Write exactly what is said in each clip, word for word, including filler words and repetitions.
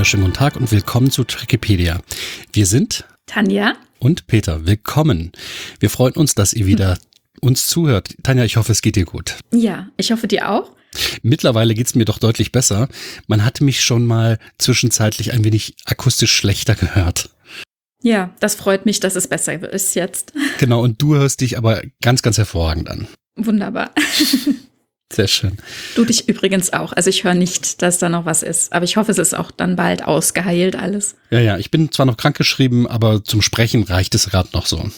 wunderschönen guten Tag und willkommen zu Trickipedia. Wir sind Tanja und Peter. Willkommen. Wir freuen uns, dass ihr wieder uns zuhört. Tanja, ich hoffe, es geht dir gut. Ja, ich hoffe dir auch. Mittlerweile geht's mir doch deutlich besser. Man hat mich schon mal zwischenzeitlich ein wenig akustisch schlechter gehört. Ja, das freut mich, dass es besser ist jetzt. Genau, und du hörst dich aber ganz, ganz hervorragend an. Wunderbar. Sehr schön. Du dich übrigens auch. Also ich höre nicht, dass da noch was ist. Aber ich hoffe, es ist auch dann bald ausgeheilt alles. Ja, ja, ich bin zwar noch krankgeschrieben, aber zum Sprechen reicht es gerade noch so.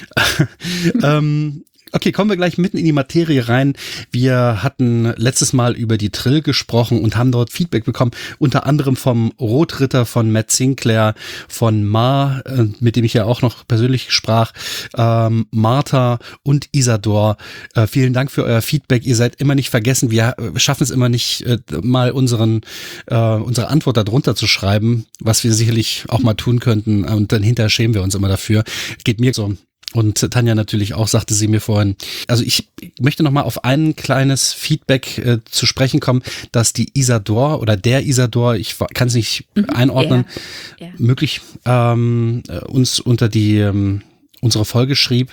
ähm, okay, kommen wir gleich mitten in die Materie rein. Wir hatten letztes Mal über die Trill gesprochen und haben dort Feedback bekommen, unter anderem vom Rotritter, von Matt Sinclair, von Mar, äh, mit dem ich ja auch noch persönlich sprach, ähm, Martha und Isador. Äh, vielen Dank für euer Feedback. Ihr seid immer nicht vergessen. Wir schaffen es immer nicht, äh, mal unseren äh, unsere Antwort darunter zu schreiben, was wir sicherlich auch mal tun könnten. Und dann hinterher schämen wir uns immer dafür. Geht mir so. Und Tanja natürlich auch, sagte sie mir vorhin. Also ich möchte noch mal auf ein kleines Feedback äh, zu sprechen kommen, dass die Isador oder der Isador, ich kann es nicht mhm, einordnen, ja, ja. möglich ähm, uns unter die ähm, unsere Folge schrieb.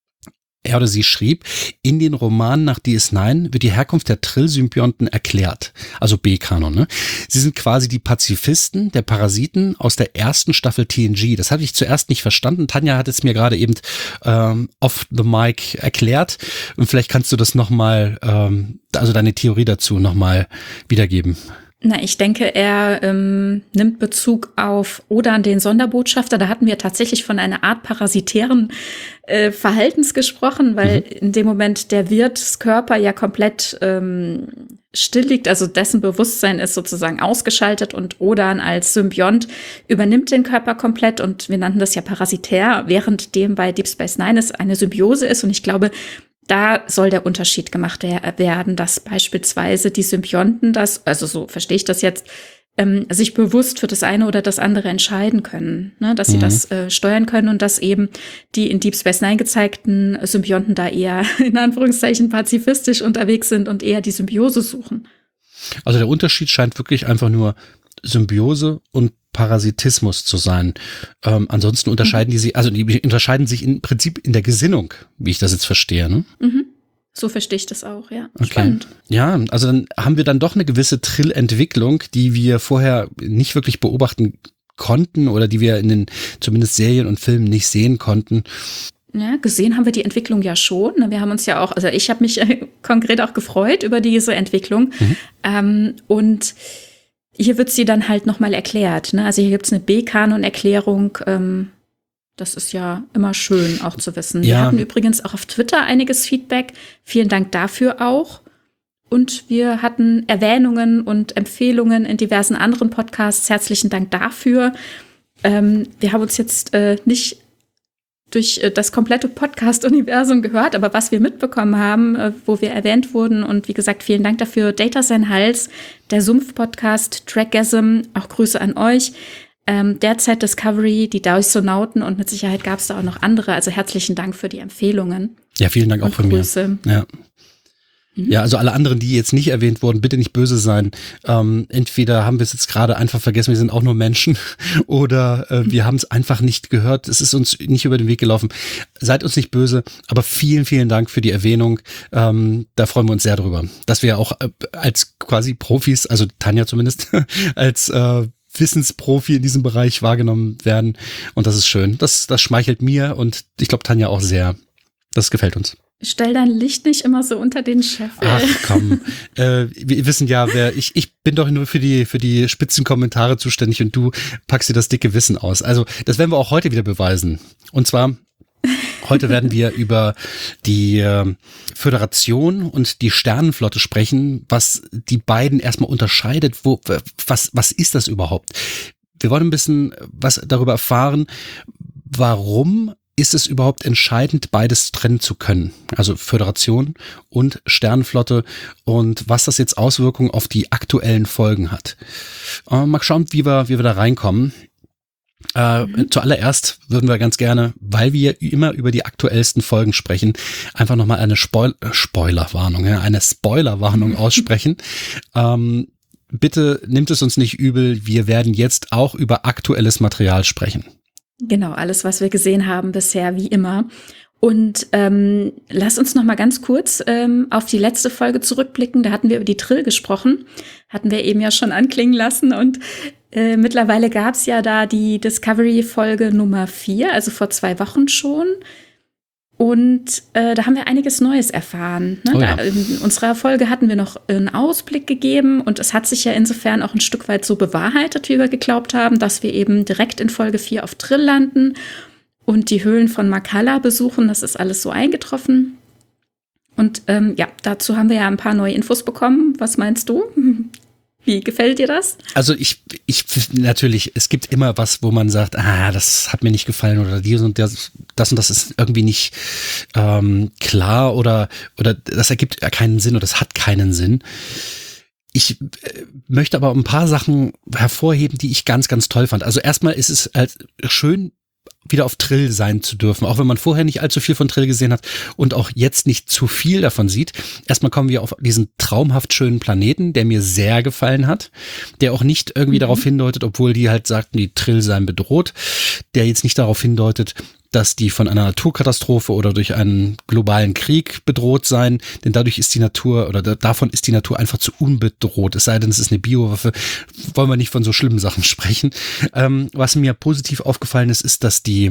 Er oder sie schrieb, in den Romanen nach D S neun wird die Herkunft der Trill-Symbionten erklärt, also B-Kanon. Ne? Sie sind quasi die Pazifisten der Parasiten aus der ersten Staffel T N G. Das hatte ich zuerst nicht verstanden. Tanja hat es mir gerade eben ähm, off the mic erklärt. Und vielleicht kannst du das nochmal, ähm, also deine Theorie dazu nochmal wiedergeben. Na, ich denke, er ähm, nimmt Bezug auf Odan, den Sonderbotschafter. Da hatten wir tatsächlich von einer Art parasitären äh, Verhaltens gesprochen, weil mhm. in dem Moment der Wirtskörper ja komplett ähm, still liegt, also dessen Bewusstsein ist sozusagen ausgeschaltet und Odan als Symbiont übernimmt den Körper komplett und wir nannten das ja parasitär, während dem bei Deep Space Nine es eine Symbiose ist und ich glaube, da soll der Unterschied gemacht werden, dass beispielsweise die Symbionten das, also so verstehe ich das jetzt, ähm, sich bewusst für das eine oder das andere entscheiden können, ne? Dass sie mhm. das äh, steuern können und dass eben die in Deep Space Nine gezeigten Symbionten da eher in Anführungszeichen pazifistisch unterwegs sind und eher die Symbiose suchen. Also der Unterschied scheint wirklich einfach nur Symbiose und Parasitismus zu sein. Ähm, ansonsten unterscheiden mhm. die sich, also die unterscheiden sich im Prinzip in der Gesinnung, wie ich das jetzt verstehe, ne? Mhm. So verstehe ich das auch, ja. Okay. Spannend. Ja, also dann haben wir dann doch eine gewisse Trill-Entwicklung, die wir vorher nicht wirklich beobachten konnten oder die wir in den zumindest Serien und Filmen nicht sehen konnten. Ja, gesehen haben wir die Entwicklung ja schon. Wir haben uns ja auch, also ich habe mich äh, konkret auch gefreut über diese Entwicklung. Mhm. Ähm, und hier wird sie dann halt nochmal erklärt. Ne? Also hier gibt es eine B-Kanon-Erklärung. Ähm, das ist ja immer schön auch zu wissen. Ja. Wir hatten übrigens auch auf Twitter einiges Feedback. Vielen Dank dafür auch. Und wir hatten Erwähnungen und Empfehlungen in diversen anderen Podcasts. Herzlichen Dank dafür. Ähm, wir haben uns jetzt äh, nicht durch äh, das komplette Podcast-Universum gehört, aber was wir mitbekommen haben, äh, wo wir erwähnt wurden und wie gesagt, vielen Dank dafür, Data sein Hals, der Sumpf-Podcast, Trackgasm, auch Grüße an euch, ähm, derzeit Discovery, die Daisonauten und mit Sicherheit gab es da auch noch andere, also herzlichen Dank für die Empfehlungen. Ja, vielen Dank auch von Grüße. mir. Ja. Ja, also alle anderen, die jetzt nicht erwähnt wurden, bitte nicht böse sein. Ähm, entweder haben wir es jetzt gerade einfach vergessen, wir sind auch nur Menschen, oder äh, wir haben es einfach nicht gehört. Es ist uns nicht über den Weg gelaufen. Seid uns nicht böse, aber vielen, vielen Dank für die Erwähnung. Ähm, da freuen wir uns sehr drüber, dass wir auch äh, als quasi Profis, also Tanja zumindest, als äh, Wissensprofi in diesem Bereich wahrgenommen werden. Und das ist schön. Das, das schmeichelt mir und ich glaube Tanja auch sehr. Das gefällt uns. Stell dein Licht nicht immer so unter den Scheffel. Ach komm, äh, wir wissen ja, wer ich ich bin doch nur für die für die spitzen Kommentare zuständig und du packst dir das dicke Wissen aus. Also das werden wir auch heute wieder beweisen. Und zwar heute werden wir über die äh, Föderation und die Sternenflotte sprechen, was die beiden erstmal unterscheidet. Wo was was ist das überhaupt? Wir wollen ein bisschen was darüber erfahren, warum ist es überhaupt entscheidend, beides trennen zu können? Also Föderation und Sternenflotte und was das jetzt Auswirkungen auf die aktuellen Folgen hat. Äh, mal schauen, wie wir, wie wir da reinkommen. Äh, mhm. Zuallererst würden wir ganz gerne, weil wir immer über die aktuellsten Folgen sprechen, einfach nochmal eine Spoil- Spoilerwarnung, ja, eine Spoilerwarnung aussprechen. ähm, bitte nimmt es uns nicht übel, wir werden jetzt auch über aktuelles Material sprechen. Genau, alles, was wir gesehen haben bisher, wie immer. Und ähm, lass uns noch mal ganz kurz ähm, auf die letzte Folge zurückblicken. Da hatten wir über die Trill gesprochen, hatten wir eben ja schon anklingen lassen. Und äh, mittlerweile gab es ja da die Discovery-Folge Nummer vier, also vor zwei Wochen schon. Und äh, da haben wir einiges Neues erfahren. Ne? Oh ja. Da, in unserer Folge hatten wir noch einen Ausblick gegeben. Und es hat sich ja insofern auch ein Stück weit so bewahrheitet, wie wir geglaubt haben, dass wir eben direkt in Folge vier auf Trill landen und die Höhlen von Makalla besuchen. Das ist alles so eingetroffen. Und ähm, ja, dazu haben wir ja ein paar neue Infos bekommen. Was meinst du? Wie gefällt dir das? Also ich, ich natürlich, es gibt immer was, wo man sagt, ah, das hat mir nicht gefallen oder dies und das, das und das ist irgendwie nicht ähm, klar oder, oder das ergibt keinen Sinn oder das hat keinen Sinn. Ich äh, möchte aber ein paar Sachen hervorheben, die ich ganz, ganz toll fand. Also erstmal ist es halt schön, wieder auf Trill sein zu dürfen, auch wenn man vorher nicht allzu viel von Trill gesehen hat und auch jetzt nicht zu viel davon sieht. Erstmal kommen wir auf diesen traumhaft schönen Planeten, der mir sehr gefallen hat, der auch nicht irgendwie mhm. darauf hindeutet, obwohl die halt sagten, die Trill seien bedroht, der jetzt nicht darauf hindeutet, dass die von einer Naturkatastrophe oder durch einen globalen Krieg bedroht seien, denn dadurch ist die Natur oder da, davon ist die Natur einfach zu unbedroht, es sei denn, es ist eine Biowaffe, wollen wir nicht von so schlimmen Sachen sprechen. Ähm, was mir positiv aufgefallen ist, ist, dass die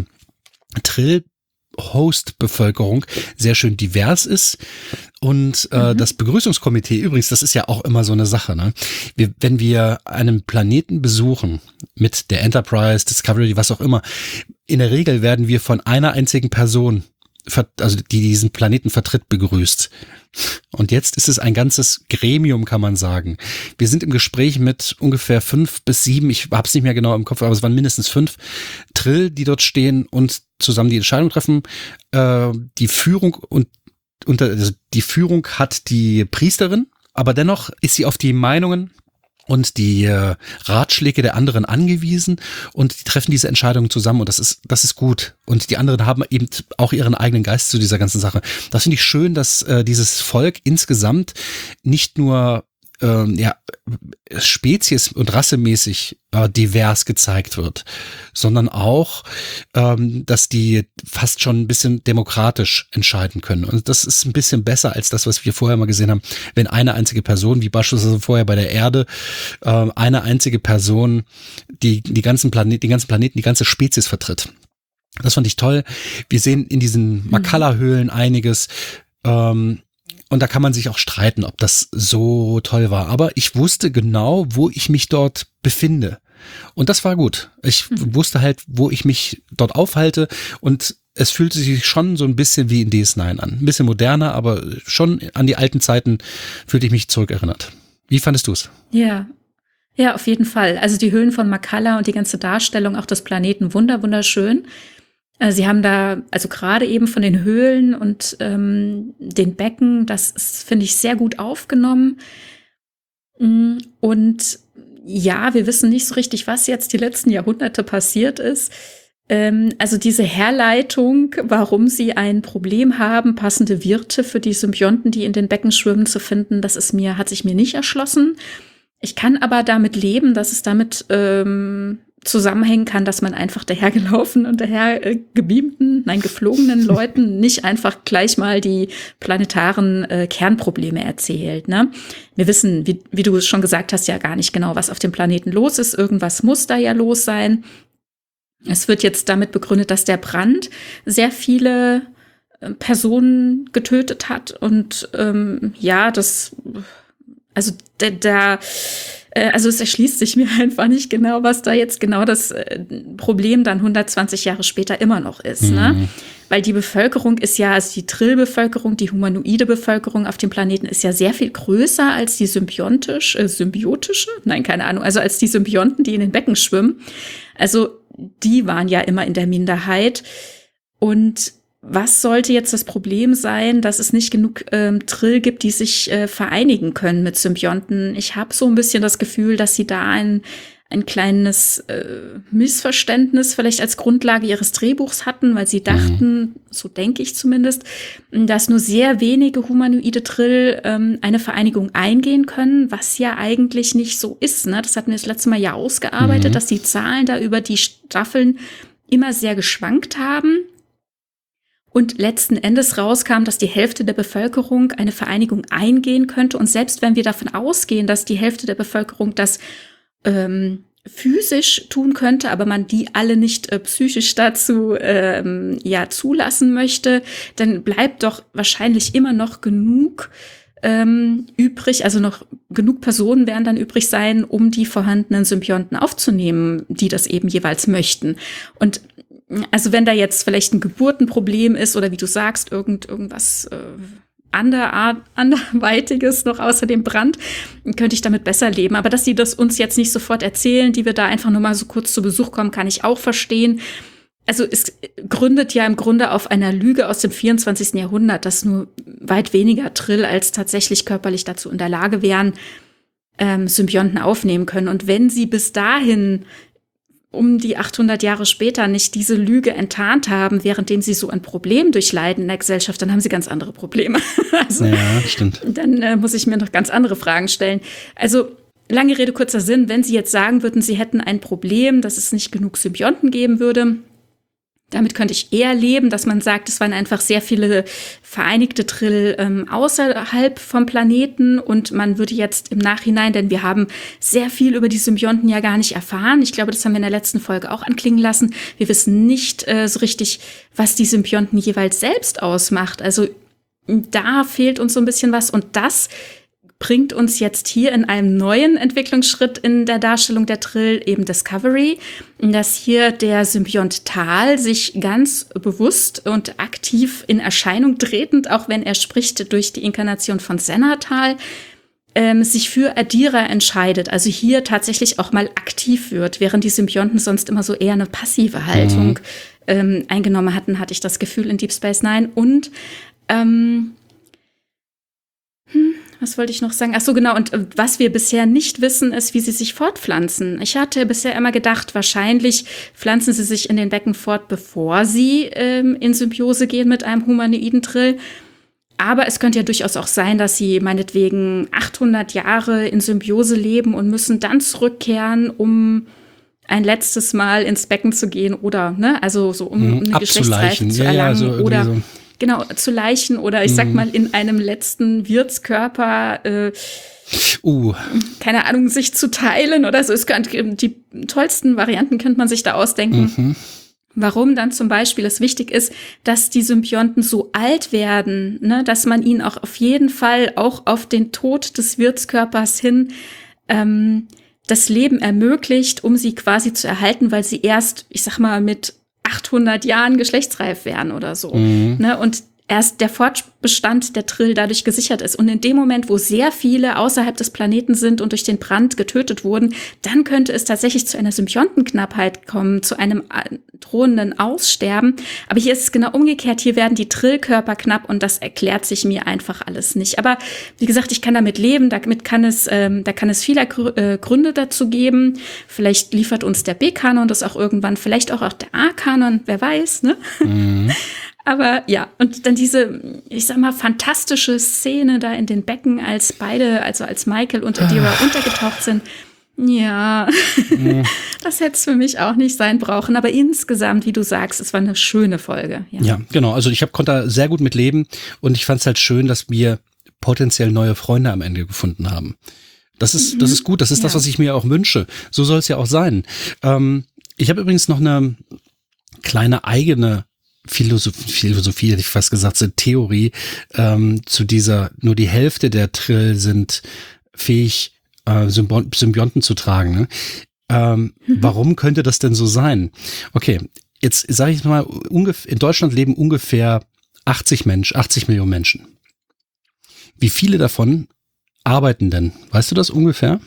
Trill-Host-Bevölkerung sehr schön divers ist und äh, mhm. das Begrüßungskomitee, übrigens, das ist ja auch immer so eine Sache, ne? Wir, wenn wir einen Planeten besuchen mit der Enterprise, Discovery, was auch immer, in der Regel werden wir von einer einzigen Person, also die diesen Planeten vertritt, begrüßt. Und jetzt ist es ein ganzes Gremium, kann man sagen. Wir sind im Gespräch mit ungefähr fünf bis sieben, ich habe es nicht mehr genau im Kopf, aber es waren mindestens fünf Trill, die dort stehen und zusammen die Entscheidung treffen. Äh, die Führung und unter also die Führung hat die Priesterin, aber dennoch ist sie auf die Meinungen und die äh, Ratschläge der anderen angewiesen und die treffen diese Entscheidungen zusammen und das ist das ist gut und die anderen haben eben auch ihren eigenen Geist zu dieser ganzen Sache. Das finde ich schön, dass äh, dieses Volk insgesamt nicht nur ähm, ja spezies- und rassemäßig äh, divers gezeigt wird, sondern auch, ähm, dass die fast schon ein bisschen demokratisch entscheiden können. Und das ist ein bisschen besser als das, was wir vorher mal gesehen haben, wenn eine einzige Person, wie beispielsweise vorher bei der Erde, äh, eine einzige Person die die ganzen Planeten, die ganzen Planeten, die ganze Spezies vertritt. Das fand ich toll. Wir sehen in diesen Makalla-Höhlen einiges, ähm, und da kann man sich auch streiten, ob das so toll war. Aber ich wusste genau, wo ich mich dort befinde. Und das war gut. Ich mhm. wusste halt, wo ich mich dort aufhalte. Und es fühlte sich schon so ein bisschen wie in D S neun an. Ein bisschen moderner, aber schon an die alten Zeiten fühlte ich mich zurückerinnert. Wie fandest du es? Ja, ja, auf jeden Fall. Also die Höhlen von Makalla und die ganze Darstellung auch des Planeten wunder, wunderschön. Sie haben da, also gerade eben von den Höhlen und ähm, den Becken, das ist, finde ich, sehr gut aufgenommen. Und ja, wir wissen nicht so richtig, was jetzt die letzten Jahrhunderte passiert ist. Ähm, also diese Herleitung, warum sie ein Problem haben, passende Wirte für die Symbionten, die in den Becken schwimmen, zu finden, das ist mir, hat sich mir nicht erschlossen. Ich kann aber damit leben, dass es damit ähm, zusammenhängen kann, dass man einfach dahergelaufenen und daher äh, gebeamten, nein, geflogenen Leuten nicht einfach gleich mal die planetaren äh, Kernprobleme erzählt. Ne? Wir wissen, wie, wie du es schon gesagt hast, ja gar nicht genau, was auf dem Planeten los ist. Irgendwas muss da ja los sein. Es wird jetzt damit begründet, dass der Brand sehr viele äh, Personen getötet hat und ähm, ja, das, also da, da Also es erschließt sich mir einfach nicht genau, was da jetzt genau das Problem dann hundertzwanzig Jahre später immer noch ist. Mhm. Ne? Weil die Bevölkerung ist ja, also die Trill-Bevölkerung, die humanoide Bevölkerung auf dem Planeten ist ja sehr viel größer als die symbiontisch, äh, symbiotische, nein, keine Ahnung, also als die Symbionten, die in den Becken schwimmen. Also die waren ja immer in der Minderheit. Und was sollte jetzt das Problem sein, dass es nicht genug ähm, Trill gibt, die sich äh, vereinigen können mit Symbionten? Ich habe so ein bisschen das Gefühl, dass sie da ein, ein kleines äh, Missverständnis vielleicht als Grundlage ihres Drehbuchs hatten, weil sie dachten, mhm. so denke ich zumindest, dass nur sehr wenige humanoide Trill ähm, eine Vereinigung eingehen können, was ja eigentlich nicht so ist. Ne? Das hatten wir das letzte Mal ja ausgearbeitet, mhm. dass die Zahlen da über die Staffeln immer sehr geschwankt haben. Und letzten Endes rauskam, dass die Hälfte der Bevölkerung eine Vereinigung eingehen könnte. Und selbst wenn wir davon ausgehen, dass die Hälfte der Bevölkerung das ähm, physisch tun könnte, aber man die alle nicht äh, psychisch dazu ähm, ja zulassen möchte, dann bleibt doch wahrscheinlich immer noch genug ähm, übrig, also noch genug Personen werden dann übrig sein, um die vorhandenen Symbionten aufzunehmen, die das eben jeweils möchten. Und also wenn da jetzt vielleicht ein Geburtenproblem ist oder wie du sagst, irgend, irgendwas äh, Ander, anderweitiges noch außer dem Brand, könnte ich damit besser leben. Aber dass sie das uns jetzt nicht sofort erzählen, die wir da einfach nur mal so kurz zu Besuch kommen, kann ich auch verstehen. Also es gründet ja im Grunde auf einer Lüge aus dem vierundzwanzigsten Jahrhundert, dass nur weit weniger Trill als tatsächlich körperlich dazu in der Lage wären, ähm, Symbionten aufnehmen können. Und wenn sie bis dahin um die achthundert Jahre später nicht diese Lüge enttarnt haben, währenddem sie so ein Problem durchleiden in der Gesellschaft, dann haben sie ganz andere Probleme. Also, ja, stimmt. Dann äh, muss ich mir noch ganz andere Fragen stellen. Also lange Rede, kurzer Sinn, wenn sie jetzt sagen würden, sie hätten ein Problem, dass es nicht genug Symbionten geben würde, damit könnte ich eher leben, dass man sagt, es waren einfach sehr viele vereinigte Trill ähm, außerhalb vom Planeten und man würde jetzt im Nachhinein, denn wir haben sehr viel über die Symbionten ja gar nicht erfahren. Ich glaube, das haben wir in der letzten Folge auch anklingen lassen. Wir wissen nicht äh, so richtig, was die Symbionten jeweils selbst ausmacht. Also da fehlt uns so ein bisschen was und das bringt uns jetzt hier in einem neuen Entwicklungsschritt in der Darstellung der Trill, eben Discovery, dass hier der Symbiont Tal sich ganz bewusst und aktiv in Erscheinung tretend, auch wenn er spricht durch die Inkarnation von Senna Tal, ähm, sich für Adira entscheidet, also hier tatsächlich auch mal aktiv wird, während die Symbionten sonst immer so eher eine passive Haltung mhm. ähm, eingenommen hatten, hatte ich das Gefühl in Deep Space Nine. Und ähm, hm, was wollte ich noch sagen? Ach so, genau. Und äh, was wir bisher nicht wissen, ist, wie sie sich fortpflanzen. Ich hatte bisher immer gedacht, wahrscheinlich pflanzen sie sich in den Becken fort, bevor sie ähm, in Symbiose gehen mit einem humanoiden Trill. Aber es könnte ja durchaus auch sein, dass sie meinetwegen achthundert Jahre in Symbiose leben und müssen dann zurückkehren, um ein letztes Mal ins Becken zu gehen oder, ne, also so um mhm, eine Geschlechtsreife zu erlangen. Ja, ja, so oder so. Genau, zu Leichen oder ich sag mal in einem letzten Wirtskörper, äh, uh. keine Ahnung, sich zu teilen oder so. Es könnte, die tollsten Varianten könnte man sich da ausdenken. Mhm. Warum dann zum Beispiel es wichtig ist, dass die Symbionten so alt werden, ne, dass man ihnen auch auf jeden Fall auch auf den Tod des Wirtskörpers hin ähm, das Leben ermöglicht, um sie quasi zu erhalten, weil sie erst, ich sag mal, mit achthundert Jahren geschlechtsreif wären oder so. Mhm. Ne? Und erst der Fortbestand der Trill dadurch gesichert ist. Und in dem Moment, wo sehr viele außerhalb des Planeten sind und durch den Brand getötet wurden, dann könnte es tatsächlich zu einer Symbiontenknappheit kommen, zu einem drohenden Aussterben. Aber hier ist es genau umgekehrt. Hier werden die Trillkörper knapp und das erklärt sich mir einfach alles nicht. Aber wie gesagt, ich kann damit leben. Damit kann es, ähm, da kann es viele äh, Gründe dazu geben. Vielleicht liefert uns der B-Kanon das auch irgendwann, vielleicht auch, auch der A-Kanon, wer weiß, ne? Mhm. Aber ja, und dann diese, ich sag mal, fantastische Szene da in den Becken, als beide, also als Michael und Adira ah. untergetaucht sind. Ja, mhm. das hätte es für mich auch nicht sein brauchen. Aber insgesamt, wie du sagst, es war eine schöne Folge. Ja, ja genau. Also ich hab, konnte da sehr gut mit leben und ich fand es halt schön, dass wir potenziell neue Freunde am Ende gefunden haben. Das ist, mhm. das ist gut. Das ist ja. das, was ich mir auch wünsche. So soll es ja auch sein. Ähm, ich habe übrigens noch eine kleine eigene Philosophie, Philosophie hätte ich fast gesagt, so Theorie ähm, zu dieser, nur die Hälfte der Trill sind fähig, äh, Symbi- Symbionten zu tragen. Ne? Ähm, mhm. Warum könnte das denn so sein? Okay, jetzt sage ich mal, ungefähr, in Deutschland leben ungefähr achtzig Menschen, achtzig Millionen Menschen. Wie viele davon arbeiten denn? Weißt du das ungefähr?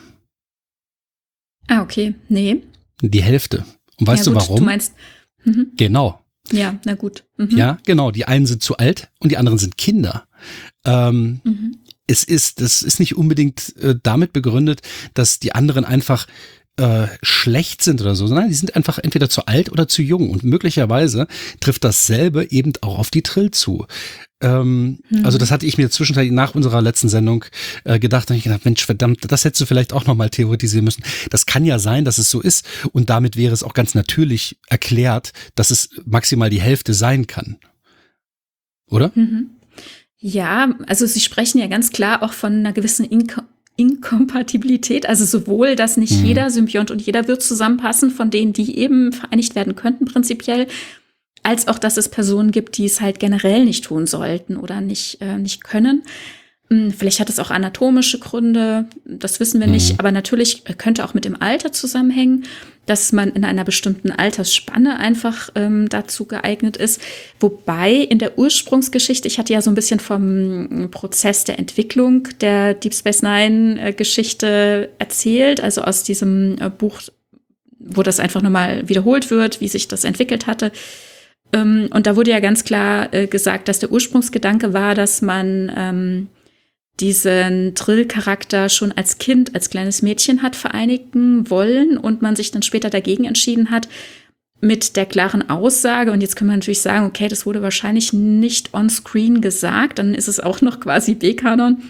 Ah, okay, nee. Die Hälfte. Und weißt ja, gut, du warum? Du meinst, mhm. Genau. Ja, na gut. Mhm. Ja, genau. Die einen sind zu alt und die anderen sind Kinder. Ähm, mhm. Es ist, das ist nicht unbedingt äh, damit begründet, dass die anderen einfach äh, schlecht sind oder so, sondern die sind einfach entweder zu alt oder zu jung und möglicherweise trifft dasselbe eben auch auf die Trill zu. Ähm, mhm. Also das hatte ich mir zwischenzeitlich nach unserer letzten Sendung äh, gedacht, und ich gedacht, Mensch, verdammt, das hättest du vielleicht auch nochmal theoretisieren müssen. Das kann ja sein, dass es so ist und damit wäre es auch ganz natürlich erklärt, dass es maximal die Hälfte sein kann. Oder? Mhm. Ja, also Sie sprechen ja ganz klar auch von einer gewissen Inko- Inkompatibilität, also sowohl, dass nicht mhm. jeder Symbiont und jeder Wirt zusammenpassen, von denen die eben vereinigt werden könnten prinzipiell, als auch, dass es Personen gibt, die es halt generell nicht tun sollten oder nicht, äh, nicht können. Vielleicht hat es auch anatomische Gründe, das wissen wir mhm. nicht, aber natürlich könnte auch mit dem Alter zusammenhängen, dass man in einer bestimmten Altersspanne einfach ähm, dazu geeignet ist. Wobei in der Ursprungsgeschichte, ich hatte ja so ein bisschen vom Prozess der Entwicklung der Deep Space Nine-Geschichte erzählt, also aus diesem äh, Buch, wo das einfach nochmal wiederholt wird, wie sich das entwickelt hatte. Ähm, und da wurde ja ganz klar äh, gesagt, dass der Ursprungsgedanke war, dass man ähm, diesen Trill-Charakter schon als Kind, als kleines Mädchen hat vereinigen wollen und man sich dann später dagegen entschieden hat, mit der klaren Aussage, und jetzt können wir natürlich sagen, okay, das wurde wahrscheinlich nicht on-screen gesagt, dann ist es auch noch quasi B-Kanon,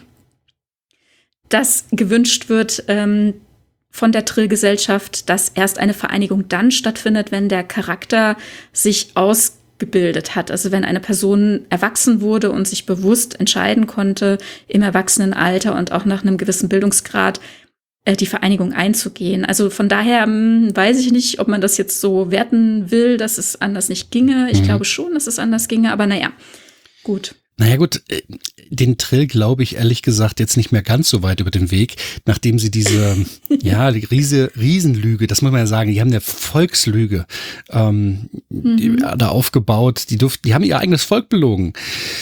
dass gewünscht wird ähm, von der Trill-Gesellschaft, dass erst eine Vereinigung dann stattfindet, wenn der Charakter sich aus gebildet hat. Also wenn eine Person erwachsen wurde und sich bewusst entscheiden konnte, im Erwachsenenalter und auch nach einem gewissen Bildungsgrad äh, die Vereinigung einzugehen. Also von daher mh, weiß ich nicht, ob man das jetzt so werten will, dass es anders nicht ginge. Ich mhm. glaube schon, dass es anders ginge, aber naja, gut. Naja gut, den Trill glaube ich ehrlich gesagt jetzt nicht mehr ganz so weit über den Weg, nachdem sie diese, ja, die Riese, Riesenlüge, das muss man ja sagen, die haben eine Volkslüge ähm, mhm. die, da aufgebaut, die durften, die haben ihr eigenes Volk belogen.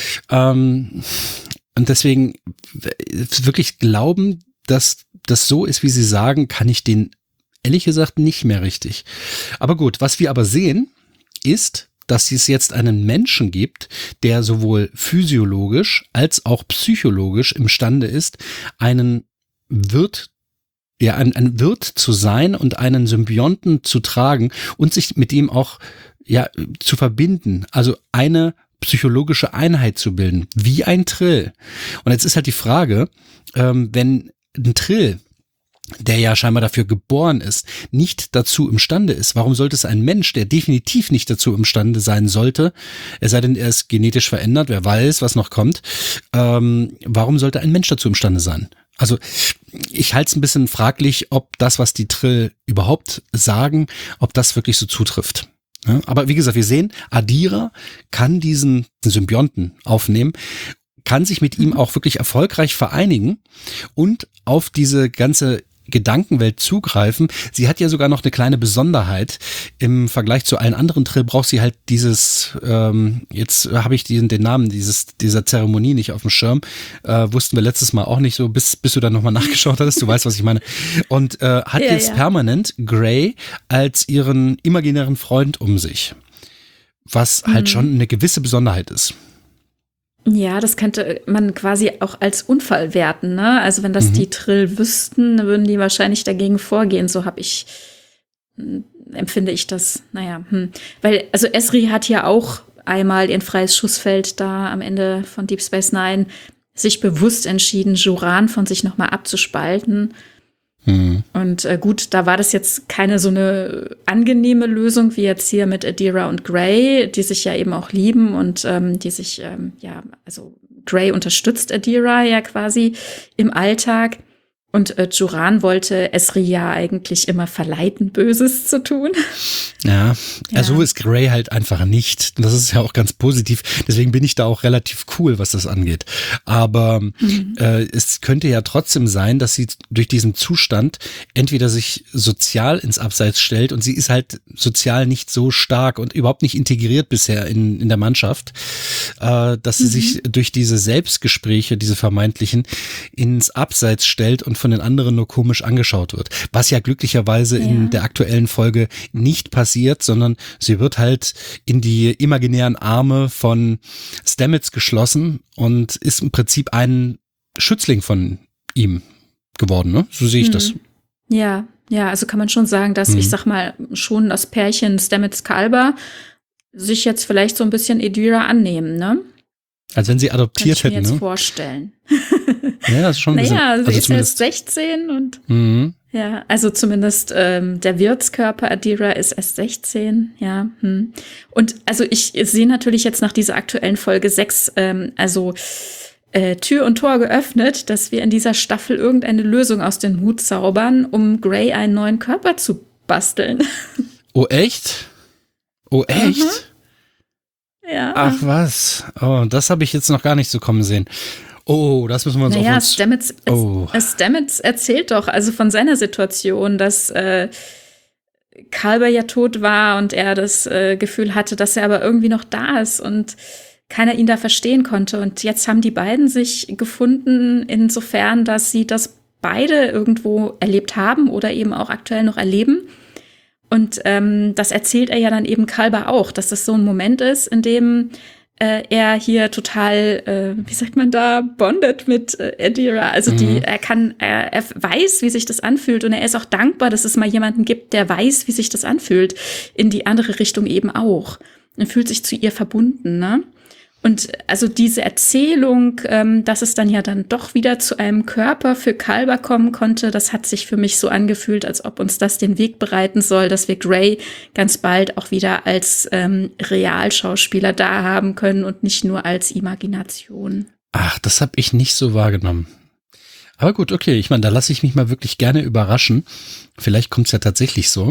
Ähm, und deswegen wirklich glauben, dass das so ist, wie sie sagen, kann ich den ehrlich gesagt nicht mehr richtig. Aber gut, was wir aber sehen, ist, dass es jetzt einen Menschen gibt, der sowohl physiologisch als auch psychologisch imstande ist, einen Wirt, ja, ein, ein Wirt zu sein und einen Symbionten zu tragen und sich mit ihm auch, ja, zu verbinden. Also eine psychologische Einheit zu bilden, wie ein Trill. Und jetzt ist halt die Frage, ähm, wenn ein Trill, der ja scheinbar dafür geboren ist, nicht dazu imstande ist. Warum sollte es ein Mensch, der definitiv nicht dazu imstande sein sollte, es sei denn, er ist genetisch verändert, wer weiß, was noch kommt, ähm, warum sollte ein Mensch dazu imstande sein? Also ich halte es ein bisschen fraglich, ob das, was die Trill überhaupt sagen, ob das wirklich so zutrifft. Ja, aber wie gesagt, wir sehen, Adira kann diesen Symbionten aufnehmen, kann sich mit ihm auch wirklich erfolgreich vereinigen und auf diese ganze Gedankenwelt zugreifen. Sie hat ja sogar noch eine kleine Besonderheit. Im Vergleich zu allen anderen Trill braucht sie halt dieses, ähm, jetzt habe ich den, den Namen dieses dieser Zeremonie nicht auf dem Schirm. Äh, wussten wir letztes Mal auch nicht so, bis, bis du dann nochmal nachgeschaut hattest. Du weißt, was ich meine. Und äh, hat ja, jetzt ja. permanent Grey als ihren imaginären Freund um sich. Was mhm. halt schon eine gewisse Besonderheit ist. Ja, das könnte man quasi auch als Unfall werten, ne? Also wenn das mhm. die Trill wüssten, würden die wahrscheinlich dagegen vorgehen. So habe ich, empfinde ich das, naja. Hm. Weil, also Esri hat ja auch einmal ihr freies Schussfeld da am Ende von Deep Space Nine sich bewusst entschieden, Joran von sich nochmal abzuspalten. Mhm. Und äh, gut, da war das jetzt keine so eine angenehme Lösung wie jetzt hier mit Adira und Grey, die sich ja eben auch lieben und ähm, die sich, ähm, ja, also Grey unterstützt Adira ja quasi im Alltag. Und äh, Joran wollte Esri ja eigentlich immer verleiten, Böses zu tun. Ja, ja, so ist Grey halt einfach nicht. Das ist ja auch ganz positiv. Deswegen bin ich da auch relativ cool, was das angeht. Aber mhm. äh, es könnte ja trotzdem sein, dass sie durch diesen Zustand entweder sich sozial ins Abseits stellt und sie ist halt sozial nicht so stark und überhaupt nicht integriert bisher in, in der Mannschaft, äh, dass sie mhm. sich durch diese Selbstgespräche, diese vermeintlichen, ins Abseits stellt und von den anderen nur komisch angeschaut wird. Was ja glücklicherweise ja. in der aktuellen Folge nicht passiert, sondern sie wird halt in die imaginären Arme von Stamets geschlossen und ist im Prinzip ein Schützling von ihm geworden, ne? So sehe ich mhm. das. Ja, Ja, also kann man schon sagen, dass, Mhm. ich sag mal, schon das Pärchen Stamets-Kalber sich jetzt vielleicht so ein bisschen Edira annehmen, ne? Als wenn sie Kann adoptiert ich mir hätten, jetzt ne? vorstellen. Ja, das ist schon ein bisschen. Naja, sie Also ist erst zumindest. sechzehn und Mhm. ja, also zumindest ähm, der Wirtskörper Adira ist erst sechzehn, ja. Hm. Und also ich sehe natürlich jetzt nach dieser aktuellen Folge sechs, ähm, also äh, Tür und Tor geöffnet, dass wir in dieser Staffel irgendeine Lösung aus dem Hut zaubern, um Grey einen neuen Körper zu basteln. Oh, echt? Oh, echt? Ja. Ach was. Oh, das habe ich jetzt noch gar nicht so kommen sehen. Oh, das müssen wir uns Naja, auf uns. Stamets, Oh. Stamets erzählt doch also von seiner Situation, dass äh, Kalber ja tot war und er das äh, Gefühl hatte, dass er aber irgendwie noch da ist und keiner ihn da verstehen konnte. Und jetzt haben die beiden sich gefunden, insofern, dass sie das beide irgendwo erlebt haben oder eben auch aktuell noch erleben. Und ähm, das erzählt er ja dann eben Kalber auch, dass das so ein Moment ist, in dem äh, er hier total, äh, wie sagt man da, bondet mit äh, Adira. Also die, Mhm. er kann, er, er weiß, wie sich das anfühlt und er ist auch dankbar, dass es mal jemanden gibt, der weiß, wie sich das anfühlt. In die andere Richtung eben auch. Er fühlt sich zu ihr verbunden, ne? Und also diese Erzählung, ähm, dass es dann ja dann doch wieder zu einem Körper für Kalber kommen konnte, das hat sich für mich so angefühlt, als ob uns das den Weg bereiten soll, dass wir Grey ganz bald auch wieder als ähm, Realschauspieler da haben können und nicht nur als Imagination. Ach, das habe ich nicht so wahrgenommen. Aber gut, okay. Ich meine, da lasse ich mich mal wirklich gerne überraschen. Vielleicht kommt es ja tatsächlich so.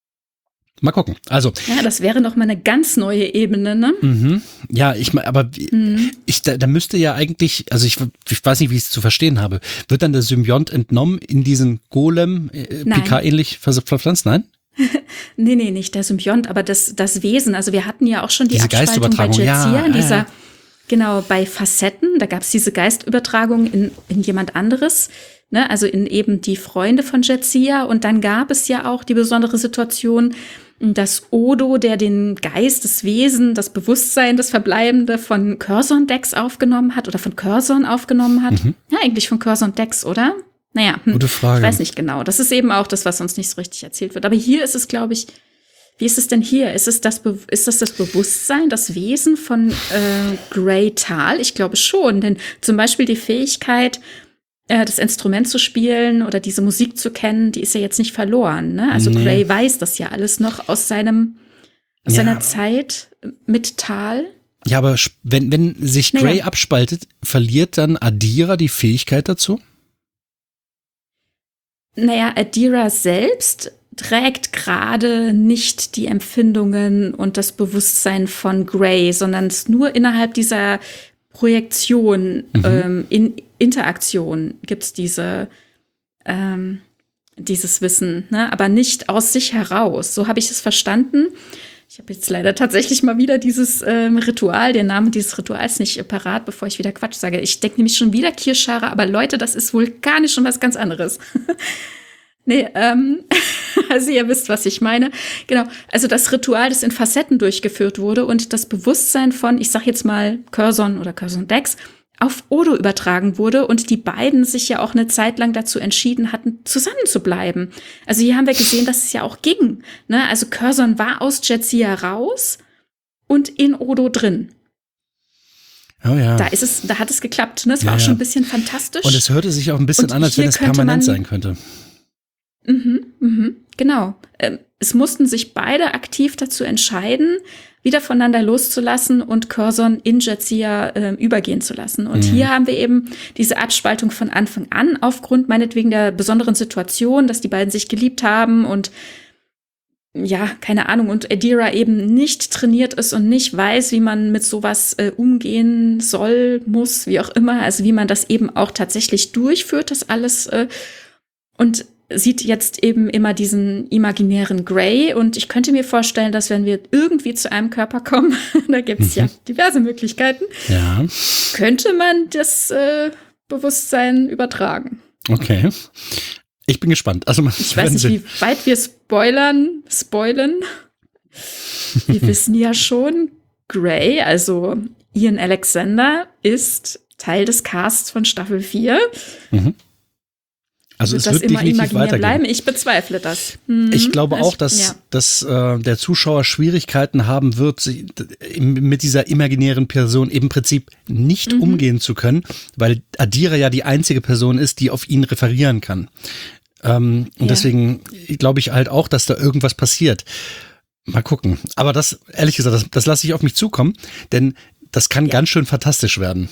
Mal gucken. Also, Ja, das wäre noch mal eine ganz neue Ebene, ne? mhm. Ja, ich meine, aber Mhm. ich, da, da müsste ja eigentlich, also ich, ich weiß nicht, wie ich es zu verstehen habe, wird dann der Symbiont entnommen in diesen Golem, äh, Nein. Picard-ähnlich ver- verpflanzt? Nein? Nee, nee, nicht der Symbiont, aber das, das Wesen. Also wir hatten ja auch schon die Diese Abspaltung bei Geistübertragung, Jetsia, ja, in dieser, ja. genau, bei Facetten, da gab es diese Geistübertragung in, in jemand anderes, ne? Also in eben die Freunde von Jetsia. Und dann gab es ja auch die besondere Situation, dass Odo, der den Geist, das Wesen, das Bewusstsein, das Verbleibende von Curzon Dex aufgenommen hat oder von Curzon aufgenommen hat. Mhm. Ja, eigentlich von Curzon Dex, oder? Naja, hm, Gute Frage. ich weiß nicht genau. Das ist eben auch das, was uns nicht so richtig erzählt wird. Aber hier ist es, glaube ich, wie ist es denn hier? Ist es das, Be- ist das das Bewusstsein, das Wesen von äh, Grey Tal? Ich glaube schon, denn zum Beispiel die Fähigkeit, äh, das Instrument zu spielen oder diese Musik zu kennen, die ist ja jetzt nicht verloren. Ne? Also Nee. Grey weiß das ja alles noch aus seinem aus Ja. seiner Zeit mit Tal. Ja, aber sch- wenn, wenn sich Naja. Grey abspaltet, verliert dann Adira die Fähigkeit dazu? Naja, Adira selbst trägt gerade nicht die Empfindungen und das Bewusstsein von Grey, sondern es nur innerhalb dieser Projektion, Mhm. ähm, in Interaktion gibt's diese, ähm, dieses Wissen, ne? Aber nicht aus sich heraus. So habe ich es verstanden. Ich habe jetzt leider tatsächlich mal wieder dieses ähm, Ritual, den Namen dieses Rituals nicht äh, parat, bevor ich wieder Quatsch sage. Ich denke nämlich schon wieder Kirschschare, aber Leute, das ist vulkanisch und was ganz anderes. Nee, ähm, also ihr wisst, was ich meine. Genau, also das Ritual, das in Facetten durchgeführt wurde und das Bewusstsein von, ich sag jetzt mal, Curzon oder Curzon Dex auf Odo übertragen wurde und die beiden sich ja auch eine Zeit lang dazu entschieden hatten, zusammen zu bleiben. Also hier haben wir gesehen, dass es ja auch ging. Ne? Also Curzon war aus Jetsia raus und in Odo drin. Oh ja. Da ist es, da hat es geklappt. Ne? Es war Ja, auch ja. schon ein bisschen fantastisch. Und es hörte sich auch ein bisschen Und an, als hier wenn es könnte permanent man- sein könnte. Mhm, mhm, genau. Ähm, es mussten sich beide aktiv dazu entscheiden, wieder voneinander loszulassen und Curzon in Jetsia äh, übergehen zu lassen. Und Mhm. hier haben wir eben diese Abspaltung von Anfang an, aufgrund meinetwegen der besonderen Situation, dass die beiden sich geliebt haben und ja, keine Ahnung, und Adira eben nicht trainiert ist und nicht weiß, wie man mit sowas äh, umgehen soll, muss, wie auch immer, also wie man das eben auch tatsächlich durchführt, das alles äh, und sieht jetzt eben immer diesen imaginären Grey. Und ich könnte mir vorstellen, dass wenn wir irgendwie zu einem Körper kommen, da gibt's ja diverse Möglichkeiten, Ja, könnte man das äh, Bewusstsein übertragen. okay. Ich bin gespannt. Also man, Ich weiß nicht, wie weit wir spoilern, spoilen. Wir wissen ja schon, Grey, also Ian Alexander, ist Teil des Casts von Staffel vier. Mhm. Also es das wird immer definitiv imaginär weitergehen. bleiben? Ich bezweifle das. Hm. Ich glaube auch, dass, ja. dass äh, der Zuschauer Schwierigkeiten haben wird, sie, im, mit dieser imaginären Person im Prinzip nicht Mhm. umgehen zu können, weil Adira ja die einzige Person ist, die auf ihn referieren kann. Ähm, und Ja. deswegen glaube ich halt auch, dass da irgendwas passiert. Mal gucken. Aber das, ehrlich gesagt, das, das lasse ich auf mich zukommen, denn das kann Ja. ganz schön fantastisch werden.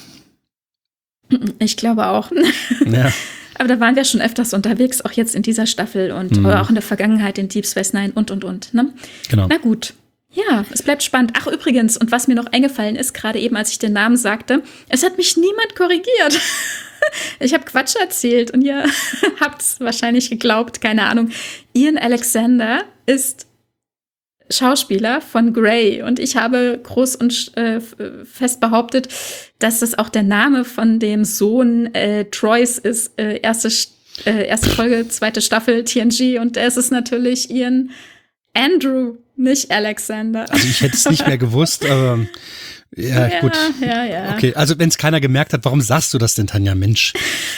Ich glaube auch. Ja. Aber da waren wir schon öfters unterwegs, auch jetzt in dieser Staffel und Mhm. auch in der Vergangenheit in Deep Space Nine und, und, und. Ne? Genau. Na gut. Ja, es bleibt spannend. Ach, übrigens, und was mir noch eingefallen ist, gerade eben, als ich den Namen sagte, es hat mich niemand korrigiert. Ich habe Quatsch erzählt und ihr habt es wahrscheinlich geglaubt, keine Ahnung. Ian Alexander ist Schauspieler von Grey und ich habe groß und äh, fest behauptet, dass das auch der Name von dem Sohn äh, Troys ist. Äh, erste, äh, erste Folge, zweite Staffel T N G und es ist natürlich Ian Andrew, nicht Alexander. Also ich hätte es nicht mehr gewusst, aber ja, ja, gut. Ja, ja. Okay, also wenn es keiner gemerkt hat, warum sagst du das denn, Tanja? Mensch.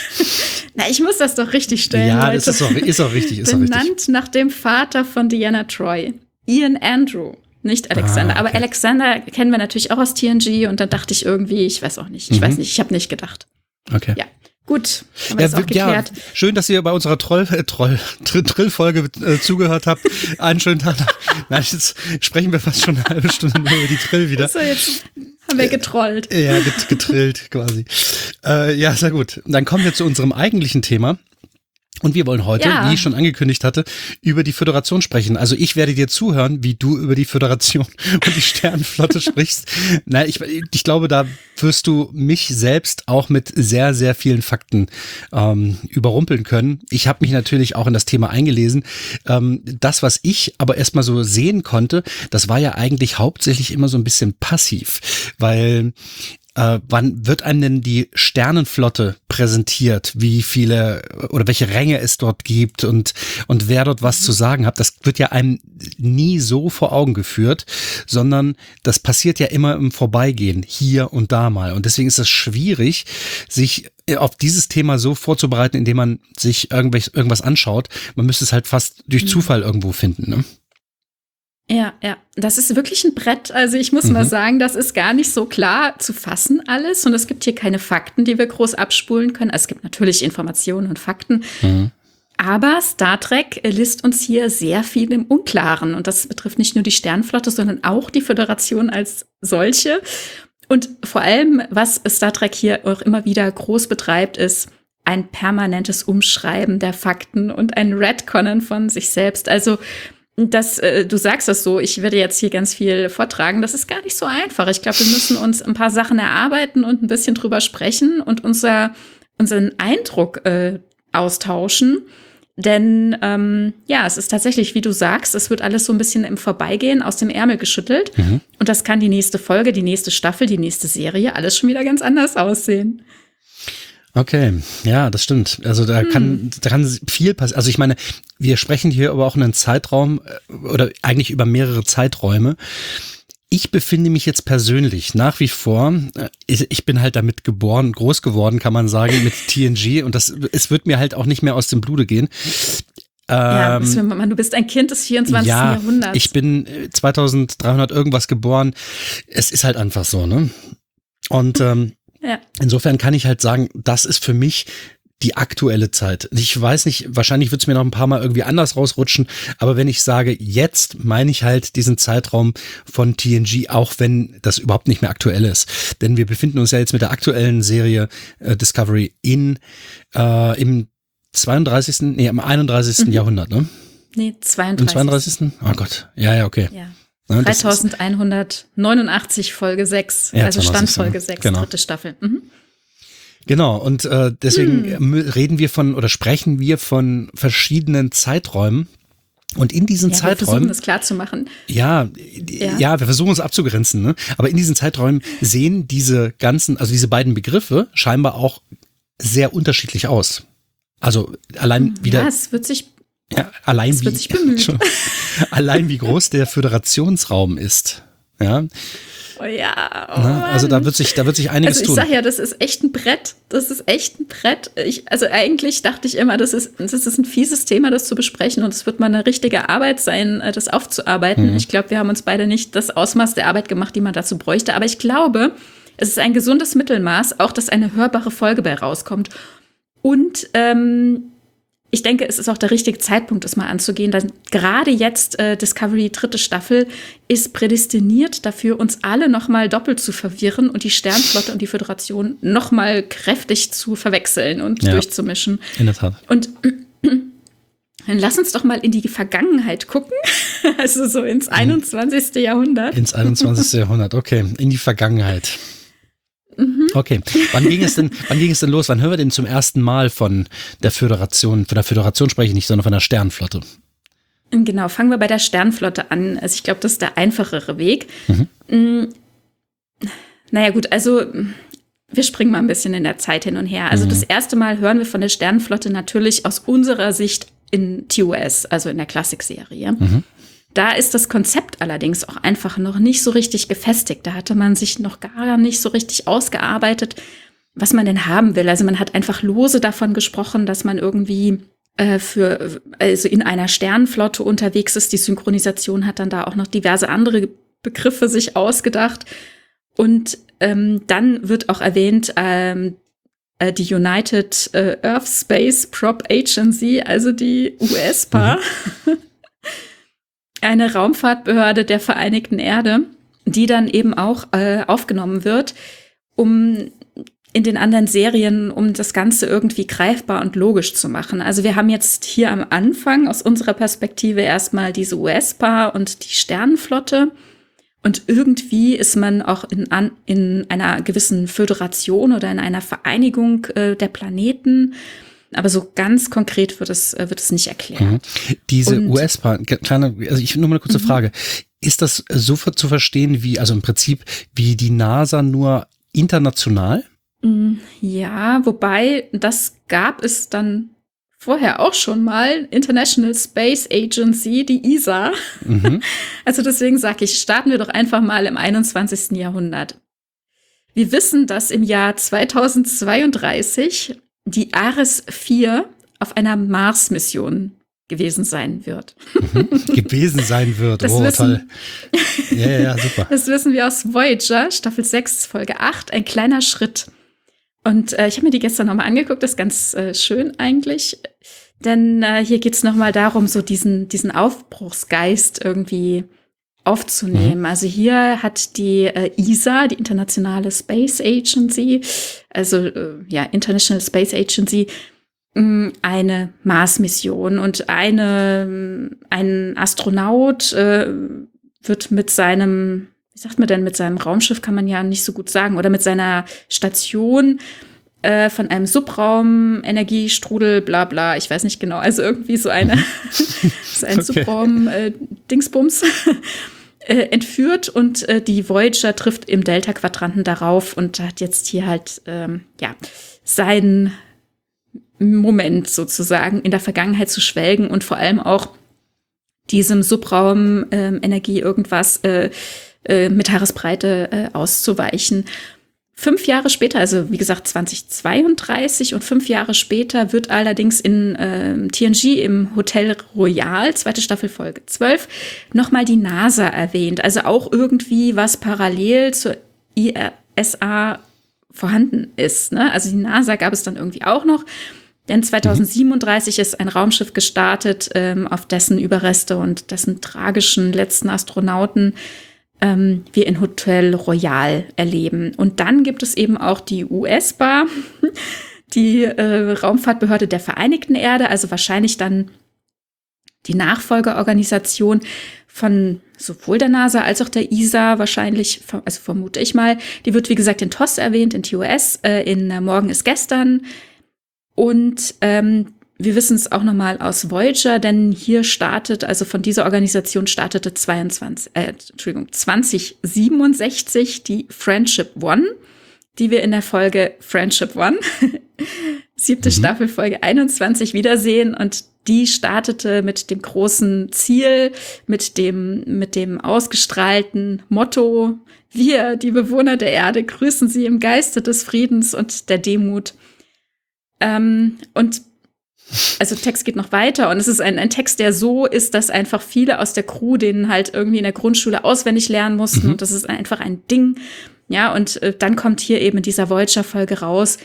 Na, ich muss das doch richtig stellen, Ja, Leute. das ist auch, ist auch richtig, ist auch richtig. Benannt nach dem Vater von Deanna Troi. Ian Andrew, nicht Alexander. Ah, okay. Aber Alexander kennen wir natürlich auch aus T N G und dann dachte ich irgendwie, ich weiß auch nicht, ich Mhm. weiß nicht, ich habe nicht gedacht. Okay. Ja, gut, haben wir Ja, das auch ja, geklärt. schön, dass ihr bei unserer Troll, äh, Troll, Trill-Folge äh, zugehört habt. Einen schönen Tag. Nein, jetzt sprechen wir fast schon eine halbe Stunde nur über die Trill wieder. So, jetzt haben wir getrollt. Ja, get, getrillt quasi. Äh, ja, sehr gut. Dann kommen wir zu unserem eigentlichen Thema. Und wir wollen heute, Ja. wie ich schon angekündigt hatte, über die Föderation sprechen. Also ich werde dir zuhören, wie du über die Föderation und die Sternenflotte sprichst. Na, ich, ich glaube, da wirst du mich selbst auch mit sehr, sehr vielen Fakten ähm, überrumpeln können. Ich habe mich natürlich auch in das Thema eingelesen. Ähm, das, was ich aber erstmal so sehen konnte, das war ja eigentlich hauptsächlich immer so ein bisschen passiv, weil Äh, wann wird einem denn die Sternenflotte präsentiert, wie viele oder welche Ränge es dort gibt und und wer dort was zu sagen hat? Das wird ja einem nie so vor Augen geführt, sondern das passiert ja immer im Vorbeigehen, hier und da mal. Und deswegen ist es schwierig, sich auf dieses Thema so vorzubereiten, indem man sich irgendwelch, irgendwas anschaut. Man müsste es halt fast durch Zufall irgendwo finden, ne? Ja, ja, das ist wirklich ein Brett. Also ich muss Mhm. mal sagen, das ist gar nicht so klar zu fassen alles. Und es gibt hier keine Fakten, die wir groß abspulen können. Also es gibt natürlich Informationen und Fakten. Mhm. Aber Star Trek lässt uns hier sehr viel im Unklaren. Und das betrifft nicht nur die Sternenflotte, sondern auch die Föderation als solche. Und vor allem, was Star Trek hier auch immer wieder groß betreibt, ist ein permanentes Umschreiben der Fakten und ein Retconnen von sich selbst. Also Das, äh, du sagst das so, ich werde jetzt hier ganz viel vortragen, das ist gar nicht so einfach. Ich glaube, wir müssen uns ein paar Sachen erarbeiten und ein bisschen drüber sprechen und unser, unseren Eindruck äh, austauschen. Denn ähm, ja, es ist tatsächlich, wie du sagst, es wird alles so ein bisschen im Vorbeigehen aus dem Ärmel geschüttelt. Mhm. Und das kann die nächste Folge, die nächste Staffel, die nächste Serie alles schon wieder ganz anders aussehen. Okay, ja, das stimmt. Also da kann, da kann viel passieren. Also ich meine, wir sprechen hier aber auch einen Zeitraum oder eigentlich über mehrere Zeiträume. Ich befinde mich jetzt persönlich nach wie vor, ich, ich bin halt damit geboren, groß geworden, kann man sagen, mit T N G und das, es wird mir halt auch nicht mehr aus dem Blute gehen. Ja, Ähm, du bist ein Kind des vierundzwanzigsten ja, Jahrhunderts. Ich bin zweitausenddreihundert irgendwas geboren. Es ist halt einfach so, ne? Und ähm, ja. Insofern kann ich halt sagen, das ist für mich die aktuelle Zeit. Ich weiß nicht, wahrscheinlich wird es mir noch ein paar Mal irgendwie anders rausrutschen, aber wenn ich sage jetzt, meine ich halt diesen Zeitraum von T N G, auch wenn das überhaupt nicht mehr aktuell ist. Denn wir befinden uns ja jetzt mit der aktuellen Serie äh, Discovery in äh, im zweiunddreißigsten Nee, im einunddreißigsten Mhm. Jahrhundert, ne? Nee, zweiunddreißig. Im zweiunddreißigsten Oh Gott, ja, ja, okay. Ja. Ja, das ist- dreitausendeinhundertneunundachtzig Folge sechs, Ja, also Stand zweiunddreißig, Folge sechs, genau. dritte Staffel. Mhm. Genau, und äh, deswegen Hm. reden wir von oder sprechen wir von verschiedenen Zeiträumen. Und in diesen Ja, wir versuchen Zeiträumen, das klar zu machen. ja, ja, Ja. wir versuchen es abzugrenzen, ne? Aber in diesen Zeiträumen sehen diese ganzen, also diese beiden Begriffe scheinbar auch sehr unterschiedlich aus. Also allein wieder, Ja, es wird sich, ja, allein es wie, wird sich bemüht. allein wie groß der Föderationsraum ist. Ja. Oh ja. Oh Na, also da wird sich, da wird sich einiges tun. Also ich tun. sag ja, das ist echt ein Brett. Das ist echt ein Brett. Ich, also eigentlich dachte ich immer, das ist, das ist ein fieses Thema, das zu besprechen. Und es wird mal eine richtige Arbeit sein, das aufzuarbeiten. Mhm. Ich glaube, wir haben uns beide nicht das Ausmaß der Arbeit gemacht, die man dazu bräuchte. Aber ich glaube, es ist ein gesundes Mittelmaß, auch dass eine hörbare Folge bei rauskommt. Und ähm, ich denke, es ist auch der richtige Zeitpunkt, das mal anzugehen. Denn gerade jetzt, äh, Discovery dritte Staffel, ist prädestiniert dafür, uns alle noch mal doppelt zu verwirren und die Sternflotte und die Föderation noch mal kräftig zu verwechseln und ja, durchzumischen. In der Tat. Und dann lass uns doch mal in die Vergangenheit gucken, also so ins einundzwanzigste Jahrhundert. Ins einundzwanzigste Jahrhundert, okay, in die Vergangenheit. Okay, wann ging es denn, wann ging es denn los? Wann hören wir denn zum ersten Mal von der Föderation? Von der Föderation spreche ich nicht, sondern von der Sternflotte. Genau, fangen wir bei der Sternflotte an. Also ich glaube, das ist der einfachere Weg. Mhm. Naja gut, also wir springen mal ein bisschen in der Zeit hin und her. Also mhm. das erste Mal hören wir von der Sternflotte natürlich aus unserer Sicht in T O S, also in der Klassik-Serie. Mhm. Da ist das Konzept allerdings auch einfach noch nicht so richtig gefestigt. Da hatte man sich noch gar nicht so richtig ausgearbeitet, was man denn haben will. Also man hat einfach lose davon gesprochen, dass man irgendwie äh, für also in einer Sternenflotte unterwegs ist. Die Synchronisation hat dann da auch noch diverse andere Begriffe sich ausgedacht. Und ähm, dann wird auch erwähnt, ähm, äh, die United äh, Earth Space Prop Agency, also die U S P A. Mhm. Eine Raumfahrtbehörde der Vereinigten Erde, die dann eben auch äh, aufgenommen wird, um in den anderen Serien, um das Ganze irgendwie greifbar und logisch zu machen. Also wir haben jetzt hier am Anfang aus unserer Perspektive erstmal diese U S P A und die Sternenflotte. Und irgendwie ist man auch in, an, in einer gewissen Föderation oder in einer Vereinigung äh, der Planeten. Aber so ganz konkret wird es, wird es nicht erklärt. Mhm. Diese U S P A, kleine, also ich nur mal eine kurze mhm. Frage. Ist das so zu verstehen wie, also im Prinzip wie die NASA nur international? Ja, wobei das gab es dann vorher auch schon mal, International Space Agency, die I S A. Mhm. Also deswegen sage ich, starten wir doch einfach mal im einundzwanzigsten Jahrhundert. Wir wissen, dass im Jahr zweitausendzweiunddreißig die Ares vier auf einer Mars-Mission gewesen sein wird. Mhm. Gewesen sein wird, das oh, wissen, toll. Ja, ja, ja, super. Das wissen wir aus Voyager, Staffel sechs, Folge acht, ein kleiner Schritt. Und äh, ich habe mir die gestern nochmal angeguckt, das ist ganz äh, schön eigentlich. Denn äh, hier geht es nochmal darum, so diesen, diesen Aufbruchsgeist irgendwie aufzunehmen. Mhm. Also hier hat die äh, I S A, die Internationale Space Agency, also äh, ja, International Space Agency, mh, eine Mars-Mission und eine, ein Astronaut äh, wird mit seinem, wie sagt man denn, mit seinem Raumschiff kann man ja nicht so gut sagen, oder mit seiner Station äh, von einem Subraum, Energiestrudel, bla bla, ich weiß nicht genau, also irgendwie so eine, so ein okay. Subraum-Dingsbums, äh, entführt und äh, die Voyager trifft im Delta-Quadranten darauf und hat jetzt hier halt, ähm, ja, seinen Moment sozusagen in der Vergangenheit zu schwelgen und vor allem auch diesem Subraum äh, Energie irgendwas äh, äh, mit Haaresbreite äh, auszuweichen. Fünf Jahre später, also wie gesagt zweitausendzweiunddreißig und fünf Jahre später wird allerdings in äh, T N G im Hotel Royal, zweite Staffel Folge zwölf, nochmal die NASA erwähnt. Also auch irgendwie was parallel zur I S A vorhanden ist. Ne? Also die NASA gab es dann irgendwie auch noch. Denn zweitausendsiebenunddreißig ist ein Raumschiff gestartet, ähm, auf dessen Überreste und dessen tragischen letzten Astronauten ähm, wir in Hotel Royal erleben. Und dann gibt es eben auch die U S P A, die äh, Raumfahrtbehörde der Vereinigten Erde, also wahrscheinlich dann die Nachfolgeorganisation von sowohl der NASA als auch der I S A wahrscheinlich, also vermute ich mal. Die wird, wie gesagt, in T O S erwähnt, in T O S, äh, in äh, Morgen ist gestern. Und ähm, wir wissen es auch nochmal aus Voyager, denn hier startet, also von dieser Organisation startete zweiundzwanzig, äh, Entschuldigung, zwanzig siebenundsechzig die Friendship One, die wir in der Folge Friendship One, siebte mhm. Staffel, Folge einundzwanzig wiedersehen. Und die startete mit dem großen Ziel, mit dem, mit dem ausgestrahlten Motto: Wir, die Bewohner der Erde, grüßen Sie im Geiste des Friedens und der Demut. Ähm, und also Text geht noch weiter und es ist ein, ein Text, der so ist, dass einfach viele aus der Crew den halt irgendwie in der Grundschule auswendig lernen mussten. Mhm. Und das ist einfach ein Ding. Ja, und äh, dann kommt hier eben in dieser Voyager-Folge raus,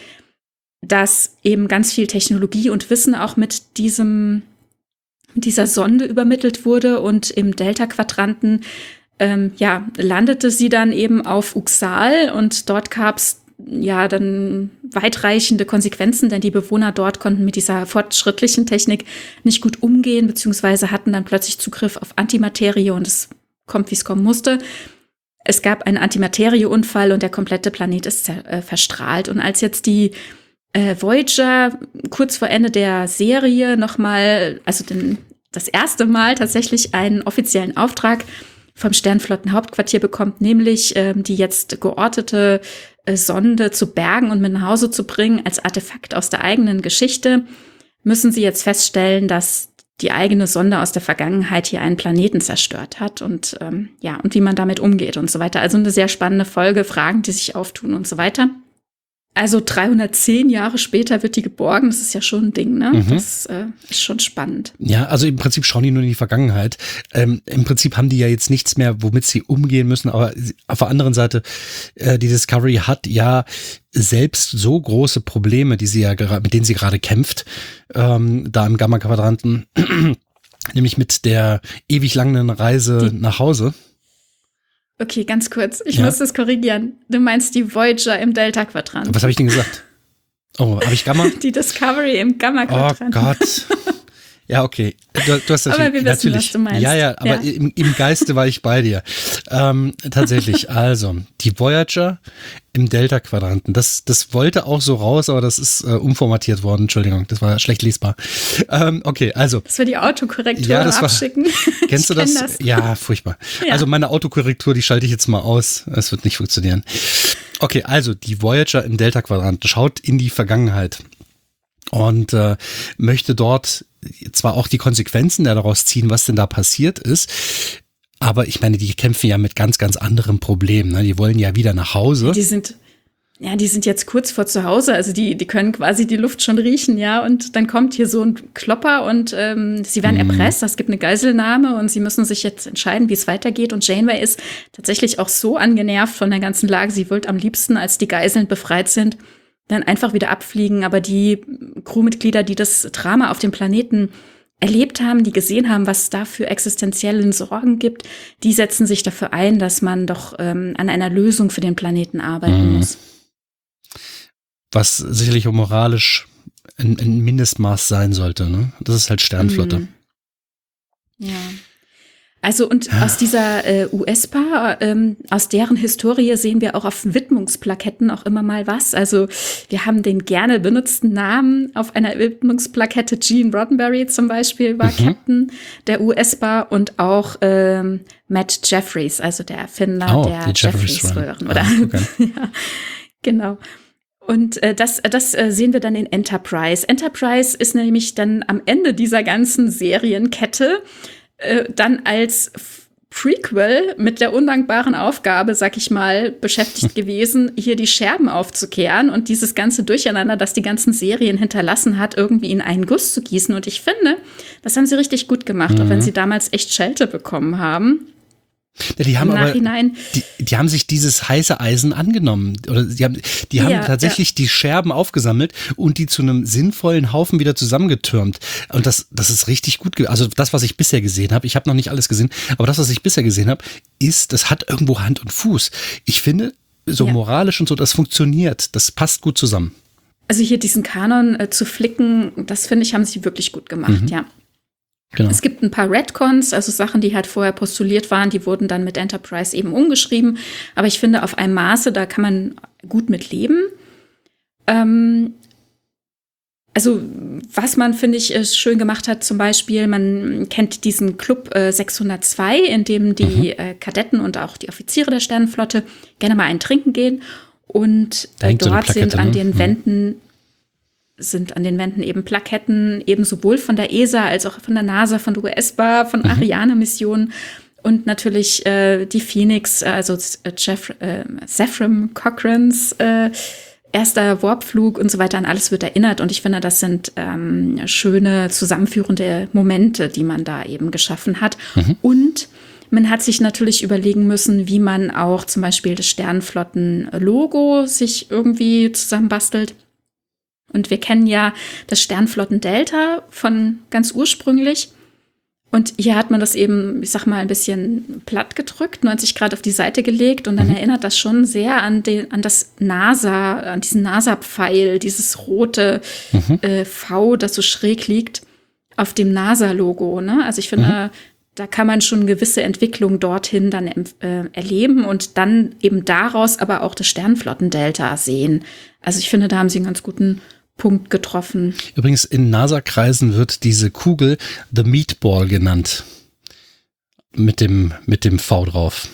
dass eben ganz viel Technologie und Wissen auch mit diesem, dieser Sonde übermittelt wurde. Und im Delta-Quadranten ähm, ja, landete sie dann eben auf Uxal und dort gab's ja dann weitreichende Konsequenzen, denn die Bewohner dort konnten mit dieser fortschrittlichen Technik nicht gut umgehen, beziehungsweise hatten dann plötzlich Zugriff auf Antimaterie und es kommt, wie es kommen musste. Es gab einen Antimaterieunfall und der komplette Planet ist äh, verstrahlt. Und als jetzt die äh, Voyager kurz vor Ende der Serie nochmal, also den, das erste Mal tatsächlich einen offiziellen Auftrag vom Sternflottenhauptquartier bekommt, nämlich ähm, die jetzt geortete äh, Sonde zu bergen und mit nach Hause zu bringen als Artefakt aus der eigenen Geschichte, müssen sie jetzt feststellen, dass die eigene Sonde aus der Vergangenheit hier einen Planeten zerstört hat und ähm, ja, und wie man damit umgeht und so weiter. Also eine sehr spannende Folge, Fragen, die sich auftun und so weiter. Also dreihundertzehn Jahre später wird die geborgen. Das ist ja schon ein Ding, ne? Mhm. Das äh, ist schon spannend. Ja, also im Prinzip schauen die nur in die Vergangenheit. Ähm, Im Prinzip haben die ja jetzt nichts mehr, womit sie umgehen müssen. Aber auf der anderen Seite, äh, die Discovery hat ja selbst so große Probleme, die sie ja gerade, mit denen sie gerade kämpft, ähm, da im Gamma-Quadranten, nämlich mit der ewig langen Reise die nach Hause. Okay, ganz kurz. Ich ja. muss das korrigieren. Du meinst die Voyager im Delta-Quadrant. Was habe ich denn gesagt? Oh, habe ich Gamma? Die Discovery im Gamma-Quadrant. Oh Gott. Ja, okay. Du, du hast natürlich, aber wir wissen, natürlich, was du meinst. Ja, ja, aber ja. Im, im Geiste war ich bei dir. Ähm, tatsächlich, also, die Voyager im Delta-Quadranten. Das, das wollte auch so raus, aber das ist äh, umformatiert worden. Entschuldigung, das war schlecht lesbar. Ähm, okay, also. Das war die Autokorrektur ja, das abschicken. War, kennst du das? das? Ja, furchtbar. Ja. Also meine Autokorrektur, die schalte ich jetzt mal aus. Es wird nicht funktionieren. Okay, also die Voyager im Delta-Quadranten schaut in die Vergangenheit und äh, möchte dort zwar auch die Konsequenzen daraus ziehen, was denn da passiert ist, aber ich meine, die kämpfen ja mit ganz, ganz anderen Problemen. Ne? Die wollen ja wieder nach Hause. Die sind, ja, die sind jetzt kurz vor zu Hause, also die, die können quasi die Luft schon riechen, ja, und dann kommt hier so ein Klopper und ähm, sie werden mhm. erpresst, es gibt eine Geiselnahme und sie müssen sich jetzt entscheiden, wie es weitergeht. Und Janeway ist tatsächlich auch so angenervt von der ganzen Lage, sie wollte am liebsten, als die Geiseln befreit sind, dann einfach wieder abfliegen. Aber die Crewmitglieder, die das Drama auf dem Planeten erlebt haben, die gesehen haben, was es da für existenzielle Sorgen gibt, die setzen sich dafür ein, dass man doch ähm, an einer Lösung für den Planeten arbeiten mhm. muss. Was sicherlich auch moralisch ein, ein Mindestmaß sein sollte, ne? Das ist halt Sternflotte. Mhm. Ja. Also und ja. aus dieser äh, U S-Paar, ähm, aus deren Historie sehen wir auch auf Widmungsplaketten auch immer mal was. Also wir haben den gerne benutzten Namen auf einer Widmungsplakette. Gene Roddenberry zum Beispiel war mhm. Captain der U S-Bar und auch ähm, Matt Jeffries, also der Erfinder oh, der Jeffries-Röhren. Oder ah, okay. ja, genau. Und äh, das, das äh, sehen wir dann in Enterprise. Enterprise ist nämlich dann am Ende dieser ganzen Serienkette äh, dann als Prequel mit der undankbaren Aufgabe, sag ich mal, beschäftigt gewesen, hier die Scherben aufzukehren und dieses ganze Durcheinander, das die ganzen Serien hinterlassen hat, irgendwie in einen Guss zu gießen. Und ich finde, das haben sie richtig gut gemacht, mhm. auch wenn sie damals echt Schelte bekommen haben. Ja, die haben Im aber, Nachhinein. Die, die haben sich dieses heiße Eisen angenommen. Oder die haben, die haben ja, tatsächlich ja. die Scherben aufgesammelt und die zu einem sinnvollen Haufen wieder zusammengetürmt. Und das, das ist richtig gut. Also das, was ich bisher gesehen habe, ich habe noch nicht alles gesehen, aber das, was ich bisher gesehen habe, ist, das hat irgendwo Hand und Fuß. Ich finde, so ja. moralisch und so, das funktioniert. Das passt gut zusammen. Also hier diesen Kanon äh, zu flicken, das finde ich, haben sie wirklich gut gemacht, mhm. ja. Genau. Es gibt ein paar Retcons, also Sachen, die halt vorher postuliert waren, die wurden dann mit Enterprise eben umgeschrieben. Aber ich finde, auf einem Maße, da kann man gut mit leben. Ähm, also was man, finde ich, schön gemacht hat, zum Beispiel, man kennt diesen Club äh, sechshundertzwei, in dem die mhm. äh, Kadetten und auch die Offiziere der Sternenflotte gerne mal ein Trinken gehen. Und äh, dort so sind an den mhm. Wänden sind an den Wänden eben Plaketten, eben sowohl von der E S A als auch von der NASA, von der U S B A, von mhm. Ariane-Missionen und natürlich äh, die Phoenix, also äh, Jeff, äh, Zefram Cochrans äh, erster Warpflug und so weiter, an alles wird erinnert. Und ich finde, das sind ähm, schöne zusammenführende Momente, die man da eben geschaffen hat. Mhm. Und man hat sich natürlich überlegen müssen, wie man auch zum Beispiel das Sternflotten-Logo sich irgendwie zusammenbastelt. Und wir kennen ja das Sternflotten-Delta von ganz ursprünglich. Und hier hat man das eben, ich sag mal, ein bisschen platt gedrückt, neunzig Grad auf die Seite gelegt. Und dann mhm. erinnert das schon sehr an, den, an das NASA, an diesen NASA-Pfeil, dieses rote mhm. äh, V, das so schräg liegt auf dem NASA-Logo. Ne? Also ich finde, mhm. da kann man schon gewisse Entwicklung dorthin dann äh, erleben und dann eben daraus aber auch das Sternflotten-Delta sehen. Also ich finde, da haben sie einen ganz guten Punkt getroffen. Übrigens, in NASA-Kreisen wird diese Kugel The Meatball genannt. Mit dem, mit dem V drauf.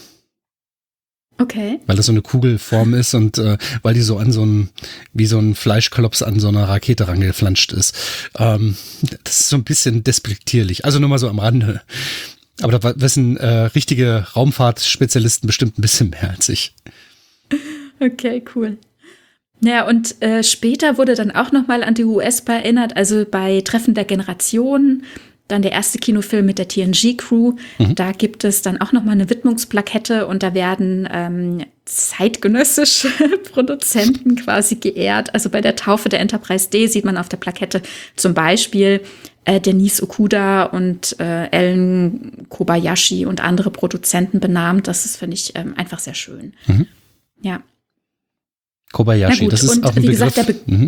Okay. Weil das so eine Kugelform ist und äh, weil die so an so einem, wie so ein Fleischklops an so einer Rakete rangeflanscht ist. Ähm, das ist so ein bisschen despektierlich. Also nur mal so am Rande. Aber da wissen äh, richtige Raumfahrtspezialisten bestimmt ein bisschen mehr als ich. Okay, cool. Ja, und äh, später wurde dann auch noch mal an die U S B A erinnert, also bei Treffen der Generationen, dann der erste Kinofilm mit der T N G-Crew. Mhm. Da gibt es dann auch noch mal eine Widmungsplakette und da werden ähm, zeitgenössische Produzenten quasi geehrt. Also bei der Taufe der Enterprise D sieht man auf der Plakette zum Beispiel äh, Denise Okuda und äh, Ellen Kobayashi und andere Produzenten benannt. Das ist, finde ich, ähm, einfach sehr schön. Mhm. Ja. Kobayashi, gut, das ist auch ein wie Begriff. Gesagt, der Be-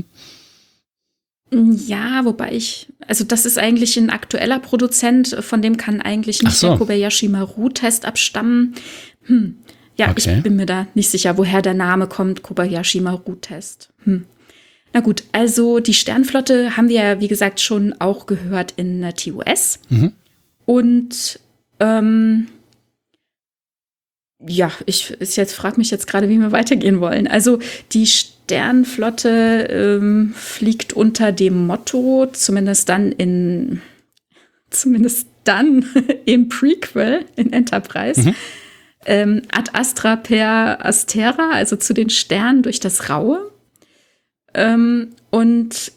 mhm. Ja, wobei ich, also das ist eigentlich ein aktueller Produzent, von dem kann eigentlich nicht so. der Kobayashi Maru-Test abstammen. Hm. Ja, okay. Ich bin mir da nicht sicher, woher der Name kommt, Kobayashi Maru-Test. Hm. Na gut, also die Sternflotte haben wir ja, wie gesagt, schon auch gehört in der T O S. Mhm. Und ähm, ja, ich ist jetzt frage mich jetzt gerade, wie wir weitergehen wollen. Also die Sternflotte ähm, fliegt unter dem Motto, zumindest dann in, zumindest dann im Prequel in Enterprise, mhm. ähm, ad astra per astera, also zu den Sternen durch das Raue. Ähm, und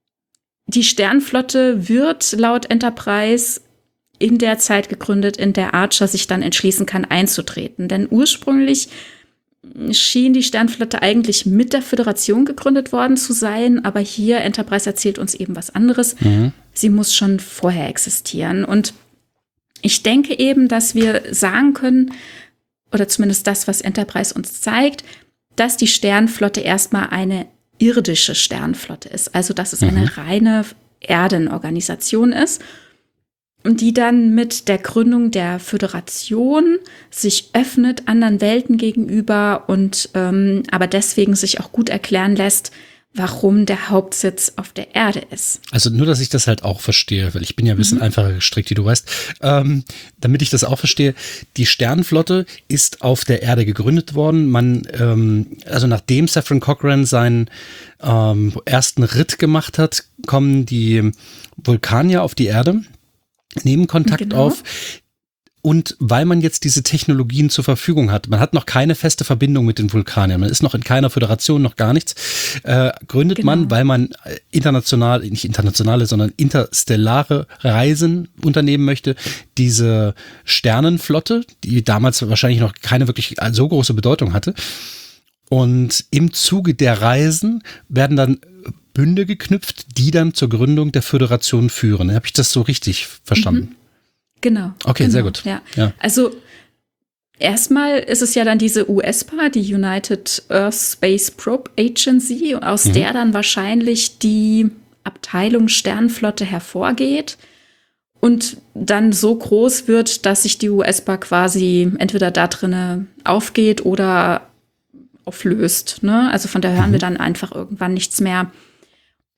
die Sternflotte wird laut Enterprise in der Zeit gegründet, in der Archer sich dann entschließen kann, einzutreten. Denn ursprünglich schien die Sternflotte eigentlich mit der Föderation gegründet worden zu sein, aber hier, Enterprise erzählt uns eben was anderes. Mhm. Sie muss schon vorher existieren. Und ich denke eben, dass wir sagen können, oder zumindest das, was Enterprise uns zeigt, dass die Sternflotte erstmal eine irdische Sternflotte ist. Also, dass es mhm. eine reine Erdenorganisation ist. Und die dann mit der Gründung der Föderation sich öffnet anderen Welten gegenüber und ähm, aber deswegen sich auch gut erklären lässt, warum der Hauptsitz auf der Erde ist. Also nur, dass ich das halt auch verstehe, weil ich bin ja ein bisschen mhm. einfacher gestrickt, wie du weißt. Ähm, damit ich das auch verstehe, die Sternflotte ist auf der Erde gegründet worden. Man, ähm, also nachdem Zefram Cochrane seinen ähm, ersten Ritt gemacht hat, kommen die Vulkanier auf die Erde, nehmen Kontakt genau. auf und weil man jetzt diese Technologien zur Verfügung hat, man hat noch keine feste Verbindung mit den Vulkaniern, man ist noch in keiner Föderation, noch gar nichts, äh, gründet genau. man, weil man international, nicht internationale, sondern interstellare Reisen unternehmen möchte, diese Sternenflotte, die damals wahrscheinlich noch keine wirklich so große Bedeutung hatte. Und im Zuge der Reisen werden dann Bünde geknüpft, die dann zur Gründung der Föderation führen. Habe ich das so richtig verstanden? Mhm. Genau. Okay, genau, sehr gut. Ja. Ja. Also erstmal ist es ja dann diese U S B A, die United Earth Space Probe Agency, aus mhm. der dann wahrscheinlich die Abteilung Sternflotte hervorgeht und dann so groß wird, dass sich die U S B A quasi entweder da drinne aufgeht oder auflöst. Ne? Also von der hören mhm. wir dann einfach irgendwann nichts mehr.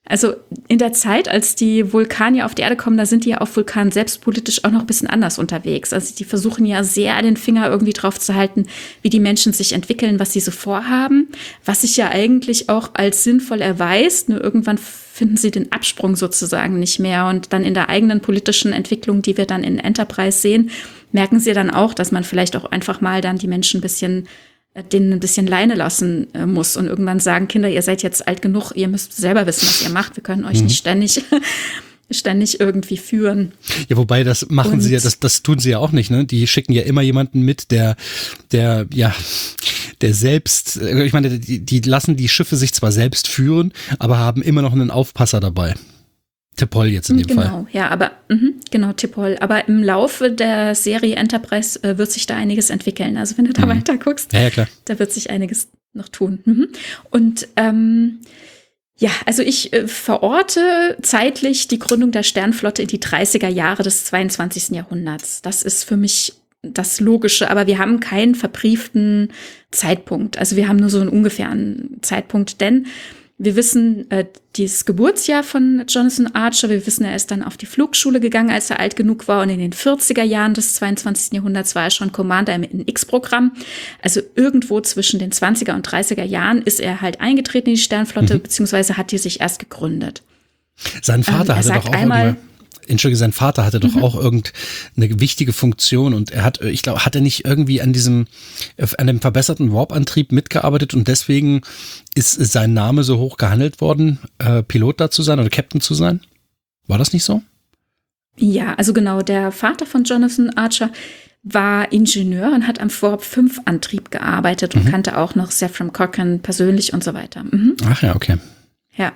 Also in der Zeit, als die Vulkanier auf die Erde kommen, da sind die ja auf Vulkan selbst politisch auch noch ein bisschen anders unterwegs. Also die versuchen ja sehr, den Finger irgendwie drauf zu halten, wie die Menschen sich entwickeln, was sie so vorhaben, was sich ja eigentlich auch als sinnvoll erweist. Nur irgendwann finden sie den Absprung sozusagen nicht mehr. Und dann in der eigenen politischen Entwicklung, die wir dann in Enterprise sehen, merken sie dann auch, dass man vielleicht auch einfach mal dann die Menschen ein bisschen denen ein bisschen Leine lassen äh, muss und irgendwann sagen, Kinder, ihr seid jetzt alt genug, ihr müsst selber wissen, was ihr macht. Wir können euch mhm. nicht ständig, ständig irgendwie führen. Ja, wobei das machen und, sie ja, das, das tun sie ja auch nicht, ne? Die schicken ja immer jemanden mit, der, der, ja, der selbst, ich meine, die, die lassen die Schiffe sich zwar selbst führen, aber haben immer noch einen Aufpasser dabei. T'Pol jetzt in dem genau, Fall. Genau, ja, aber mh, genau, T'Pol. Aber im Laufe der Serie Enterprise äh, wird sich da einiges entwickeln. Also wenn du da mhm. weiter guckst, ja, ja, klar. da wird sich einiges noch tun. Mhm. Und ähm, ja, also ich äh, verorte zeitlich die Gründung der Sternflotte in die dreißiger Jahre des zweiundzwanzigsten Jahrhunderts. Das ist für mich das Logische, aber wir haben keinen verbrieften Zeitpunkt. Also wir haben nur so einen ungefähren Zeitpunkt, denn wir wissen äh, dieses Geburtsjahr von Jonathan Archer. Wir wissen, er ist dann auf die Flugschule gegangen, als er alt genug war. Und in den vierziger Jahren des zweiundzwanzigsten Jahrhunderts war er schon Commander im X-Programm. Also irgendwo zwischen den zwanziger und dreißiger Jahren ist er halt eingetreten in die Sternflotte, mhm. beziehungsweise hat die sich erst gegründet. Sein Vater ähm, hatte doch auch einmal Entschuldige, sein Vater hatte doch mhm. auch irgendeine wichtige Funktion und er hat, ich glaube, hat er nicht irgendwie an diesem, an dem verbesserten Warp-Antrieb mitgearbeitet und deswegen ist sein Name so hoch gehandelt worden, äh, Pilot da zu sein oder Captain zu sein? War das nicht so? Ja, also genau, der Vater von Jonathan Archer war Ingenieur und hat am Warp fünf Antrieb gearbeitet und mhm. kannte auch noch Zefram Cochrane persönlich und so weiter. Mhm. Ach ja, okay. Ja.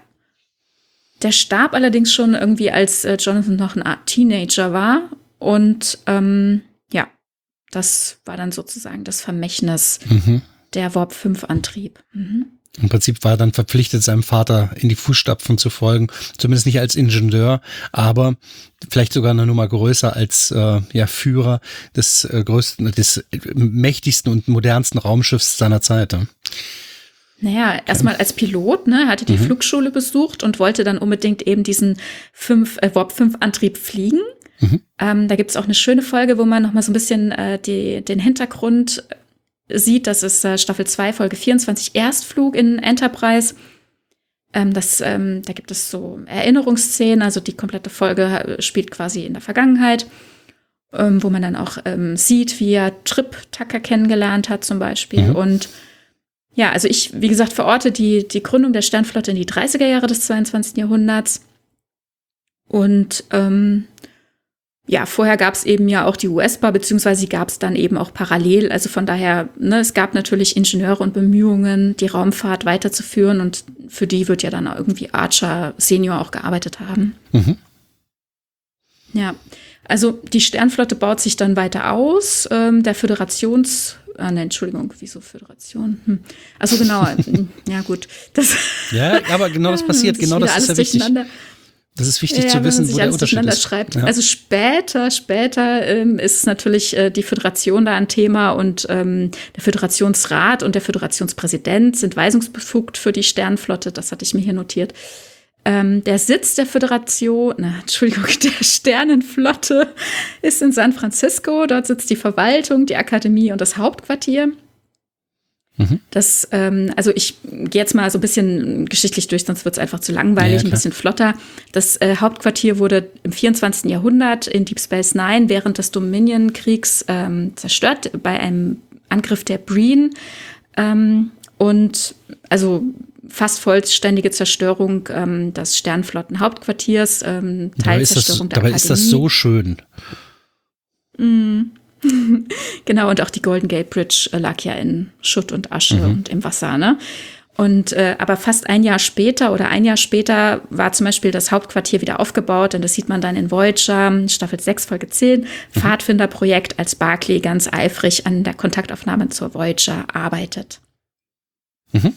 Der starb allerdings schon irgendwie, als äh, Jonathan noch ein Teenager war. Und ähm, ja, das war dann sozusagen das Vermächtnis mhm. der Warp fünf Antrieb. Mhm. Im Prinzip war er dann verpflichtet, seinem Vater in die Fußstapfen zu folgen. Zumindest nicht als Ingenieur, aber vielleicht sogar eine Nummer größer als äh, ja, Führer des äh, größten, des mächtigsten und modernsten Raumschiffs seiner Zeit. Ja. Naja, erstmal als Pilot, ne, hatte die mhm. Flugschule besucht und wollte dann unbedingt eben diesen fünf, äh, Warp fünf Antrieb fliegen. Mhm. Ähm, da gibt's auch eine schöne Folge, wo man noch mal so ein bisschen äh, die, den Hintergrund sieht. Das ist äh, Staffel zwei, Folge vierundzwanzig, Erstflug in Enterprise. Ähm, das, ähm, da gibt es so Erinnerungsszenen, also die komplette Folge spielt quasi in der Vergangenheit, ähm, wo man dann auch ähm, sieht, wie er Trip Tucker kennengelernt hat zum Beispiel. Mhm. Und ja, also ich, wie gesagt, verorte die, die Gründung der Sternflotte in die dreißiger Jahre des zweiundzwanzigsten Jahrhunderts. Und ähm, ja, vorher gab es eben ja auch die U S B A, beziehungsweise sie gab es dann eben auch parallel. Also von daher, ne, es gab natürlich Ingenieure und Bemühungen, die Raumfahrt weiterzuführen. Und für die wird ja dann irgendwie Archer Senior auch gearbeitet haben. Mhm. Ja, also die Sternflotte baut sich dann weiter aus. Ähm, der Föderations Ah, ne, Entschuldigung, wieso Föderation? Hm. Also genau, ja gut. Das ja, aber genau das passiert, genau das ist ja wichtig. Das ist wichtig ja, zu wissen, wo der Unterschied ist. Schreibt. Ja. Also später, später ähm, ist natürlich äh, die Föderation da ein Thema und ähm, der Föderationsrat und der Föderationspräsident sind weisungsbefugt für die Sternflotte, das hatte ich mir hier notiert. Ähm, der Sitz der Föderation, na, Entschuldigung, der Sternenflotte ist in San Francisco. Dort sitzt die Verwaltung, die Akademie und das Hauptquartier. Mhm. Das, ähm, also ich gehe jetzt mal so ein bisschen geschichtlich durch, sonst wird es einfach zu langweilig, ja, ein bisschen flotter. Das äh, Hauptquartier wurde im vierundzwanzigsten Jahrhundert in Deep Space Nine während des Dominion-Kriegs ähm, zerstört bei einem Angriff der Breen. Ähm, und also fast vollständige Zerstörung ähm, des Sternflotten-Hauptquartiers, ähm, Teilzerstörung der Akademie. Dabei ist das so schön. Mm. Genau, und auch die Golden Gate Bridge äh, lag ja in Schutt und Asche mhm. und im Wasser, ne? Und äh, aber fast ein Jahr später oder ein Jahr später war zum Beispiel das Hauptquartier wieder aufgebaut und das sieht man dann in Voyager, Staffel sechs, Folge zehn, mhm. Pfadfinderprojekt, als Barclay ganz eifrig an der Kontaktaufnahme zur Voyager arbeitet. Mhm.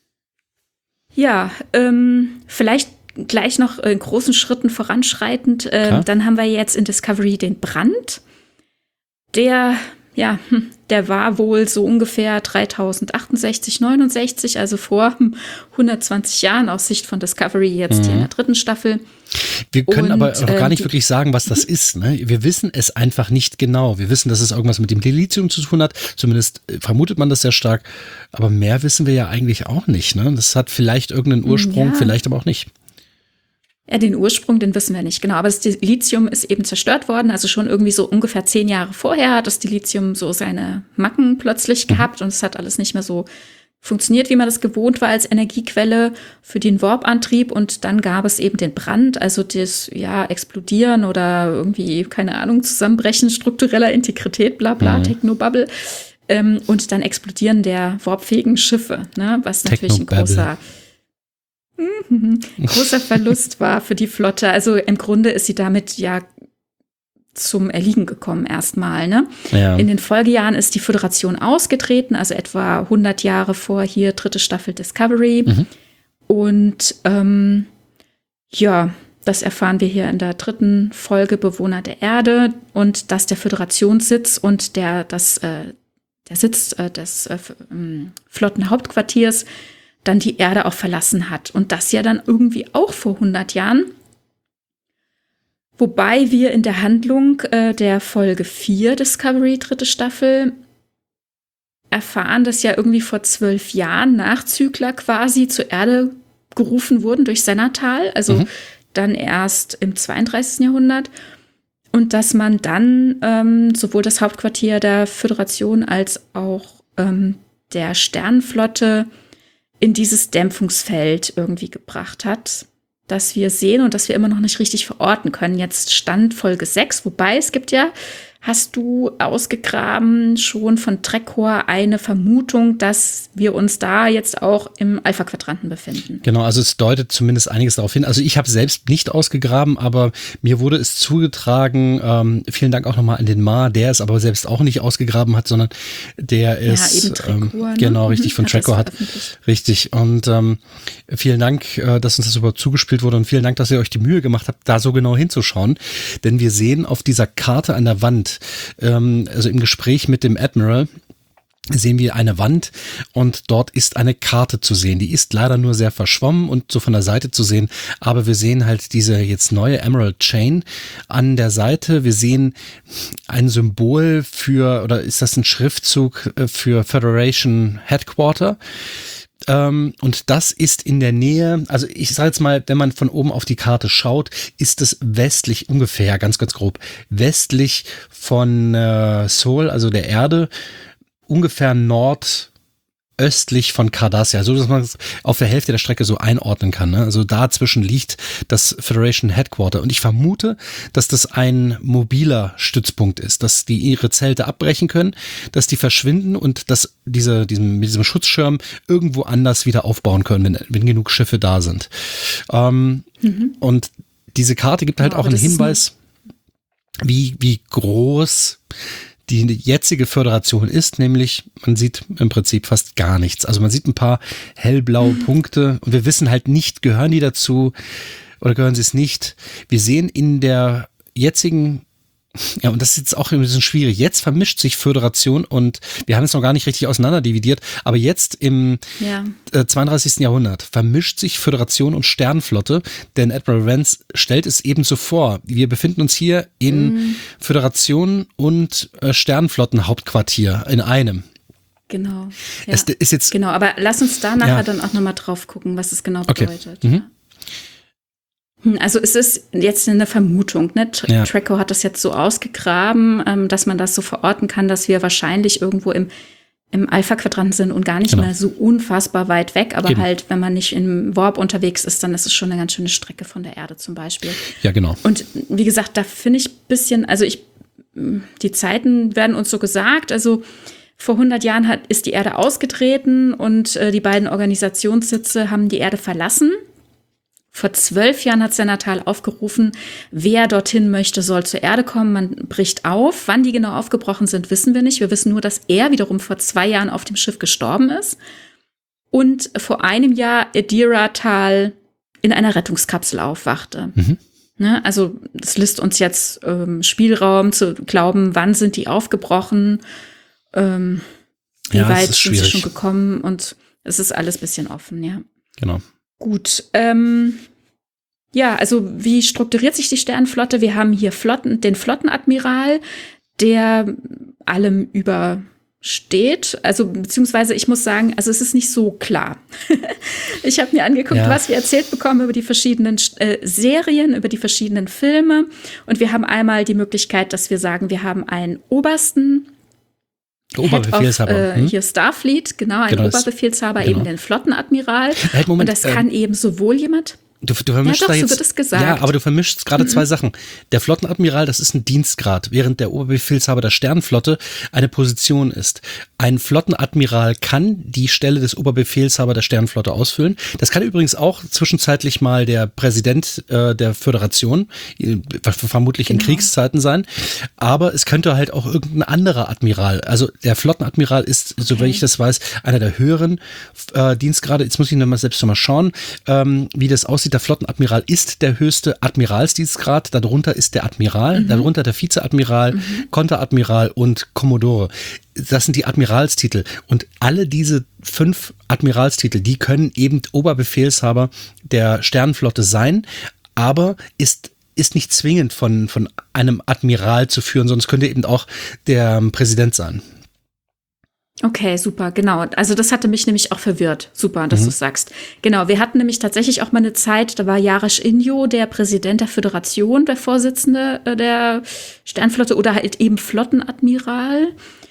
Ja, ähm, vielleicht gleich noch in großen Schritten voranschreitend. Äh, dann haben wir jetzt in Discovery den Brand. Der ja, der war wohl so ungefähr dreitausendachtundsechzig, neunundsechzig, also vor hundertzwanzig Jahren aus Sicht von Discovery jetzt mhm. hier in der dritten Staffel. Wir können Und, aber auch gar nicht ähm, wirklich sagen, was das ist. Ne? Wir wissen es einfach nicht genau. Wir wissen, dass es irgendwas mit dem Dilithium zu tun hat. Zumindest vermutet man das sehr stark. Aber mehr wissen wir ja eigentlich auch nicht. Ne? Das hat vielleicht irgendeinen Ursprung, ja. vielleicht aber auch nicht. Ja, den Ursprung, den wissen wir nicht genau. Aber das Dilithium ist eben zerstört worden. Also schon irgendwie so ungefähr zehn Jahre vorher hat das Dilithium so seine Macken plötzlich mhm. gehabt. Und es hat alles nicht mehr so funktioniert, wie man das gewohnt war als Energiequelle für den Warp-Antrieb. Und dann gab es eben den Brand, also das ja Explodieren oder irgendwie, keine Ahnung, Zusammenbrechen struktureller Integrität, bla bla, mhm. Technobubble. Ähm, und dann Explodieren der warpfähigen Schiffe, ne? Was natürlich ein großer, mhm, großer Verlust war für die Flotte. Also im Grunde ist sie damit ja zum Erliegen gekommen erstmal. Ne? Ja. In den Folgejahren ist die Föderation ausgetreten, also etwa hundert Jahre vor hier dritte Staffel Discovery. Mhm. Und ähm, ja, das erfahren wir hier in der dritten Folge Bewohner der Erde und dass der Föderationssitz und der, das, äh, der Sitz äh, des äh, Flottenhauptquartiers dann die Erde auch verlassen hat. Und das ja dann irgendwie auch vor hundert Jahren. Wobei wir in der Handlung äh, der Folge vier Discovery, dritte Staffel, erfahren, dass ja irgendwie vor zwölf Jahren Nachzügler quasi zur Erde gerufen wurden durch Sennatal, also mhm. dann erst im zweiunddreißigsten Jahrhundert. Und dass man dann ähm, sowohl das Hauptquartier der Föderation als auch ähm, der Sternenflotte in dieses Dämpfungsfeld irgendwie gebracht hat, dass wir sehen und dass wir immer noch nicht richtig verorten können. Jetzt stand Folge sechs, wobei es gibt ja, hast du ausgegraben schon von Trekor eine Vermutung, dass wir uns da jetzt auch im Alpha-Quadranten befinden. Genau, also es deutet zumindest einiges darauf hin. Also ich habe selbst nicht ausgegraben, aber mir wurde es zugetragen. Ähm, vielen Dank auch nochmal an den Ma, der es aber selbst auch nicht ausgegraben hat, sondern der ist ja, eben Trekor, ähm, genau, ne? richtig, von hat Trekor hat. Richtig. Und ähm, vielen Dank, äh, dass uns das überhaupt zugespielt wurde und vielen Dank, dass ihr euch die Mühe gemacht habt, da so genau hinzuschauen. Denn wir sehen auf dieser Karte an der Wand, also im Gespräch mit dem Admiral, sehen wir eine Wand und dort ist eine Karte zu sehen. Die ist leider nur sehr verschwommen und so von der Seite zu sehen, aber wir sehen halt diese jetzt neue Emerald Chain an der Seite. Wir sehen ein Symbol für, oder ist das ein Schriftzug für Federation Headquarter? Ähm, und das ist in der Nähe, also ich sage jetzt mal, wenn man von oben auf die Karte schaut, ist es westlich ungefähr, ganz, ganz grob, westlich von äh, Sol, also der Erde, ungefähr nordöstlich von Cardassia, so dass man es auf der Hälfte der Strecke so einordnen kann. Ne? Also dazwischen liegt das Federation Headquarter. Und ich vermute, dass das ein mobiler Stützpunkt ist, dass die ihre Zelte abbrechen können, dass die verschwinden und dass diese, diesem, mit diesem Schutzschirm irgendwo anders wieder aufbauen können, wenn, wenn genug Schiffe da sind. Ähm, mhm. Und diese Karte gibt halt oh, auch einen Hinweis, wie, wie groß die jetzige Föderation ist, nämlich man sieht im Prinzip fast gar nichts. Also man sieht ein paar hellblaue Punkte und wir wissen halt nicht, gehören die dazu oder gehören sie es nicht. Wir sehen in der jetzigen, ja, und das ist jetzt auch ein bisschen schwierig. Jetzt vermischt sich Föderation und wir haben es noch gar nicht richtig auseinanderdividiert, aber jetzt im ja. äh, zweiunddreißigsten Jahrhundert vermischt sich Föderation und Sternenflotte, denn Admiral Vance stellt es ebenso vor. Wir befinden uns hier in mm. Föderation und äh, Sternenflottenhauptquartier in einem. Genau. Ja. Es ist jetzt, genau, aber lass uns da nachher ja. dann auch nochmal drauf gucken, was es genau bedeutet. Okay. Mhm. Ja. Also es ist jetzt eine Vermutung, ne? Ja. Trekor hat das jetzt so ausgegraben, ähm, dass man das so verorten kann, dass wir wahrscheinlich irgendwo im, im Alpha-Quadranten sind und gar nicht genau. mehr so unfassbar weit weg. Aber Eben. halt, wenn man nicht im Warp unterwegs ist, dann ist es schon eine ganz schöne Strecke von der Erde zum Beispiel. Ja, genau. Und wie gesagt, da finde ich ein bisschen, also ich, die Zeiten werden uns so gesagt, also vor hundert Jahren hat, ist die Erde ausgetreten und äh, die beiden Organisationssitze haben die Erde verlassen. Vor zwölf Jahren hat Sennatal aufgerufen, wer dorthin möchte, soll zur Erde kommen. Man bricht auf. Wann die genau aufgebrochen sind, wissen wir nicht. Wir wissen nur, dass er wiederum vor zwei Jahren auf dem Schiff gestorben ist. Und vor einem Jahr Adira Tal in einer Rettungskapsel aufwachte. Mhm. Ne? Also das lässt uns jetzt ähm, Spielraum zu glauben, wann sind die aufgebrochen, ähm, wie ja, weit sind sie schon gekommen, und es ist alles ein bisschen offen, ja. Genau. Gut, ähm, ja, also wie strukturiert sich die Sternenflotte? Wir haben hier Flotten, den Flottenadmiral, der allem übersteht. Also beziehungsweise ich muss sagen, also es ist nicht so klar. Ich habe mir angeguckt, ja. was wir erzählt bekommen über die verschiedenen äh, Serien, über die verschiedenen Filme. Und wir haben einmal die Möglichkeit, dass wir sagen, wir haben einen Obersten, Oberbefehlshaber. Head of, äh, hm? hier Starfleet, genau, ein genau, Oberbefehlshaber, genau. eben den Flottenadmiral. Halt, Moment, und das kann ähm, eben sowohl jemand. Du, du vermischst ja, doch, da jetzt, so wird es gesagt. Ja, aber du vermischst gerade mhm. zwei Sachen. Der Flottenadmiral, das ist ein Dienstgrad, während der Oberbefehlshaber der Sternenflotte eine Position ist. Ein Flottenadmiral kann die Stelle des Oberbefehlshaber der Sternenflotte ausfüllen. Das kann übrigens auch zwischenzeitlich mal der Präsident äh, der Föderation, äh, vermutlich genau. in Kriegszeiten sein. Aber es könnte halt auch irgendein anderer Admiral. Also der Flottenadmiral ist, okay. soweit ich das weiß, einer der höheren äh, Dienstgrade. Jetzt muss ich noch mal selbst noch mal schauen, ähm, wie das aussieht. Der Flottenadmiral ist der höchste Admiralsdienstgrad, darunter ist der Admiral, mhm. darunter der Vizeadmiral, mhm. Konteradmiral und Kommodore. Das sind die Admiralstitel, und alle diese fünf Admiralstitel, die können eben Oberbefehlshaber der Sternenflotte sein, aber ist ist nicht zwingend von von einem Admiral zu führen, sondern es könnte eben auch der ähm, Präsident sein. Okay, super, genau. Also das hatte mich nämlich auch verwirrt. Super, dass mhm. du es sagst. Genau, wir hatten nämlich tatsächlich auch mal eine Zeit, da war Yaresh Inyo der Präsident der Föderation, der Vorsitzende äh, der Sternflotte, oder halt eben Flottenadmiral.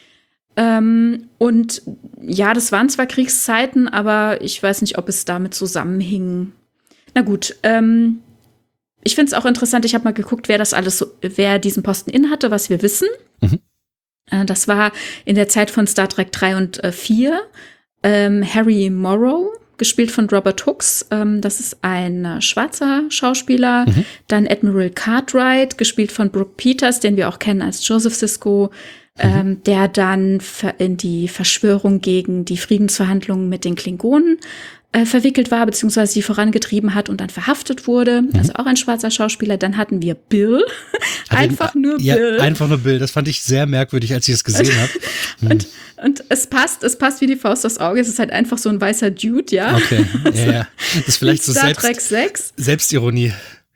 Ähm, und ja, das waren zwar Kriegszeiten, aber ich weiß nicht, ob es damit zusammenhing. Na gut, ähm, ich finde es auch interessant, ich habe mal geguckt, wer das alles, so, wer diesen Posten innehatte, was wir wissen. Mhm. Das war in der Zeit von Star Trek drei und vier ähm, Harry Morrow, gespielt von Robert Hooks. Ähm, das ist ein äh, schwarzer Schauspieler. Mhm. Dann Admiral Cartwright, gespielt von Brooke Peters, den wir auch kennen als Joseph Sisko, mhm. ähm, der dann in die Verschwörung gegen die Friedensverhandlungen mit den Klingonen äh, verwickelt war, beziehungsweise sie vorangetrieben hat und dann verhaftet wurde. Mhm. Also auch ein schwarzer Schauspieler. Dann hatten wir Bill. Einfach nur ja, Bill. Einfach nur Bill. Das fand ich sehr merkwürdig, als ich es gesehen habe. Hm. Und, und es passt, es passt wie die Faust aufs Auge. Es ist halt einfach so ein weißer Dude, ja. Okay, ja, ja. Das ist vielleicht so Star selbst, Trek sechs. Selbstironie.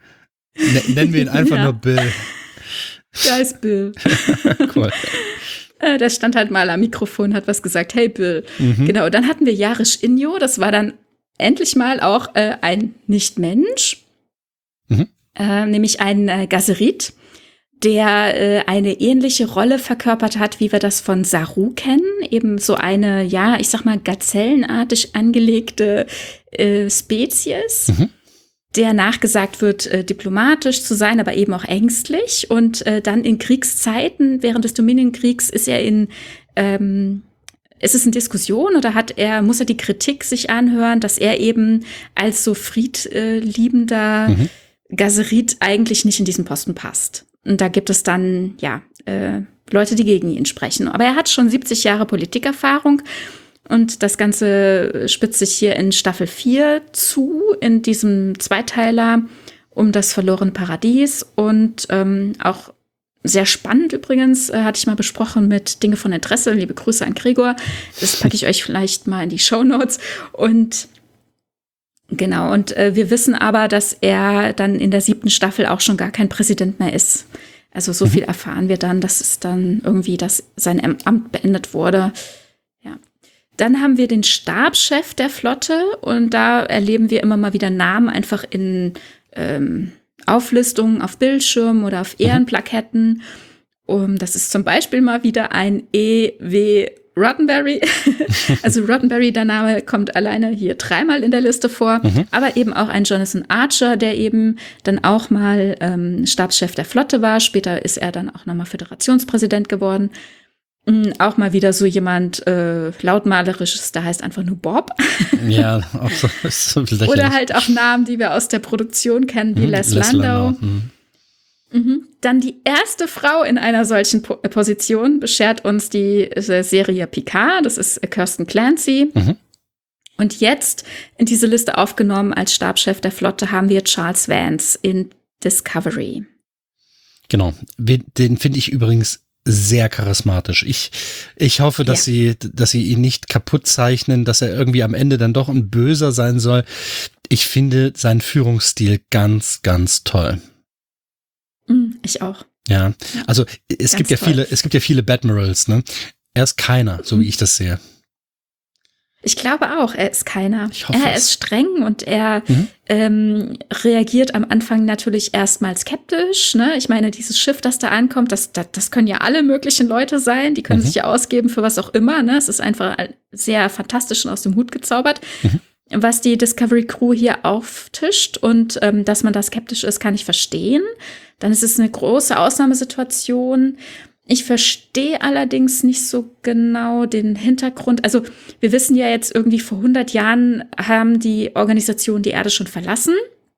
N- nennen wir ihn einfach ja. nur Bill. Da ist Bill. Cool. Der stand halt mal am Mikrofon, hat was gesagt. Hey, Bill. Mhm. Genau, dann hatten wir Yaresh Inyo. Das war dann endlich mal auch äh, ein Nicht-Mensch. Mhm. Äh, nämlich ein äh, Gazerit, der äh, eine ähnliche Rolle verkörpert hat, wie wir das von Saru kennen. Eben so eine, ja, ich sag mal, gazellenartig angelegte äh, Spezies, mhm. der nachgesagt wird, äh, diplomatisch zu sein, aber eben auch ängstlich. Und äh, dann in Kriegszeiten, während des Dominion-Kriegs, ist er in ähm, ist es eine Diskussion oder hat er, muss er die Kritik sich anhören, dass er eben als so friedliebender mhm. Gazerit eigentlich nicht in diesen Posten passt. Und da gibt es dann, ja, äh, Leute, die gegen ihn sprechen. Aber er hat schon siebzig Jahre Politikerfahrung, und das Ganze spitzt sich hier in Staffel vier zu, in diesem Zweiteiler um das verlorene Paradies. Und ähm, auch sehr spannend übrigens, äh, hatte ich mal besprochen mit Dinge von Interesse. Liebe Grüße an Gregor. Das packe ich euch vielleicht mal in die Shownotes. Und genau, und äh, wir wissen aber, dass er dann in der siebten Staffel auch schon gar kein Präsident mehr ist. Also so viel erfahren wir dann, dass es dann irgendwie, dass sein Amt beendet wurde. Ja. Dann haben wir den Stabschef der Flotte, und da erleben wir immer mal wieder Namen einfach in ähm, Auflistungen auf Bildschirmen oder auf Ehrenplaketten. Um, das ist zum Beispiel mal wieder ein E W Roddenberry. Also Roddenberry, der Name kommt alleine hier dreimal in der Liste vor. Mhm. Aber eben auch ein Jonathan Archer, der eben dann auch mal ähm, Stabschef der Flotte war. Später ist er dann auch nochmal Föderationspräsident geworden. Mhm, auch mal wieder so jemand äh, lautmalerisches, da heißt einfach nur Bob. Ja, auch so. Ist so oder halt auch Namen, die wir aus der Produktion kennen, wie mhm, Les, Les Landau. Landau. Mhm. Mhm. Dann die erste Frau in einer solchen po- Position beschert uns die äh, Serie Picard. Das ist äh, Kirsten Clancy. Mhm. Und jetzt in diese Liste aufgenommen als Stabschef der Flotte haben wir Charles Vance in Discovery. Genau, den finde ich übrigens sehr charismatisch. Ich, ich hoffe, dass ja. sie, dass sie ihn nicht kaputt zeichnen, dass er irgendwie am Ende dann doch ein Böser sein soll. Ich finde seinen Führungsstil ganz, ganz toll. Ich auch. Ja, also es ganz gibt ja toll. viele, es gibt ja viele Badmirals, ne? Er ist keiner, so wie ich das sehe. Ich glaube auch, er ist keiner. Ich hoffe er es. ist streng und er Mhm. ähm, reagiert am Anfang natürlich erstmal skeptisch. Ne? Ich meine, dieses Schiff, das da ankommt, das, das, das können ja alle möglichen Leute sein. Die können Mhm. sich ja ausgeben für was auch immer. Ne? Es ist einfach sehr fantastisch und aus dem Hut gezaubert, Mhm. was die Discovery Crew hier auftischt. Und ähm, dass man da skeptisch ist, kann ich verstehen. Dann ist es eine große Ausnahmesituation. Ich verstehe allerdings nicht so genau den Hintergrund. Also wir wissen ja jetzt irgendwie vor hundert Jahren haben die Organisationen die Erde schon verlassen.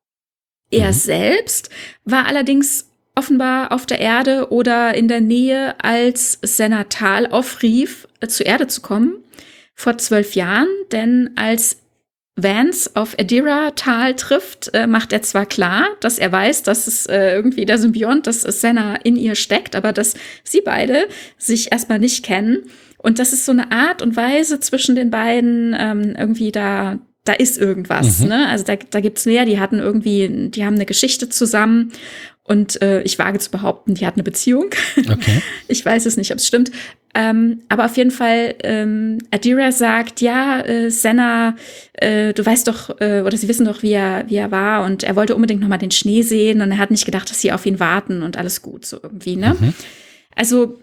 Er Mhm. selbst war allerdings offenbar auf der Erde oder in der Nähe, als Senatal aufrief, zur Erde zu kommen, vor zwölf Jahren. Denn als Vance auf Adira-Tal trifft, äh, macht er zwar klar, dass er weiß, dass es äh, irgendwie der Symbiont, dass Senna in ihr steckt, aber dass sie beide sich erstmal nicht kennen. Und das ist so eine Art und Weise zwischen den beiden, ähm, irgendwie da, da ist irgendwas. Mhm. Ne? Also da, da gibt's mehr, die hatten irgendwie, die haben eine Geschichte zusammen. Und äh, ich wage zu behaupten, die hatten eine Beziehung. Okay. Ich weiß es nicht, ob es stimmt. Ähm, aber auf jeden Fall, ähm, Adira sagt, ja, äh, Senna, äh, du weißt doch, äh, oder sie wissen doch, wie er, wie er war. Und er wollte unbedingt noch mal den Schnee sehen. Und er hat nicht gedacht, dass sie auf ihn warten und alles gut, so irgendwie, ne? Mhm. Also,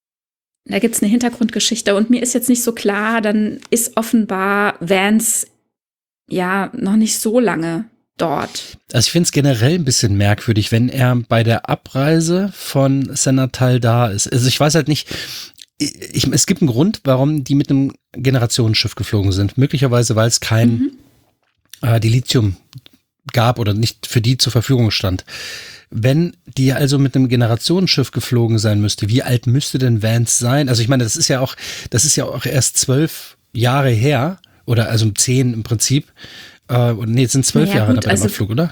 da gibt's eine Hintergrundgeschichte. Und mir ist jetzt nicht so klar, dann ist offenbar Vance ja noch nicht so lange dort. Also ich finde es generell ein bisschen merkwürdig, wenn er bei der Abreise von Senatal da ist. Also ich weiß halt nicht, ich, es gibt einen Grund, warum die mit einem Generationsschiff geflogen sind. Möglicherweise, weil es kein Mhm. äh, Dilithium gab oder nicht für die zur Verfügung stand. Wenn die also mit einem Generationsschiff geflogen sein müsste, wie alt müsste denn Vance sein? Also ich meine, das ist ja auch, das ist ja auch erst zwölf Jahre her oder also zehn im Prinzip. Äh, nee, es sind zwölf Naja, Jahre gut, bei dem also- Abflug, oder?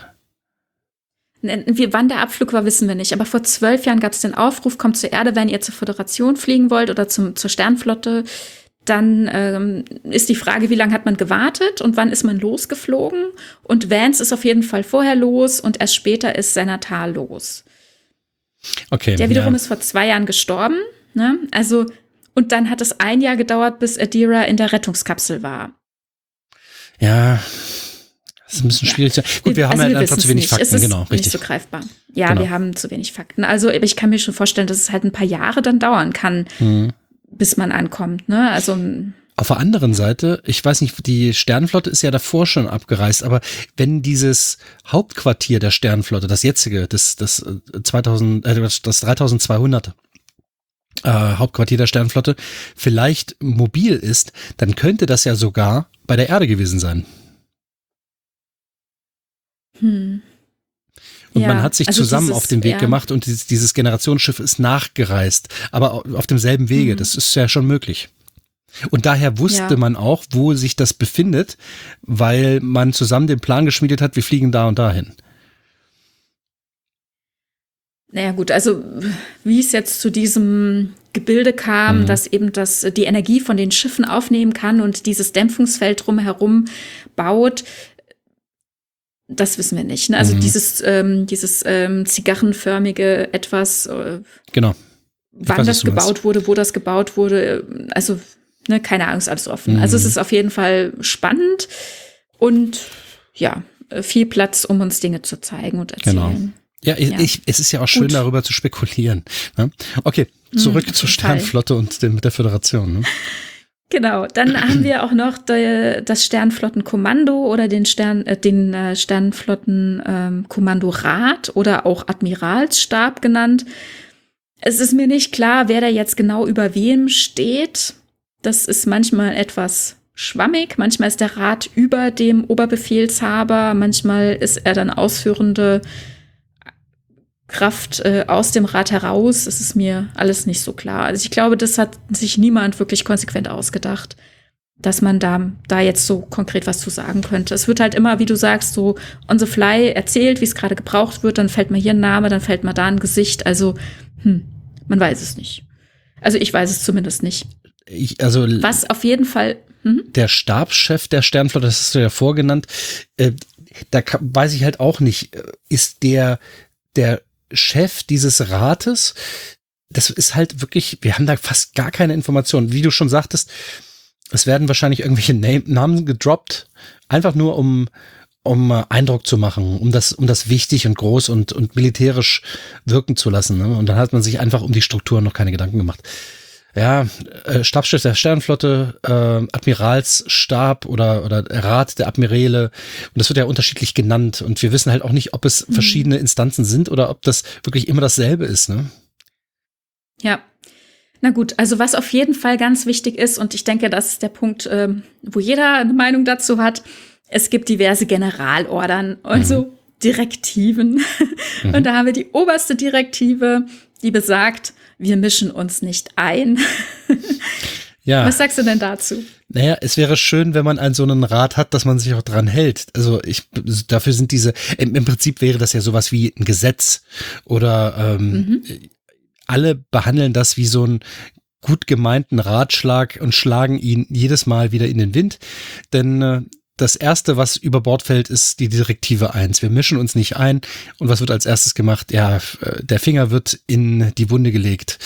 Wie, wann der Abflug war, wissen wir nicht. Aber vor zwölf Jahren gab es den Aufruf, kommt zur Erde, wenn ihr zur Föderation fliegen wollt oder zum, zur Sternflotte. Dann ähm, ist die Frage, wie lange hat man gewartet und wann ist man losgeflogen? Und Vance ist auf jeden Fall vorher los und erst später ist Senatal los. Okay. Der wiederum ja. ist vor zwei Jahren gestorben. Ne? Also, und dann hat es ein Jahr gedauert, bis Adira in der Rettungskapsel war. Ja, das ist ein bisschen Ja. schwierig. Gut, wir haben Also halt wir einfach wissen's zu wenig nicht. Fakten, Es ist genau, nicht richtig. so greifbar. Ja, Genau. wir haben zu wenig Fakten. Also ich kann mir schon vorstellen, dass es halt ein paar Jahre dann dauern kann, Mhm. bis man ankommt. Ne? Also Auf der anderen Seite, ich weiß nicht, die Sternenflotte ist ja davor schon abgereist, aber wenn dieses Hauptquartier der Sternenflotte, das jetzige, das, das äh, zweitausend, äh, das dreitausendzweihundert äh, Hauptquartier der Sternenflotte vielleicht mobil ist, dann könnte das ja sogar bei der Erde gewesen sein. hm. Und Ja, man hat sich also zusammen dieses- auf den Weg ja. gemacht und dieses, dieses Generationsschiff ist nachgereist, aber au- auf demselben Wege. Mhm. Das ist ja schon möglich. Und daher wusste Ja. man auch, wo sich das befindet, weil man zusammen den Plan geschmiedet hat, wir fliegen da und dahin. Naja gut, also wie es jetzt zu diesem Gebilde kam, Mhm. dass eben das die Energie von den Schiffen aufnehmen kann und dieses Dämpfungsfeld drumherum baut, das wissen wir nicht. Ne? Also Mhm. dieses, ähm, dieses ähm, zigarrenförmige etwas, äh, Genau. wann weiß, was das du meinst. gebaut wurde, wo das gebaut wurde, äh, also ne, keine Ahnung, ist alles offen. Mhm. Also es ist auf jeden Fall spannend und ja, äh, viel Platz, um uns Dinge zu zeigen und Genau. erzählen. Ja, ich, Ja. ich, es ist ja auch schön, Gut. darüber zu spekulieren. Ne? Okay, zurück Mhm, auf zur jeden Fall. Sternflotte und dem, der Föderation. Ne? Genau, dann haben wir auch noch de, das Sternflottenkommando oder den Stern, äh, den äh, Sternflottenkommandorat oder auch Admiralsstab genannt. Es ist mir nicht klar, wer da jetzt genau über wem steht. Das ist manchmal etwas schwammig. Manchmal ist der Rat über dem Oberbefehlshaber. Manchmal ist er dann ausführende Kraft äh, aus dem Rat heraus. Es ist mir alles nicht so klar. Also ich glaube, das hat sich niemand wirklich konsequent ausgedacht. dass man da, da jetzt so konkret was zu sagen könnte. Es wird halt immer, wie du sagst, so on the fly erzählt, wie es gerade gebraucht wird. Dann fällt mal hier ein Name, dann fällt mal da ein Gesicht. Also, hm, man weiß es nicht. Also ich weiß es zumindest nicht. Ich, also was auf jeden Fall. Hm? Der Stabschef der Sternflotte, das hast du ja vorgenannt, äh, da kann, weiß ich halt auch nicht, ist der, der Chef dieses Rates, das ist halt wirklich, wir haben da fast gar keine Informationen. Wie du schon sagtest, es werden wahrscheinlich irgendwelche Name, Namen gedroppt, einfach nur um, um Eindruck zu machen, um das, um das wichtig und groß und, und militärisch wirken zu lassen. Ne? Und dann hat man sich einfach um die Strukturen noch keine Gedanken gemacht. Ja, äh, Stabschef der Sternenflotte, äh, Admiralsstab oder oder Rat der Admiräle, und das wird ja unterschiedlich genannt, und wir wissen halt auch nicht, ob es mhm. verschiedene Instanzen sind oder ob das wirklich immer dasselbe ist, ne? Ja, na gut, also was auf jeden Fall ganz wichtig ist, und ich denke, das ist der Punkt, ähm, wo jeder eine Meinung dazu hat, es gibt diverse Generalordern, also mhm. Direktiven. Mhm. Und da haben wir die oberste Direktive, die besagt, wir mischen uns nicht ein. Ja. Was sagst du denn dazu? Naja, es wäre schön, wenn man einen so einen Rat hat, dass man sich auch dran hält. Also ich, dafür sind diese, im, im Prinzip wäre das ja sowas wie ein Gesetz oder ähm, mhm. alle behandeln das wie so einen gut gemeinten Ratschlag und schlagen ihn jedes Mal wieder in den Wind. Denn äh, das Erste, was über Bord fällt, ist die Direktive eins. Wir mischen uns nicht ein. Und was wird als erstes gemacht? Ja, der Finger wird in die Wunde gelegt.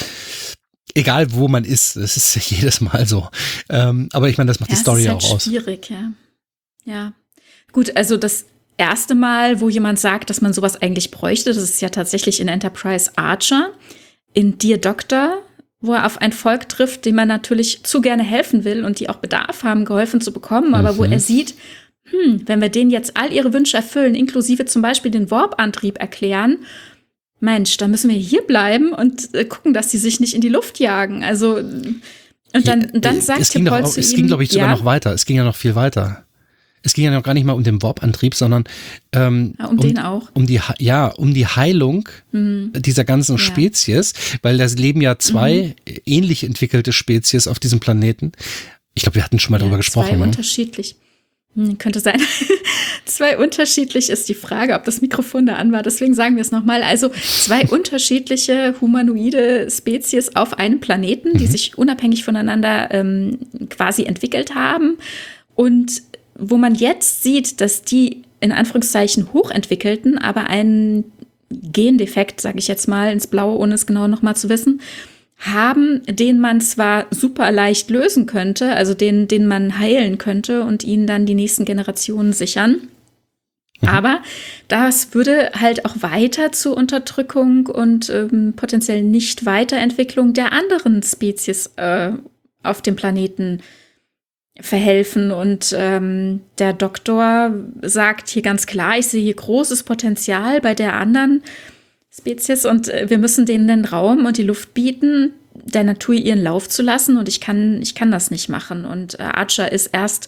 Egal, wo man ist. Das ist jedes Mal so. Ähm, aber ich meine, das macht ja, die Story halt auch aus. Schwierig, ja. Ja. Gut, also das erste Mal, wo jemand sagt, dass man sowas eigentlich bräuchte, das ist ja tatsächlich in Enterprise Archer. In Dear Doctor, wo er auf ein Volk trifft, dem man natürlich zu gerne helfen will und die auch Bedarf haben, geholfen zu bekommen, aber mhm. wo er sieht, hm, wenn wir denen jetzt all ihre Wünsche erfüllen, inklusive zum Beispiel den Warp-Antrieb erklären, Mensch, da müssen wir hier bleiben und äh, gucken, dass die sich nicht in die Luft jagen. Also, und dann, ja, dann sagt T'Pol zu ihm, es ging, glaube ich, sogar ja? noch weiter. Es ging ja noch viel weiter. Es ging ja noch gar nicht mal um den Warp-Antrieb, sondern ähm, ja, um, um den auch. Um die, ja, um die Heilung mhm. dieser ganzen ja. Spezies, weil da leben ja zwei mhm. ähnlich entwickelte Spezies auf diesem Planeten. Ich glaube, wir hatten schon mal ja, darüber gesprochen. Zwei ne? unterschiedlich. Hm, könnte sein. Zwei unterschiedlich ist die Frage, ob das Mikrofon da an war. Deswegen sagen wir es nochmal. Also zwei unterschiedliche humanoide Spezies auf einem Planeten, die mhm. sich unabhängig voneinander ähm, quasi entwickelt haben. Und wo man jetzt sieht, dass die in Anführungszeichen hochentwickelten, aber einen Gendefekt, sage ich jetzt mal, ins Blaue, ohne es genau noch mal zu wissen, haben, den man zwar super leicht lösen könnte, also den, den man heilen könnte und ihnen dann die nächsten Generationen sichern. Mhm. Aber das würde halt auch weiter zur Unterdrückung und ähm, potenziell Nicht-Weiterentwicklung der anderen Spezies äh, auf dem Planeten verhelfen. Und ähm, der Doktor sagt hier ganz klar, ich sehe hier großes Potenzial bei der anderen Spezies und äh, wir müssen denen den Raum und die Luft bieten, der Natur ihren Lauf zu lassen, und ich kann, ich kann das nicht machen. Und äh, Archer ist erst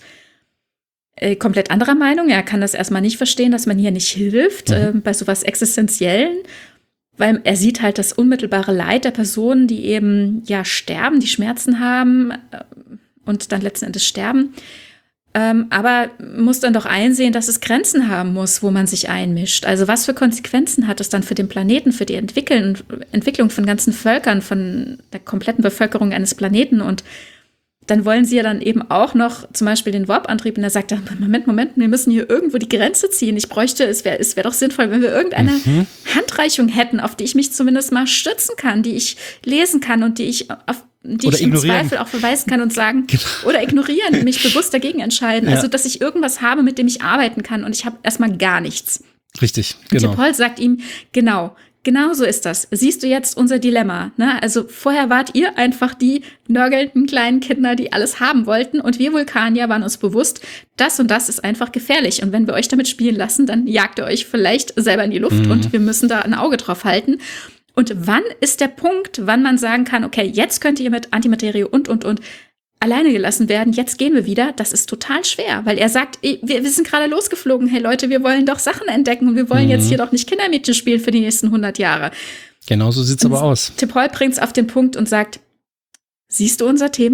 äh, komplett anderer Meinung. Er kann das erstmal nicht verstehen, dass man hier nicht hilft, mhm. äh, bei sowas Existenziellen, weil er sieht halt das unmittelbare Leid der Personen, die eben ja sterben, die Schmerzen haben, äh, und dann letzten Endes sterben. Ähm, aber muss dann doch einsehen, dass es Grenzen haben muss, wo man sich einmischt. Also was für Konsequenzen hat es dann für den Planeten, für die Entwickeln, Entwicklung von ganzen Völkern, von der kompletten Bevölkerung eines Planeten? Und dann wollen sie ja dann eben auch noch zum Beispiel den Warp-Antrieb, und er sagt dann, Moment, Moment, wir müssen hier irgendwo die Grenze ziehen. Ich bräuchte, es wäre es wär doch sinnvoll, wenn wir irgendeine mhm. Handreichung hätten, auf die ich mich zumindest mal stützen kann, die ich lesen kann und die ich auf die oder ich im Zweifel auch verweisen kann und sagen, genau. oder ignorieren, mich bewusst dagegen entscheiden. Ja. Also, dass ich irgendwas habe, mit dem ich arbeiten kann, und ich habe erstmal gar nichts. Richtig, genau. Und T'Pol sagt ihm, genau, genau so ist das. Siehst du jetzt unser Dilemma, ne? Also, vorher wart ihr einfach die nörgelnden kleinen Kinder, die alles haben wollten, und wir Vulkanier waren uns bewusst, das und das ist einfach gefährlich, und wenn wir euch damit spielen lassen, dann jagt ihr euch vielleicht selber in die Luft, mhm. und wir müssen da ein Auge drauf halten. Und wann ist der Punkt, wann man sagen kann, okay, jetzt könnt ihr mit Antimaterie und, und, und alleine gelassen werden, jetzt gehen wir wieder? Das ist total schwer, weil er sagt, wir, wir sind gerade losgeflogen, hey Leute, wir wollen doch Sachen entdecken und wir wollen mhm. jetzt hier doch nicht Kindermädchen spielen für die nächsten hundert Jahre. Genau so sieht's und aber aus. T'Pol bringt's auf den Punkt und sagt, siehst du unser Thema?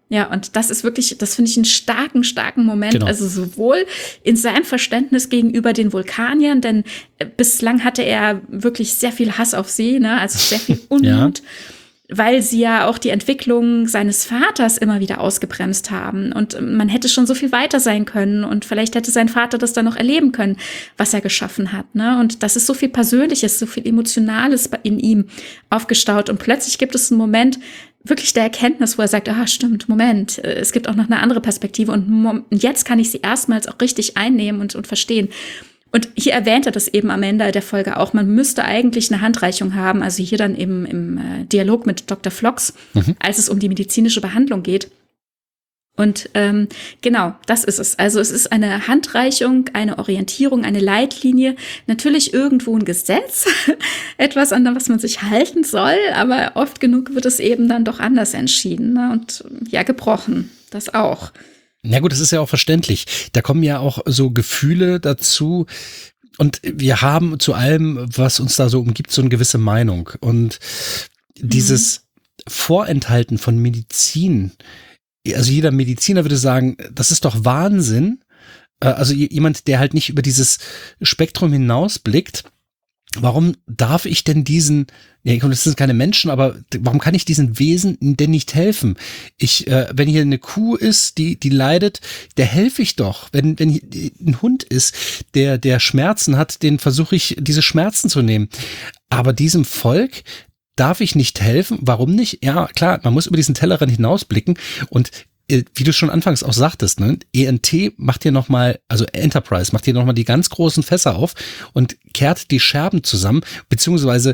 Ja, und das ist wirklich, das finde ich einen starken, starken Moment. Genau. Also sowohl in seinem Verständnis gegenüber den Vulkaniern, denn bislang hatte er wirklich sehr viel Hass auf sie, ne? Also sehr viel Unmut. Ja. Weil sie ja auch die Entwicklung seines Vaters immer wieder ausgebremst haben. Und man hätte schon so viel weiter sein können. Und vielleicht hätte sein Vater das dann noch erleben können, was er geschaffen hat. Ne? Und das ist so viel Persönliches, so viel Emotionales in ihm aufgestaut. Und plötzlich gibt es einen Moment wirklich der Erkenntnis, wo er sagt, ah, stimmt, Moment, es gibt auch noch eine andere Perspektive. Und jetzt kann ich sie erstmals auch richtig einnehmen und, und verstehen. Und hier erwähnt er das eben am Ende der Folge auch. Man müsste eigentlich eine Handreichung haben, also hier dann im, im Dialog mit Doktor Phlox, mhm. als es um die medizinische Behandlung geht. Und ähm, genau, das ist es. Also es ist eine Handreichung, eine Orientierung, eine Leitlinie. Natürlich irgendwo ein Gesetz, etwas, an was man sich halten soll. Aber oft genug wird es eben dann doch anders entschieden, ne? Und ja, gebrochen. Das auch. Na gut, das ist ja auch verständlich. Da kommen ja auch so Gefühle dazu. Und wir haben zu allem, was uns da so umgibt, so eine gewisse Meinung. Und dieses mhm. Vorenthalten von Medizin, also jeder Mediziner würde sagen, das ist doch Wahnsinn. Also jemand, der halt nicht über dieses Spektrum hinausblickt. Warum darf ich denn diesen, ja, das sind keine Menschen, aber warum kann ich diesen Wesen denn nicht helfen? Ich, äh, wenn hier eine Kuh ist, die, die leidet, der helfe ich doch. Wenn, wenn hier ein Hund ist, der, der Schmerzen hat, den versuche ich, diese Schmerzen zu nehmen. Aber diesem Volk darf ich nicht helfen. Warum nicht? Ja, klar, man muss über diesen Tellerrand hinausblicken und wie du schon anfangs auch sagtest, ne, E N T macht hier nochmal, also Enterprise macht hier nochmal die ganz großen Fässer auf und kehrt die Scherben zusammen, beziehungsweise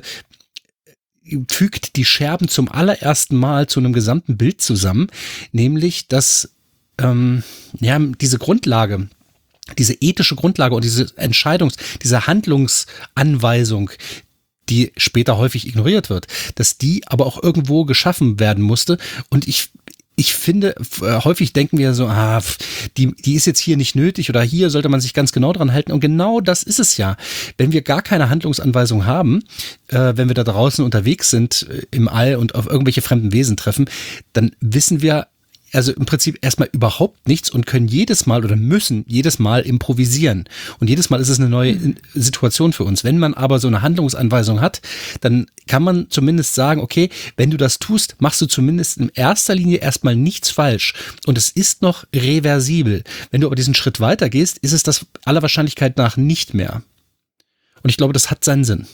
fügt die Scherben zum allerersten Mal zu einem gesamten Bild zusammen, nämlich dass ähm, ja diese Grundlage, diese ethische Grundlage und diese Entscheidungs-, diese Handlungsanweisung, die später häufig ignoriert wird, dass die aber auch irgendwo geschaffen werden musste. Und ich Ich finde, häufig denken wir so, ah, die, die ist jetzt hier nicht nötig oder hier sollte man sich ganz genau dran halten. Und genau das ist es ja. Wenn wir gar keine Handlungsanweisung haben, äh, wenn wir da draußen unterwegs sind äh, im All und auf irgendwelche fremden Wesen treffen, dann wissen wir also im Prinzip erstmal überhaupt nichts und können jedes Mal oder müssen jedes Mal improvisieren. Und jedes Mal ist es eine neue Situation für uns. Wenn man aber so eine Handlungsanweisung hat, dann kann man zumindest sagen, okay, wenn du das tust, machst du zumindest in erster Linie erstmal nichts falsch. Und es ist noch reversibel. Wenn du aber diesen Schritt weiter gehst, ist es das aller Wahrscheinlichkeit nach nicht mehr. Und ich glaube, das hat seinen Sinn.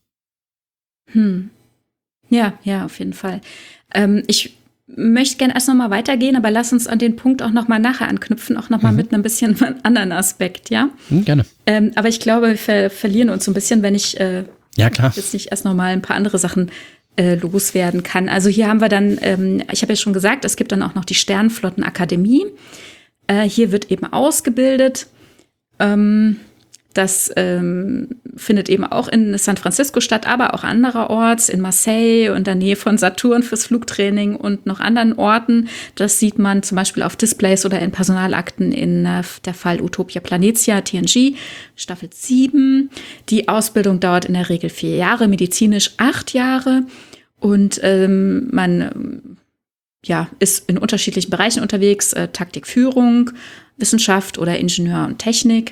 Hm. Ja, ja, auf jeden Fall. Ähm, ich möchte gerne erst noch mal weitergehen, aber lass uns an den Punkt auch noch mal nachher anknüpfen, auch noch mal mhm. mit einem bisschen anderen Aspekt, ja? Mhm, gerne. Ähm, aber ich glaube, wir ver- verlieren uns so ein bisschen, wenn ich äh, ja, klar. jetzt nicht erst noch mal ein paar andere Sachen äh, loswerden kann. Also hier haben wir dann, ähm, ich habe ja schon gesagt, es gibt dann auch noch die Sternflottenakademie. Äh, hier wird eben ausgebildet. Ähm, Das ähm, findet eben auch in San Francisco statt, aber auch andererorts, in Marseille und in der Nähe von Saturn fürs Flugtraining und noch anderen Orten. Das sieht man zum Beispiel auf Displays oder in Personalakten in äh, der Fall Utopia Planitia, T N G, Staffel sieben. Die Ausbildung dauert in der Regel vier Jahre, medizinisch acht Jahre. Und ähm, man ähm, ja, ist in unterschiedlichen Bereichen unterwegs, äh, Taktik, Führung, Wissenschaft oder Ingenieur und Technik.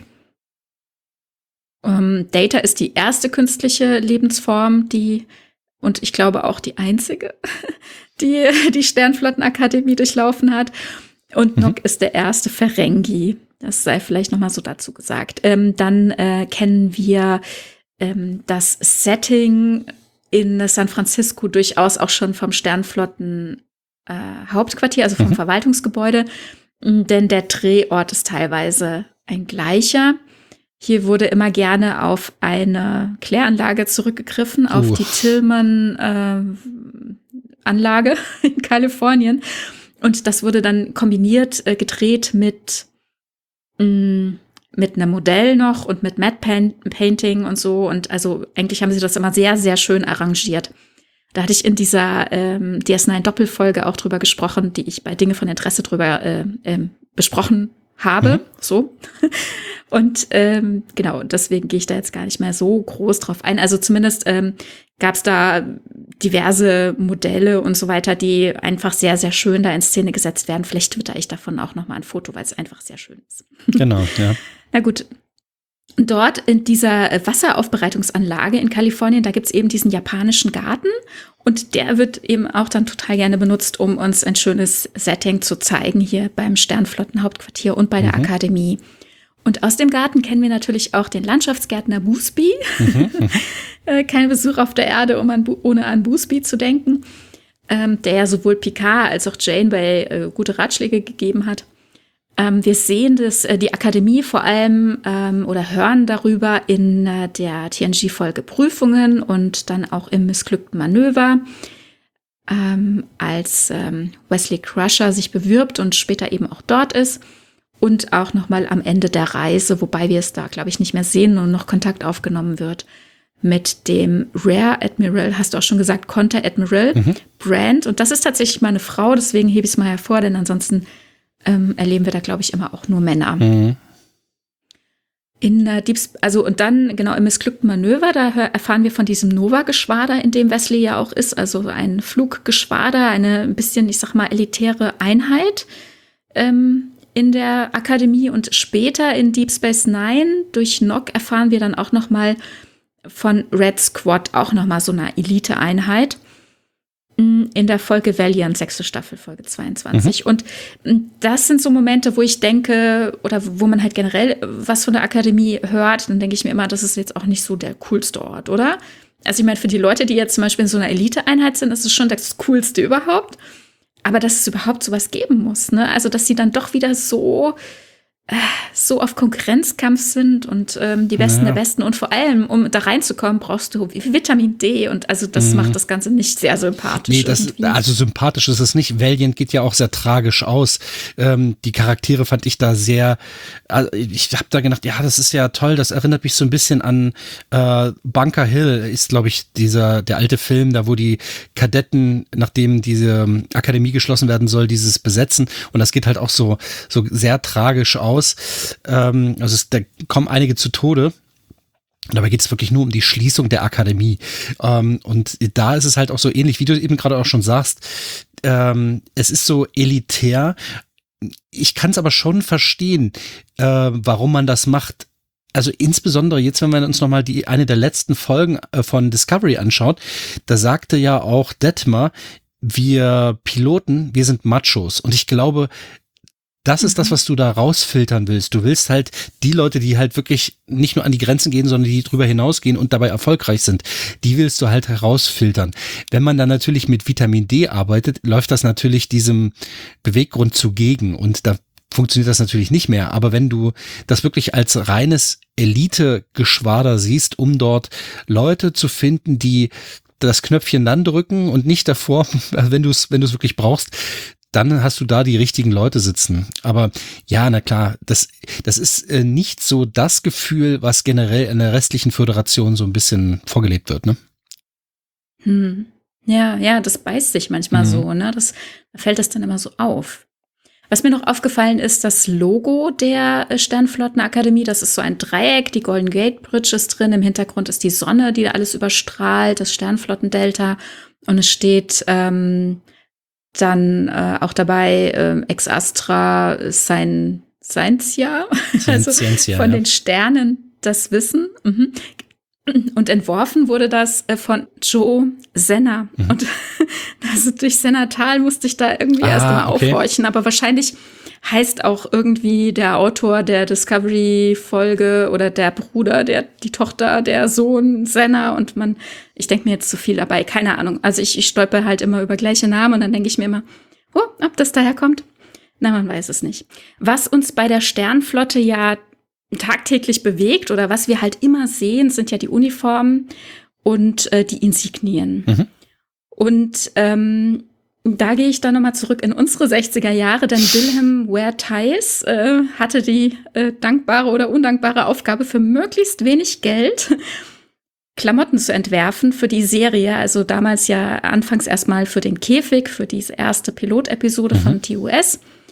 Um, Data ist die erste künstliche Lebensform, die, und ich glaube auch die einzige, die die Sternflottenakademie durchlaufen hat. Und mhm. Nock ist der erste Ferengi. Das sei vielleicht noch mal so dazu gesagt. Ähm, dann äh, kennen wir ähm, das Setting in San Francisco durchaus auch schon vom Sternflotten äh, Hauptquartier, also vom mhm. Verwaltungsgebäude. Denn der Drehort ist teilweise ein gleicher. Hier wurde immer gerne auf eine Kläranlage zurückgegriffen, auf uh. die Tillman-Anlage äh, in Kalifornien. Und das wurde dann kombiniert, äh, gedreht mit, mh, mit einem Modell noch und mit Matte Painting und so. Und also eigentlich haben sie das immer sehr, sehr schön arrangiert. Da hatte ich in dieser ähm, D S neun Doppelfolge auch drüber gesprochen, die ich bei Dinge von Interesse drüber äh, äh, besprochen habe, mhm. so. Und ähm, genau, deswegen gehe ich da jetzt gar nicht mehr so groß drauf ein. Also zumindest ähm, gab es da diverse Modelle und so weiter, die einfach sehr, sehr schön da in Szene gesetzt werden. Vielleicht twitter ich davon auch noch mal ein Foto, weil es einfach sehr schön ist. Genau, ja. Na gut. Dort in dieser Wasseraufbereitungsanlage in Kalifornien, da gibt's eben diesen japanischen Garten und der wird eben auch dann total gerne benutzt, um uns ein schönes Setting zu zeigen, hier beim Sternflottenhauptquartier und bei der mhm. Akademie. Und aus dem Garten kennen wir natürlich auch den Landschaftsgärtner Boosby. Mhm, Kein Besuch auf der Erde, um an, ohne an Boosby zu denken, ähm, der ja sowohl Picard als auch Janeway äh, gute Ratschläge gegeben hat. Ähm, wir sehen das, äh, die Akademie vor allem ähm, oder hören darüber in äh, der T N G-Folge Prüfungen und dann auch im missglückten Manöver, ähm, als ähm, Wesley Crusher sich bewirbt und später eben auch dort ist. Und auch noch mal am Ende der Reise, wobei wir es da, glaube ich, nicht mehr sehen und noch Kontakt aufgenommen wird mit dem Rear Admiral, hast du auch schon gesagt, Konter Admiral mhm. Brand. Und das ist tatsächlich mal eine Frau, deswegen hebe ich es mal hervor, denn ansonsten Ähm, erleben wir da, glaube ich, immer auch nur Männer. Mhm. In der Deep Sp- also und dann, genau, im missglückten Manöver, da hör- erfahren wir von diesem Nova-Geschwader, in dem Wesley ja auch ist, also ein Fluggeschwader, eine ein bisschen, ich sag mal, elitäre Einheit ähm, in der Akademie. Und später in Deep Space Nine durch Nock erfahren wir dann auch noch mal von Red Squad, auch noch mal so eine Elite-Einheit. In der Folge Valiant, sechste Staffel, Folge zweiundzwanzig. Mhm. Und das sind so Momente, wo ich denke, oder wo man halt generell was von der Akademie hört, dann denke ich mir immer, das ist jetzt auch nicht so der coolste Ort, oder? Also ich meine, für die Leute, die jetzt zum Beispiel in so einer Elite-Einheit sind, ist es schon das Coolste überhaupt. Aber dass es überhaupt sowas geben muss, ne? Also dass sie dann doch wieder so so auf Konkurrenzkampf sind und ähm, die Besten ja. der Besten. Und vor allem, um da reinzukommen, brauchst du Vitamin D. Und also das mhm. macht das Ganze nicht sehr sympathisch. Nee, das, also sympathisch ist es nicht. Valiant geht ja auch sehr tragisch aus. Ähm, die Charaktere fand ich da sehr, also ich habe da gedacht, ja, das ist ja toll. Das erinnert mich so ein bisschen an äh, Bunker Hill, ist, glaube ich, dieser der alte Film, da wo die Kadetten, nachdem diese Akademie geschlossen werden soll, dieses besetzen. Und das geht halt auch so, so sehr tragisch aus. Ähm, also es, da kommen einige zu Tode. Dabei geht es wirklich nur um die Schließung der Akademie. Ähm, und da ist es halt auch so ähnlich, wie du eben gerade auch schon sagst. Ähm, es ist so elitär. Ich kann es aber schon verstehen, äh, warum man das macht. Also insbesondere jetzt, wenn wir uns nochmal die eine der letzten Folgen äh, von Discovery anschaut, da sagte ja auch Detmer, wir Piloten, wir sind Machos. Und ich glaube, das ist das, was du da rausfiltern willst. Du willst halt die Leute, die halt wirklich nicht nur an die Grenzen gehen, sondern die drüber hinausgehen und dabei erfolgreich sind, die willst du halt herausfiltern. Wenn man dann natürlich mit Vitamin D arbeitet, läuft das natürlich diesem Beweggrund zugegen und da funktioniert das natürlich nicht mehr. Aber wenn du das wirklich als reines Elite-Geschwader siehst, um dort Leute zu finden, die das Knöpfchen dann drücken und nicht davor, wenn du es wenn du es wirklich brauchst, dann hast du da die richtigen Leute sitzen. Aber ja, na klar, das, das ist äh, nicht so das Gefühl, was generell in der restlichen Föderation so ein bisschen vorgelebt wird, ne? Hm. Ja, ja, das beißt sich manchmal mhm. so, ne? Das, da fällt das dann immer so auf. Was mir noch aufgefallen ist, das Logo der Sternflottenakademie, das ist so ein Dreieck, die Golden Gate Bridge ist drin, im Hintergrund ist die Sonne, die alles überstrahlt, das Sternflottendelta und es steht ähm, dann äh, auch dabei äh, Ex Astra sein Scientia, also Scientia, von ja. den Sternen das Wissen. Mhm. Und entworfen wurde das äh, von Joe Senna. Mhm. Und also durch Sennatal musste ich da irgendwie ah, erst mal okay. aufhorchen. Aber wahrscheinlich heißt auch irgendwie der Autor der Discovery-Folge oder der Bruder, der die Tochter, der Sohn Senna. Und man, ich denke mir jetzt zu viel dabei, keine Ahnung. Also ich, ich stolper halt immer über gleiche Namen und dann denke ich mir immer, oh, ob das daher kommt? Na, man weiß es nicht. Was uns bei der Sternflotte ja tagtäglich bewegt oder was wir halt immer sehen, sind ja die Uniformen und äh, die Insignien. Mhm. Und ähm, da gehe ich dann nochmal zurück in unsere sechziger Jahre, denn Wilhelm Ware Theis äh, hatte die äh, dankbare oder undankbare Aufgabe, für möglichst wenig Geld Klamotten zu entwerfen für die Serie. Also damals ja anfangs erstmal für den Käfig, für diese erste Pilotepisode mhm. von T O S.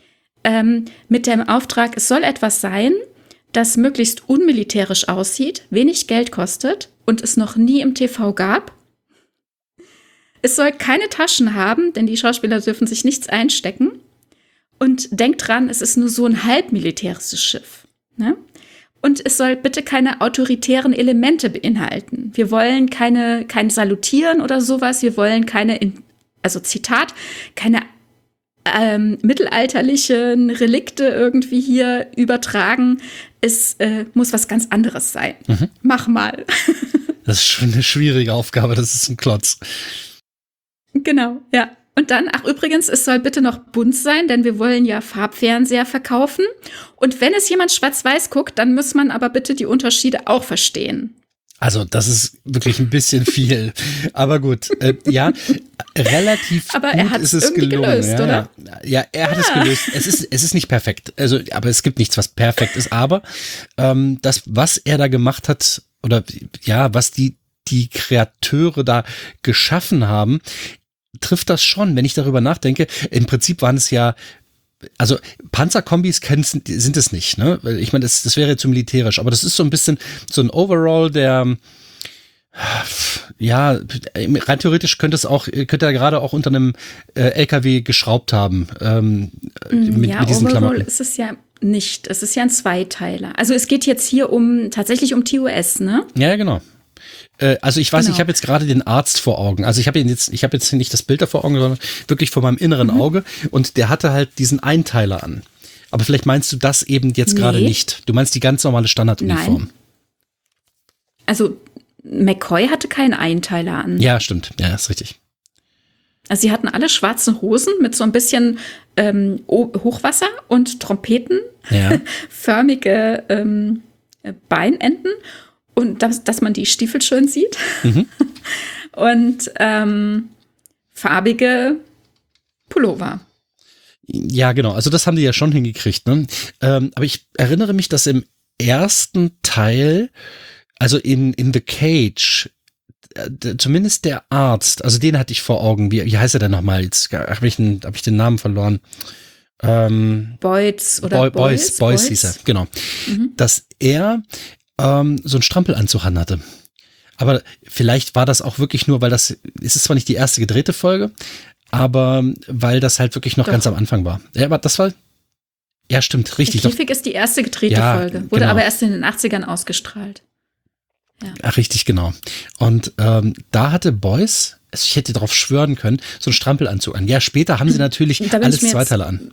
ähm, mit dem Auftrag, es soll etwas sein, das möglichst unmilitärisch aussieht, wenig Geld kostet und es noch nie im T V gab. Es soll keine Taschen haben, denn die Schauspieler dürfen sich nichts einstecken. Und denkt dran, es ist nur so ein halb militärisches Schiff. Ne? Und es soll bitte keine autoritären Elemente beinhalten. Wir wollen keine, kein Salutieren oder sowas. Wir wollen keine, also Zitat, keine ähm, mittelalterlichen Relikte irgendwie hier übertragen. Es äh, muss was ganz anderes sein. Mhm. Mach mal. Das ist schon eine schwierige Aufgabe. Das ist ein Klotz. Genau, ja. Und dann, ach übrigens, es soll bitte noch bunt sein, denn wir wollen ja Farbfernseher verkaufen. Und wenn es jemand schwarz-weiß guckt, dann muss man aber bitte die Unterschiede auch verstehen. Also das ist wirklich ein bisschen viel. Aber gut, äh, ja, relativ aber gut er hat's ist es irgendwie gelungen. gelöst, ja, oder? Ja, ja er hat ja. es gelöst. Es ist, es ist nicht perfekt. Also, aber es gibt nichts, was perfekt ist. Aber ähm, das, was er da gemacht hat, oder ja, was die, die Kreateure da geschaffen haben, trifft das schon, wenn ich darüber nachdenke. Im Prinzip waren es ja, also Panzerkombis sind es nicht, ne? Ich meine, das, das wäre zu militärisch, aber das ist so ein bisschen so ein Overall, der, ja, rein theoretisch könnte es auch, könnte er gerade auch unter einem äh, L K W geschraubt haben, ähm, mit, ja, mit diesen Overall Klamotten. ist es ja nicht. Es ist ja ein Zweiteiler. Also es geht jetzt hier um, tatsächlich um T O S, ne? Ja, genau. Also ich weiß, genau. ich habe jetzt gerade den Arzt vor Augen. Also ich habe jetzt, ich habe jetzt nicht das Bild da vor Augen, sondern wirklich vor meinem inneren mhm. Auge. Und der hatte halt diesen Einteiler an. Aber vielleicht meinst du das eben jetzt nee. gerade nicht. Du meinst die ganz normale Standarduniform. Nein. Also McCoy hatte keinen Einteiler an. Ja, stimmt. Ja, ist richtig. Also sie hatten alle schwarze Hosen mit so ein bisschen ähm, Hochwasser und Trompeten, ja. förmige ähm, Beinenden. Und dass, dass man die Stiefel schön sieht. Mhm. Und ähm, farbige Pullover. Ja, genau. Also das haben die ja schon hingekriegt. Ne? Ähm, aber ich erinnere mich, dass im ersten Teil, also in, in The Cage, äh, zumindest der Arzt, also den hatte ich vor Augen. Wie, wie heißt er denn nochmal? Jetzt habe ich, hab ich den Namen verloren. Ähm, Boyds oder Boy, Boys, Boys, Boys hieß er, genau. Mhm. Dass er ähm, so einen Strampelanzug hatte. Aber vielleicht war das auch wirklich nur, weil das, es ist zwar nicht die erste gedrehte Folge, aber weil das halt wirklich noch Doch. ganz am Anfang war. Ja, aber das war, ja stimmt, richtig. Der Käfig ist die erste gedrehte ja, Folge, wurde genau. aber erst in den achtzigern ausgestrahlt. Ja. Ach, richtig, genau. Und ähm, da hatte Boys, also ich hätte darauf schwören können, so einen Strampelanzug an. Ja, später haben sie natürlich alles Zweiteile an.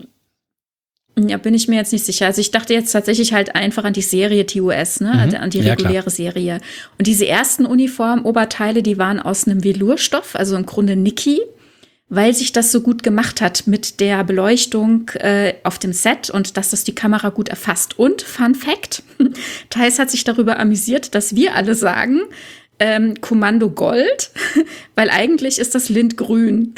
Ja, bin ich mir jetzt nicht sicher. Also ich dachte jetzt tatsächlich halt einfach an die Serie T O S, ne, mhm. an die reguläre ja, Serie. Und diese ersten Uniform-Oberteile, die waren aus einem Velourstoff, also im Grunde Niki, weil sich das so gut gemacht hat mit der Beleuchtung äh, auf dem Set und dass das die Kamera gut erfasst. Und Fun Fact, Theis hat sich darüber amüsiert, dass wir alle sagen, ähm, Kommando Gold, weil eigentlich ist das Lindgrün.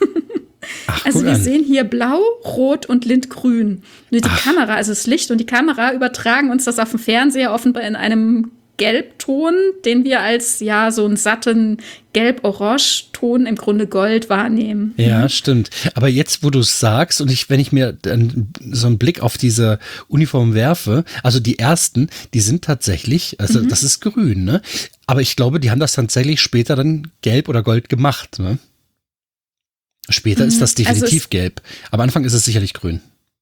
Ach, also wir an. sehen hier blau, rot und lindgrün. Und die Ach. Kamera, also das Licht und die Kamera übertragen uns das auf dem Fernseher offenbar in einem Gelbton, den wir als ja so einen satten Gelb-Orange-Ton, im Grunde Gold, wahrnehmen. Ja, stimmt. Aber jetzt, wo du es sagst und ich, wenn ich mir dann so einen Blick auf diese Uniform werfe, also die ersten, die sind tatsächlich, also mhm. das ist grün, ne? Aber ich glaube, die haben das tatsächlich später dann gelb oder gold gemacht, ne? Später mhm. ist das definitiv also gelb. Am Anfang ist es sicherlich grün.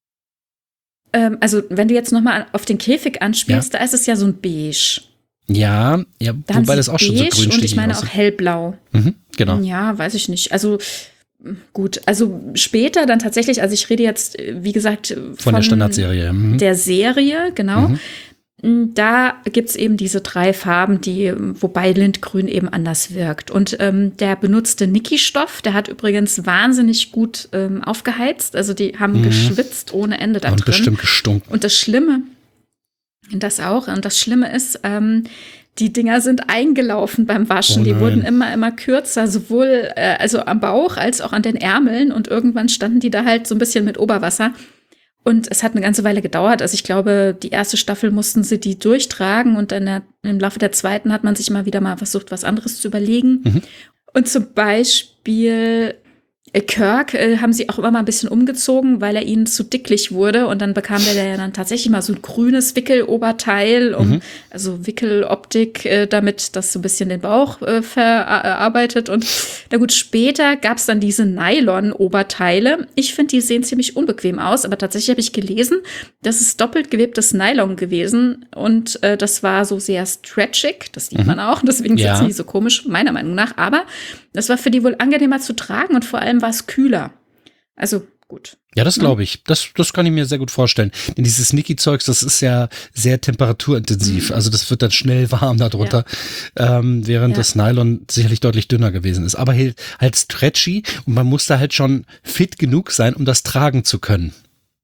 Ähm, also wenn du jetzt nochmal auf den Käfig anspielst, ja. da ist es ja so ein Beige. Ja, ja, da wobei das auch schon so grün und ich meine auch hellblau. Mhm, genau. Ja, weiß ich nicht. Also gut, also später dann tatsächlich, also ich rede jetzt, wie gesagt, von, von der Standardserie. Mhm. Der Serie, genau. Mhm. Da gibt's eben diese drei Farben, die, wobei Lindgrün eben anders wirkt. Und ähm, der benutzte Niki-Stoff, der hat übrigens wahnsinnig gut ähm, aufgeheizt. Also die haben mhm. geschwitzt ohne Ende da und drin. Und bestimmt gestunken. Und das Schlimme, das auch, und das Schlimme ist, ähm, die Dinger sind eingelaufen beim Waschen. Oh die wurden immer, immer kürzer, sowohl äh, also am Bauch als auch an den Ärmeln. Und irgendwann standen die da halt so ein bisschen mit Oberwasser. Und es hat eine ganze Weile gedauert. Also ich glaube, die erste Staffel mussten sie die durchtragen und dann der, im Laufe der zweiten hat man sich immer wieder mal versucht, was anderes zu überlegen. Mhm. Und zum Beispiel Kirk äh, haben sie auch immer mal ein bisschen umgezogen, weil er ihnen zu dicklich wurde. Und dann bekam der ja dann tatsächlich mal so ein grünes Wickeloberteil, um, mhm. also Wickeloptik, äh, damit das so ein bisschen den Bauch äh, verarbeitet. Und na gut, später gab es dann diese Nylon-Oberteile. Ich finde, die sehen ziemlich unbequem aus, aber tatsächlich habe ich gelesen, das ist doppelt gewebtes Nylon gewesen. Und äh, das war so sehr stretchig, das sieht mhm. man auch. Deswegen ja. sitzen die so komisch, meiner Meinung nach. Aber das war für die wohl angenehmer zu tragen und vor allem war es kühler. Also gut. Ja, das glaube ich. Das, das kann ich mir sehr gut vorstellen. Denn dieses Niki-Zeugs, das ist ja sehr temperaturintensiv. Mhm. Also das wird dann schnell warm darunter, ja. ähm, während ja. das Nylon sicherlich deutlich dünner gewesen ist. Aber halt, halt stretchy und man muss da halt schon fit genug sein, um das tragen zu können.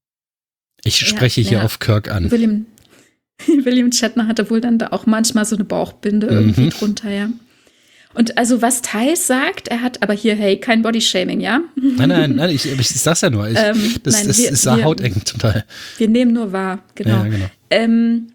Ich spreche ja, hier ja. auf Kirk an. William, William Shatner hatte wohl dann da auch manchmal so eine Bauchbinde mhm. irgendwie drunter, ja. Und also was Theis sagt, er hat aber hier, hey, kein Bodyshaming, ja? Nein, nein, nein, ich, ich, ich sag's ja nur. Ich, ähm, das nein, das wir, ist ja hauteng zum Teil. Wir nehmen nur wahr, genau. Ja, genau. Ähm,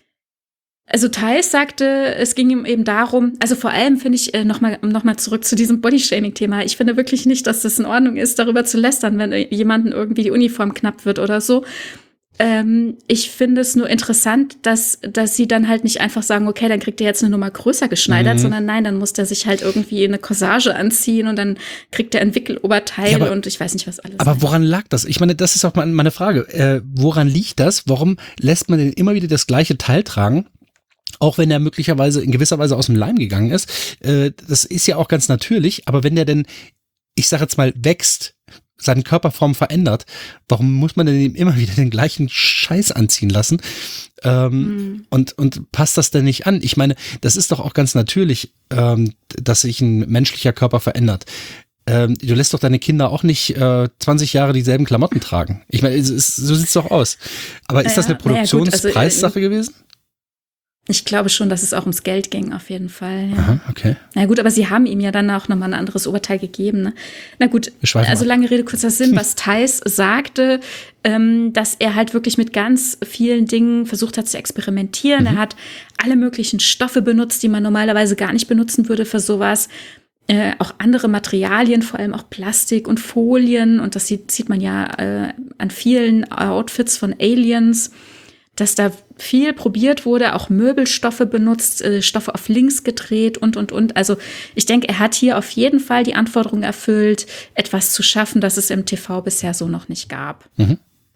also Theis sagte, es ging ihm eben darum, also vor allem finde ich, äh, nochmal noch mal zurück zu diesem Bodyshaming-Thema. Ich finde wirklich nicht, dass das in Ordnung ist, darüber zu lästern, wenn jemanden irgendwie die Uniform knapp wird oder so. Ähm, ich finde es nur interessant, dass, dass sie dann halt nicht einfach sagen, okay, dann kriegt er jetzt eine Nummer größer geschneidert, mhm. sondern nein, dann muss der sich halt irgendwie eine Corsage anziehen und dann kriegt er ein Wickeloberteil ja, aber, und ich weiß nicht, was alles. Aber woran lag das? Ich meine, das ist auch meine Frage. Äh, woran liegt das? Warum lässt man denn immer wieder das gleiche Teil tragen? Auch wenn er möglicherweise in gewisser Weise aus dem Leim gegangen ist. Äh, das ist ja auch ganz natürlich, aber wenn der denn, ich sage jetzt mal, wächst, seine Körperform verändert, warum muss man denn immer wieder den gleichen Scheiß anziehen lassen? Ähm, mhm. und, und passt das denn nicht an? Ich meine, das ist doch auch ganz natürlich, ähm, dass sich ein menschlicher Körper verändert. Ähm, du lässt doch deine Kinder auch nicht äh, zwanzig Jahre dieselben Klamotten tragen. Ich meine, es ist, so sieht's doch aus. Aber ist ja, das eine Produktionspreissache also, gewesen? Ich glaube schon, dass es auch ums Geld ging, auf jeden Fall. Ja. Aha, okay. Na gut, aber sie haben ihm ja dann auch nochmal ein anderes Oberteil gegeben. Ne? Na gut, also lange Rede, kurzer Sinn, was Theis sagte, ähm, dass er halt wirklich mit ganz vielen Dingen versucht hat zu experimentieren. Mhm. Er hat alle möglichen Stoffe benutzt, die man normalerweise gar nicht benutzen würde für sowas. Äh, auch andere Materialien, vor allem auch Plastik und Folien. Und das sieht, sieht man ja äh, an vielen Outfits von Aliens, dass da viel probiert wurde, auch Möbelstoffe benutzt, äh, Stoffe auf links gedreht und, und, und. Also ich denke, er hat hier auf jeden Fall die Anforderung erfüllt, etwas zu schaffen, das es im T V bisher so noch nicht gab. Mhm.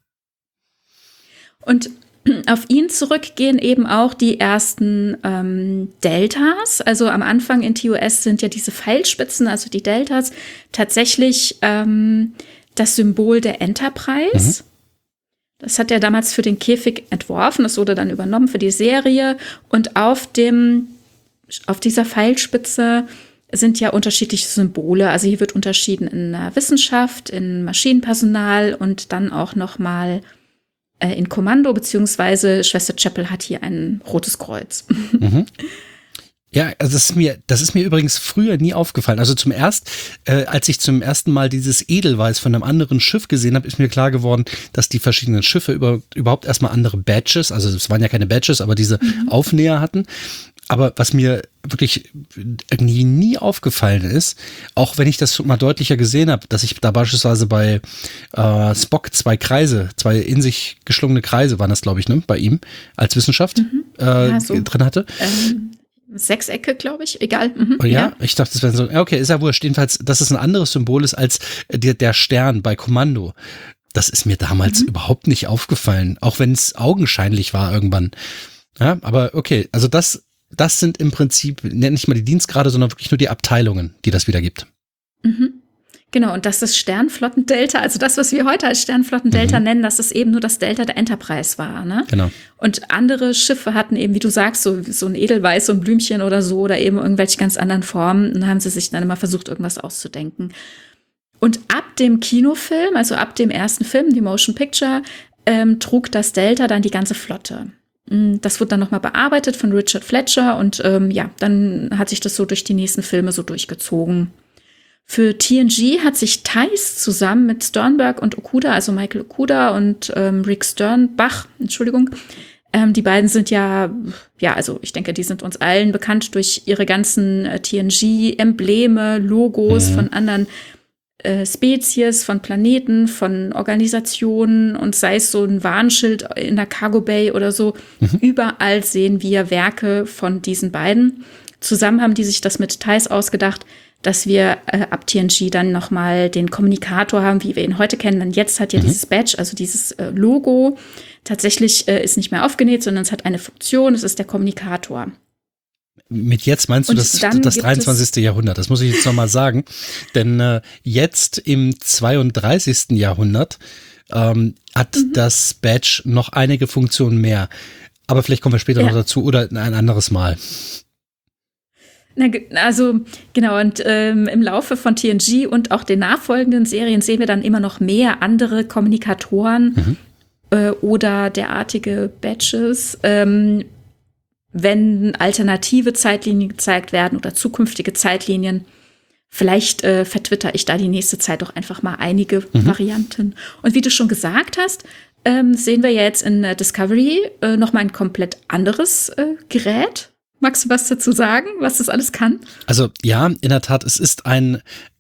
Und auf ihn zurückgehen eben auch die ersten ähm, Deltas. Also am Anfang in T O S sind ja diese Pfeilspitzen, also die Deltas, tatsächlich ähm, das Symbol der Enterprise. Mhm. Das hat er damals für den Käfig entworfen. Das wurde dann übernommen für die Serie. Und auf dem, auf dieser Pfeilspitze sind ja unterschiedliche Symbole. Also hier wird unterschieden in der Wissenschaft, in Maschinenpersonal und dann auch noch mal äh, in Kommando, beziehungsweise Schwester Chapel hat hier ein rotes Kreuz. Mhm. Ja, also das ist mir, das ist mir übrigens früher nie aufgefallen. Also zum erst, äh, als ich zum ersten Mal dieses Edelweiß von einem anderen Schiff gesehen habe, ist mir klar geworden, dass die verschiedenen Schiffe über, überhaupt erstmal andere Badges, also es waren ja keine Badges, aber diese mhm. Aufnäher hatten. Aber was mir wirklich irgendwie nie aufgefallen ist, auch wenn ich das mal deutlicher gesehen habe, dass ich da beispielsweise bei äh, Spock zwei Kreise, zwei in sich geschlungene Kreise waren das, glaube ich, ne, bei ihm als Wissenschaft mhm. äh, ja, so. drin hatte. Ähm. Sechsecke, glaube ich, egal. Mhm, oh ja? ja, ich dachte, das wäre so, okay, ist ja wurscht. Jedenfalls, dass es ein anderes Symbol ist als der, der Stern bei Kommando. Das ist mir damals mhm. überhaupt nicht aufgefallen, auch wenn es augenscheinlich war irgendwann. Ja, aber okay, also das, das sind im Prinzip nicht mal die Dienstgrade, sondern wirklich nur die Abteilungen, die das wiedergibt. Mhm. Genau, und dass das Sternflotten-Delta, also das, was wir heute als Sternflotten-Delta mhm. nennen, dass es eben nur das Delta der Enterprise war, ne? Genau. Und andere Schiffe hatten eben, wie du sagst, so, so ein Edelweiß, so ein Blümchen oder so, oder eben irgendwelche ganz anderen Formen. Und dann haben sie sich dann immer versucht, irgendwas auszudenken. Und ab dem Kinofilm, also ab dem ersten Film, die Motion Picture, ähm, trug das Delta dann die ganze Flotte. Das wurde dann nochmal bearbeitet von Richard Fletcher und ähm, ja, dann hat sich das so durch die nächsten Filme so durchgezogen. Für T N G hat sich Theis zusammen mit Sternberg und Okuda, also Michael Okuda und ähm, Rick Sternbach, Entschuldigung, ähm, die beiden sind ja, ja, also ich denke, die sind uns allen bekannt durch ihre ganzen äh, T N G-Embleme, Logos mhm. von anderen äh, Spezies, von Planeten, von Organisationen und sei es so ein Warnschild in der Cargo Bay oder so. Mhm. Überall sehen wir Werke von diesen beiden. Zusammen haben die sich das mit Theis ausgedacht, dass wir äh, ab T N G dann noch mal den Kommunikator haben, wie wir ihn heute kennen. Denn jetzt hat ja mhm. dieses Badge, also dieses äh, Logo, tatsächlich äh, ist nicht mehr aufgenäht, sondern es hat eine Funktion, es ist der Kommunikator. Mit jetzt meinst du das, das dreiundzwanzigste Jahrhundert, das muss ich jetzt nochmal sagen. Denn äh, jetzt im zweiunddreißigsten Jahrhundert ähm, hat mhm. das Badge noch einige Funktionen mehr. Aber vielleicht kommen wir später ja. noch dazu oder ein anderes Mal. Na, also genau, und ähm, im Laufe von T N G und auch den nachfolgenden Serien sehen wir dann immer noch mehr andere Kommunikatoren mhm. äh, oder derartige Badges, ähm, wenn alternative Zeitlinien gezeigt werden oder zukünftige Zeitlinien. Vielleicht äh, vertwitter ich da die nächste Zeit doch einfach mal einige mhm. Varianten. Und wie du schon gesagt hast, ähm, sehen wir ja jetzt in äh, Discovery äh, noch mal ein komplett anderes äh, Gerät. Magst du was dazu sagen, was das alles kann? Also ja, in der Tat, es ist ein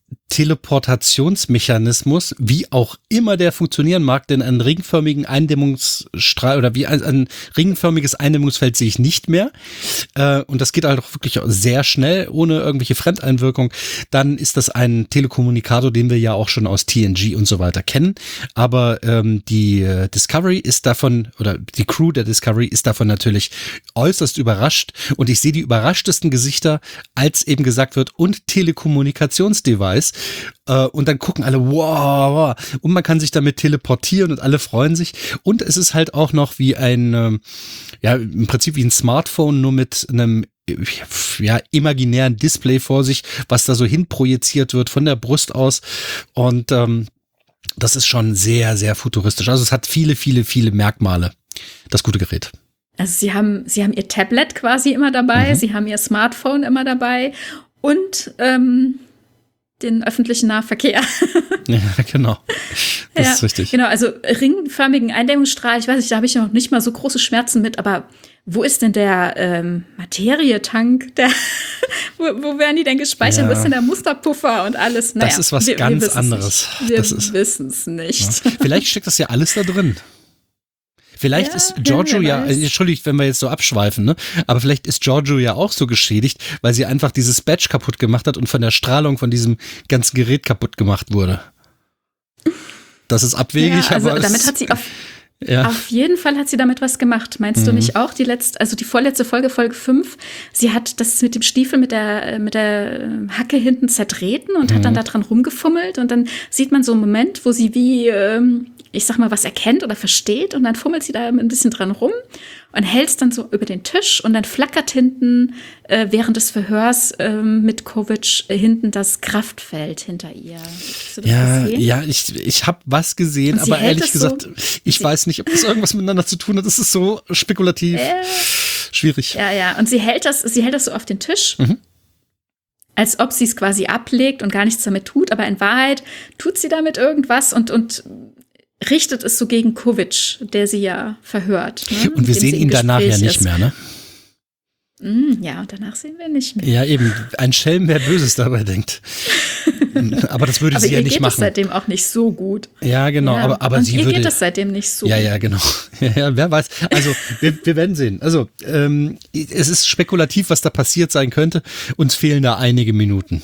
Teleportationsmechanismus, wie auch immer der funktionieren mag, denn einen ringförmigen Eindämmungsstrahl oder wie ein, ein ringförmiges Eindämmungsfeld sehe ich nicht mehr. Äh, und das geht halt auch wirklich sehr schnell, ohne irgendwelche Fremdeinwirkung. Dann ist das ein Telekommunikator, den wir ja auch schon aus T N G und so weiter kennen. Aber ähm, die äh, Discovery ist davon, oder die Crew der Discovery ist davon natürlich äußerst überrascht. Und ich sehe die überraschtesten Gesichter, als eben gesagt wird, und Telekommunikationsdevice. Uh, und dann gucken alle, wow, und man kann sich damit teleportieren und alle freuen sich. Und es ist halt auch noch wie ein, ähm, ja, im Prinzip wie ein Smartphone, nur mit einem, ja, imaginären Display vor sich, was da so hin projiziert wird von der Brust aus. Und ähm, das ist schon sehr, sehr futuristisch. Also es hat viele, viele, viele Merkmale, das gute Gerät. Also sie haben, sie haben ihr Tablet quasi immer dabei, mhm. sie haben ihr Smartphone immer dabei und ähm, den öffentlichen Nahverkehr. Ja, genau. Das ja, ist richtig. Genau, also ringförmigen Eindämmungsstrahl, ich weiß nicht, da habe ich noch nicht mal so große Schmerzen mit, aber wo ist denn der ähm, Materietank? Der wo, wo werden die denn gespeichert? Ja. Wo ist denn der Musterpuffer und alles? Naja, das ist was wir, ganz wir anderes. Wir wissen es nicht. Ja. Vielleicht steckt das ja alles da drin. Vielleicht ja, ist Giorgio ja, ja entschuldigt, wenn wir jetzt so abschweifen, ne? Aber vielleicht ist Giorgio ja auch so geschädigt, weil sie einfach dieses Badge kaputt gemacht hat und von der Strahlung von diesem ganzen Gerät kaputt gemacht wurde. Das ist abwegig, ja, also aber damit es, hat sie auf, ja. auf jeden Fall hat sie damit was gemacht. Meinst mhm. du nicht auch die letzte, also die vorletzte Folge, Folge fünf, sie hat das mit dem Stiefel, mit der, mit der Hacke hinten zertreten und mhm. hat dann da dran rumgefummelt und dann sieht man so einen Moment, wo sie wie, ähm, ich sag mal, was erkennt oder versteht und dann fummelt sie da ein bisschen dran rum und hält es dann so über den Tisch und dann flackert hinten äh, während des Verhörs äh, mit Kovic äh, hinten das Kraftfeld hinter ihr. Hast du das ja, gesehen? ja, ich, ich habe was gesehen, aber ehrlich gesagt, so, ich weiß nicht, ob das irgendwas miteinander zu tun hat. Das ist so spekulativ, äh, schwierig. Ja, ja, und sie hält das, sie hält das so auf den Tisch. Mhm. Als ob sie es quasi ablegt und gar nichts damit tut, aber in Wahrheit tut sie damit irgendwas und, und richtet es so gegen Kovic, der sie ja verhört. Ne? Und wir sehen ihn danach ja nicht mehr, ne? Mm, ja, und danach sehen wir nicht mehr. Ja, eben. Ein Schelm, wer Böses dabei denkt. Aber das würde aber sie ja nicht machen. Aber ihr geht es seitdem auch nicht so gut. Ja, genau. Ja, aber, aber und sie ihr würde. geht es seitdem nicht so ja, gut. Ja, ja, genau. Ja, wer weiß. Also, wir, wir werden sehen. Also, ähm, es ist spekulativ, was da passiert sein könnte. Uns fehlen da einige Minuten.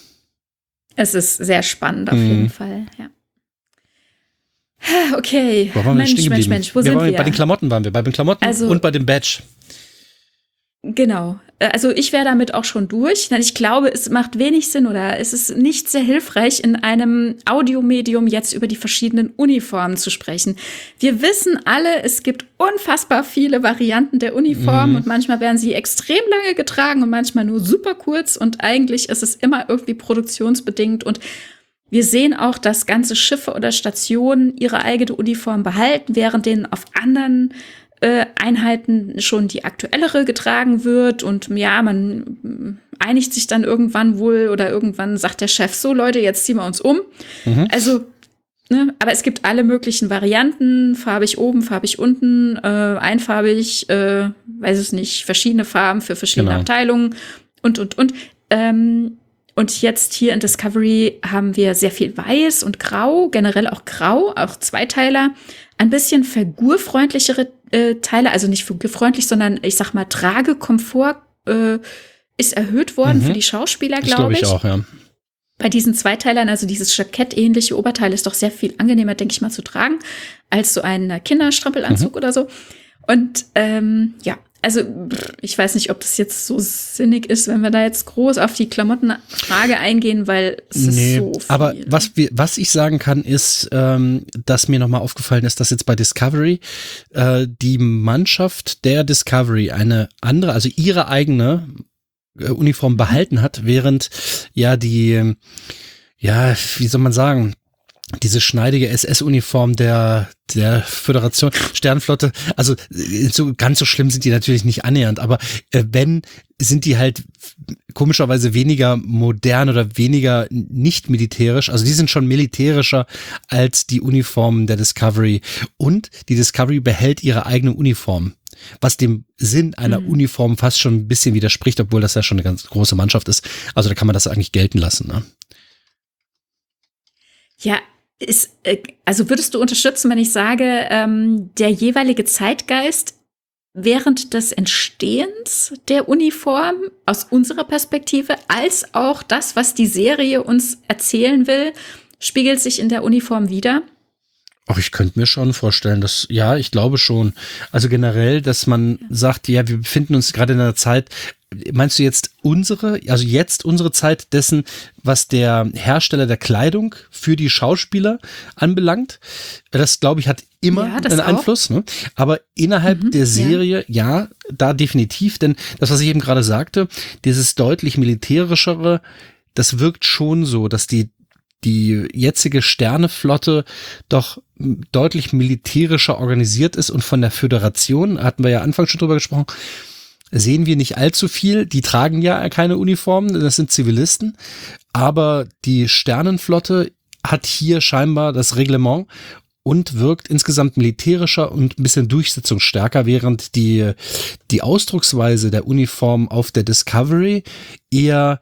Es ist sehr spannend auf mhm. jeden Fall, ja. Okay, wo waren wir Mensch, Mensch, Mensch, wo wir sind wir? Bei den Klamotten waren wir, bei den Klamotten also, und bei dem Badge. Genau, also ich wäre damit auch schon durch, denn ich glaube, es macht wenig Sinn oder es ist nicht sehr hilfreich, in einem Audiomedium jetzt über die verschiedenen Uniformen zu sprechen. Wir wissen alle, es gibt unfassbar viele Varianten der Uniformen mhm. und manchmal werden sie extrem lange getragen und manchmal nur super kurz und eigentlich ist es immer irgendwie produktionsbedingt und wir sehen auch, dass ganze Schiffe oder Stationen ihre eigene Uniform behalten, während denen auf anderen äh, Einheiten schon die aktuellere getragen wird. Und ja, man einigt sich dann irgendwann wohl oder irgendwann sagt der Chef, so Leute, jetzt ziehen wir uns um. Mhm. Also, ne, aber es gibt alle möglichen Varianten, farbig oben, farbig unten, äh, einfarbig, äh, weiß es nicht, verschiedene Farben für verschiedene genau. Abteilungen und, und, und. Ähm, Und jetzt hier in Discovery haben wir sehr viel Weiß und Grau, generell auch Grau, auch Zweiteiler. Ein bisschen figurfreundlichere äh, Teile, also nicht figurfreundlich, sondern ich sag mal, Tragekomfort äh, ist erhöht worden mhm. für die Schauspieler, glaube ich. Das glaube ich auch, ja. Bei diesen Zweiteilern, also dieses Jackett-ähnliche Oberteil ist doch sehr viel angenehmer, denke ich mal, zu tragen, als so ein Kinderstrampelanzug mhm. oder so. Und ähm, ja, also ich weiß nicht, ob das jetzt so sinnig ist, wenn wir da jetzt groß auf die Klamottenfrage eingehen, weil es nee, ist so viel. Aber was, wir, was ich sagen kann, ist, ähm, dass mir nochmal aufgefallen ist, dass jetzt bei Discovery äh, die Mannschaft der Discovery eine andere, also ihre eigene äh, Uniform behalten hat, während ja die, ja, wie soll man sagen, diese schneidige S S-Uniform der der Föderation, Sternenflotte, also so ganz so schlimm sind die natürlich nicht annähernd, aber äh, wenn, sind die halt komischerweise weniger modern oder weniger nicht militärisch, also die sind schon militärischer als die Uniformen der Discovery und die Discovery behält ihre eigene Uniform, was dem Sinn einer mhm. Uniform fast schon ein bisschen widerspricht, obwohl das ja schon eine ganz große Mannschaft ist, also da kann man das eigentlich gelten lassen, ne? Ja, Ist, also würdest du unterstützen, wenn ich sage, ähm, der jeweilige Zeitgeist während des Entstehens der Uniform aus unserer Perspektive, als auch das, was die Serie uns erzählen will, spiegelt sich in der Uniform wider? Ach, ich könnte mir schon vorstellen, dass, ja, ich glaube schon. Also generell, dass man ja. sagt, ja, wir befinden uns gerade in einer Zeit. Meinst du jetzt unsere, also jetzt unsere Zeit dessen, was der Hersteller der Kleidung für die Schauspieler anbelangt? Das, glaube ich, hat immer ja, einen Einfluss. Ne? Aber innerhalb mhm, der Serie, ja. ja, da definitiv. Denn das, was ich eben gerade sagte, dieses deutlich militärischere, das wirkt schon so, dass die die jetzige Sterneflotte doch deutlich militärischer organisiert ist und von der Föderation, hatten wir ja anfangs schon drüber gesprochen, sehen wir nicht allzu viel. Die tragen ja keine Uniformen, das sind Zivilisten. Aber die Sternenflotte hat hier scheinbar das Reglement und wirkt insgesamt militärischer und ein bisschen durchsetzungsstärker, während die, die Ausdrucksweise der Uniform auf der Discovery eher,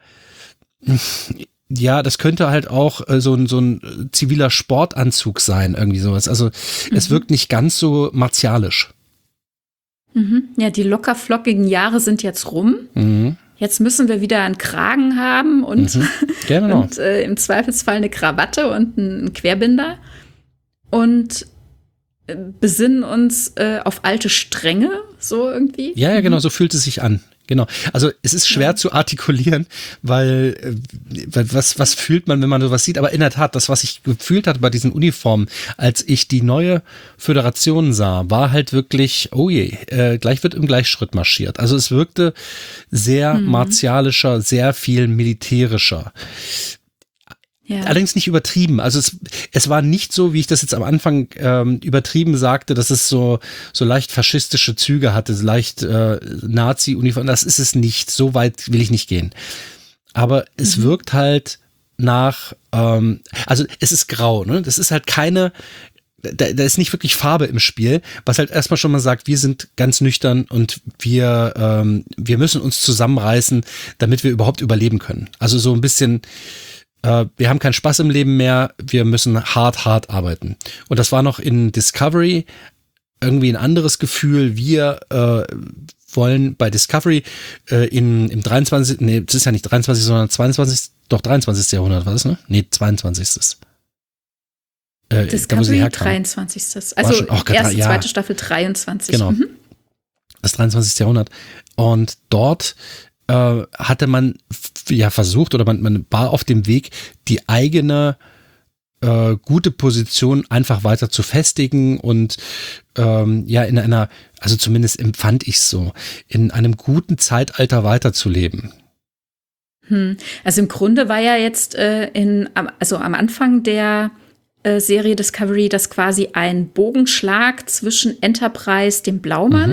ja, das könnte halt auch äh, so, ein, so ein ziviler Sportanzug sein, irgendwie sowas. Also mhm. es wirkt nicht ganz so martialisch. Mhm. Ja, die lockerflockigen Jahre sind jetzt rum. Mhm. Jetzt müssen wir wieder einen Kragen haben und, mhm. genau. und äh, im Zweifelsfall eine Krawatte und einen Querbinder und äh, besinnen uns äh, auf alte Stränge, so irgendwie. Ja, ja, genau, so fühlt es sich an. Genau. Also es ist schwer ja. zu artikulieren, weil, weil was, was fühlt man, wenn man sowas sieht? Aber in der Tat, das, was ich gefühlt hatte bei diesen Uniformen, als ich die neue Föderation sah, war halt wirklich, oh je, äh, gleich wird im Gleichschritt marschiert. Also es wirkte sehr mhm. martialischer, sehr viel militärischer. Ja. Allerdings nicht übertrieben. Also es, es war nicht so, wie ich das jetzt am Anfang ähm, übertrieben sagte, dass es so so leicht faschistische Züge hatte, leicht äh, Nazi-Uniform. Das ist es nicht. So weit will ich nicht gehen. Aber es mhm. wirkt halt nach, ähm, also es ist grau, ne? Das ist halt keine, da, da ist nicht wirklich Farbe im Spiel, was halt erstmal schon mal sagt, wir sind ganz nüchtern und wir ähm, wir müssen uns zusammenreißen, damit wir überhaupt überleben können. Also so ein bisschen, wir haben keinen Spaß im Leben mehr, wir müssen hart, hart arbeiten. Und das war noch in Discovery irgendwie ein anderes Gefühl. Wir äh, wollen bei Discovery äh, in, im dreiundzwanzigsten Nee, es ist ja nicht dreiundzwanzigsten sondern zweiundzwanzigsten Doch, dreiundzwanzigsten Jahrhundert war das, ne? Nee, zweiundzwanzigsten Äh, Discovery dreiundzwanzigsten Also schon, oh Gott, erste, ja. zweite Staffel dreiundzwanzig Genau. Mhm. Das dreiundzwanzigste Jahrhundert. Und dort hatte man ja versucht oder man, man war auf dem Weg, die eigene äh, gute Position einfach weiter zu festigen und ähm, ja in einer, also zumindest empfand ich es so, in einem guten Zeitalter weiterzuleben. Hm. Also im Grunde war ja jetzt äh, in, also am Anfang der äh, Serie Discovery das quasi ein Bogenschlag zwischen Enterprise, dem Blaumann, mhm.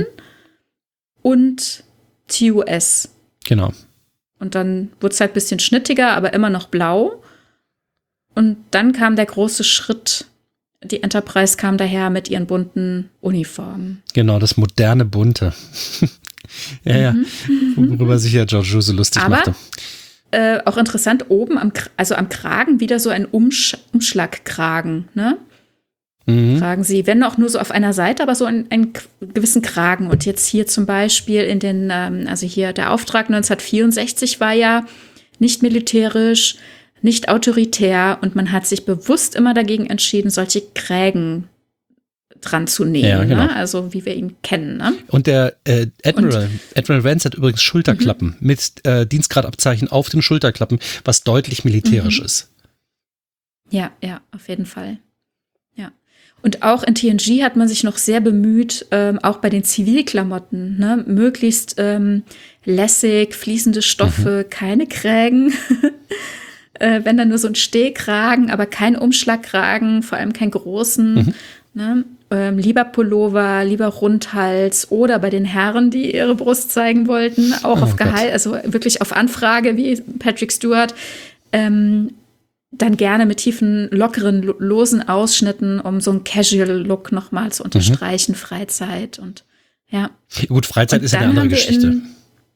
und T O S. Genau. Und dann wurde es halt ein bisschen schnittiger, aber immer noch blau. Und dann kam der große Schritt. Die Enterprise kam daher mit ihren bunten Uniformen. Genau, das moderne Bunte. ja, ja. Worüber sich ja George so lustig aber machte. äh, auch interessant, oben, am, also am Kragen wieder so ein Umsch- Umschlagkragen, ne? Mhm. Tragen sie, wenn auch nur so auf einer Seite, aber so einen, einen gewissen Kragen. Und jetzt hier zum Beispiel in den, ähm, also hier der Auftrag neunzehnhundertvierundsechzig war ja nicht militärisch, nicht autoritär und man hat sich bewusst immer dagegen entschieden, solche Krägen dran zu nehmen, ja, genau. ne? Also wie wir ihn kennen. Ne? Und der äh, Admiral, und, Admiral Vance hat übrigens Schulterklappen mhm. mit äh, Dienstgradabzeichen auf den Schulterklappen, was deutlich militärisch mhm. ist. Ja, ja, auf jeden Fall. Ja. Und auch in T N G hat man sich noch sehr bemüht, ähm, auch bei den Zivilklamotten, ne? möglichst ähm, lässig, fließende Stoffe, mhm. keine Krägen. äh, wenn dann nur so ein Stehkragen, aber kein Umschlagkragen, vor allem keinen großen. Mhm. Ne? Ähm, lieber Pullover, lieber Rundhals oder bei den Herren, die ihre Brust zeigen wollten, auch oh, auf Gehalt, also wirklich auf Anfrage, wie Patrick Stewart, ähm, dann gerne mit tiefen, lockeren, losen Ausschnitten, um so einen Casual-Look nochmal zu unterstreichen, mhm. Freizeit und ja. Gut, Freizeit und ist ja eine andere Geschichte. In,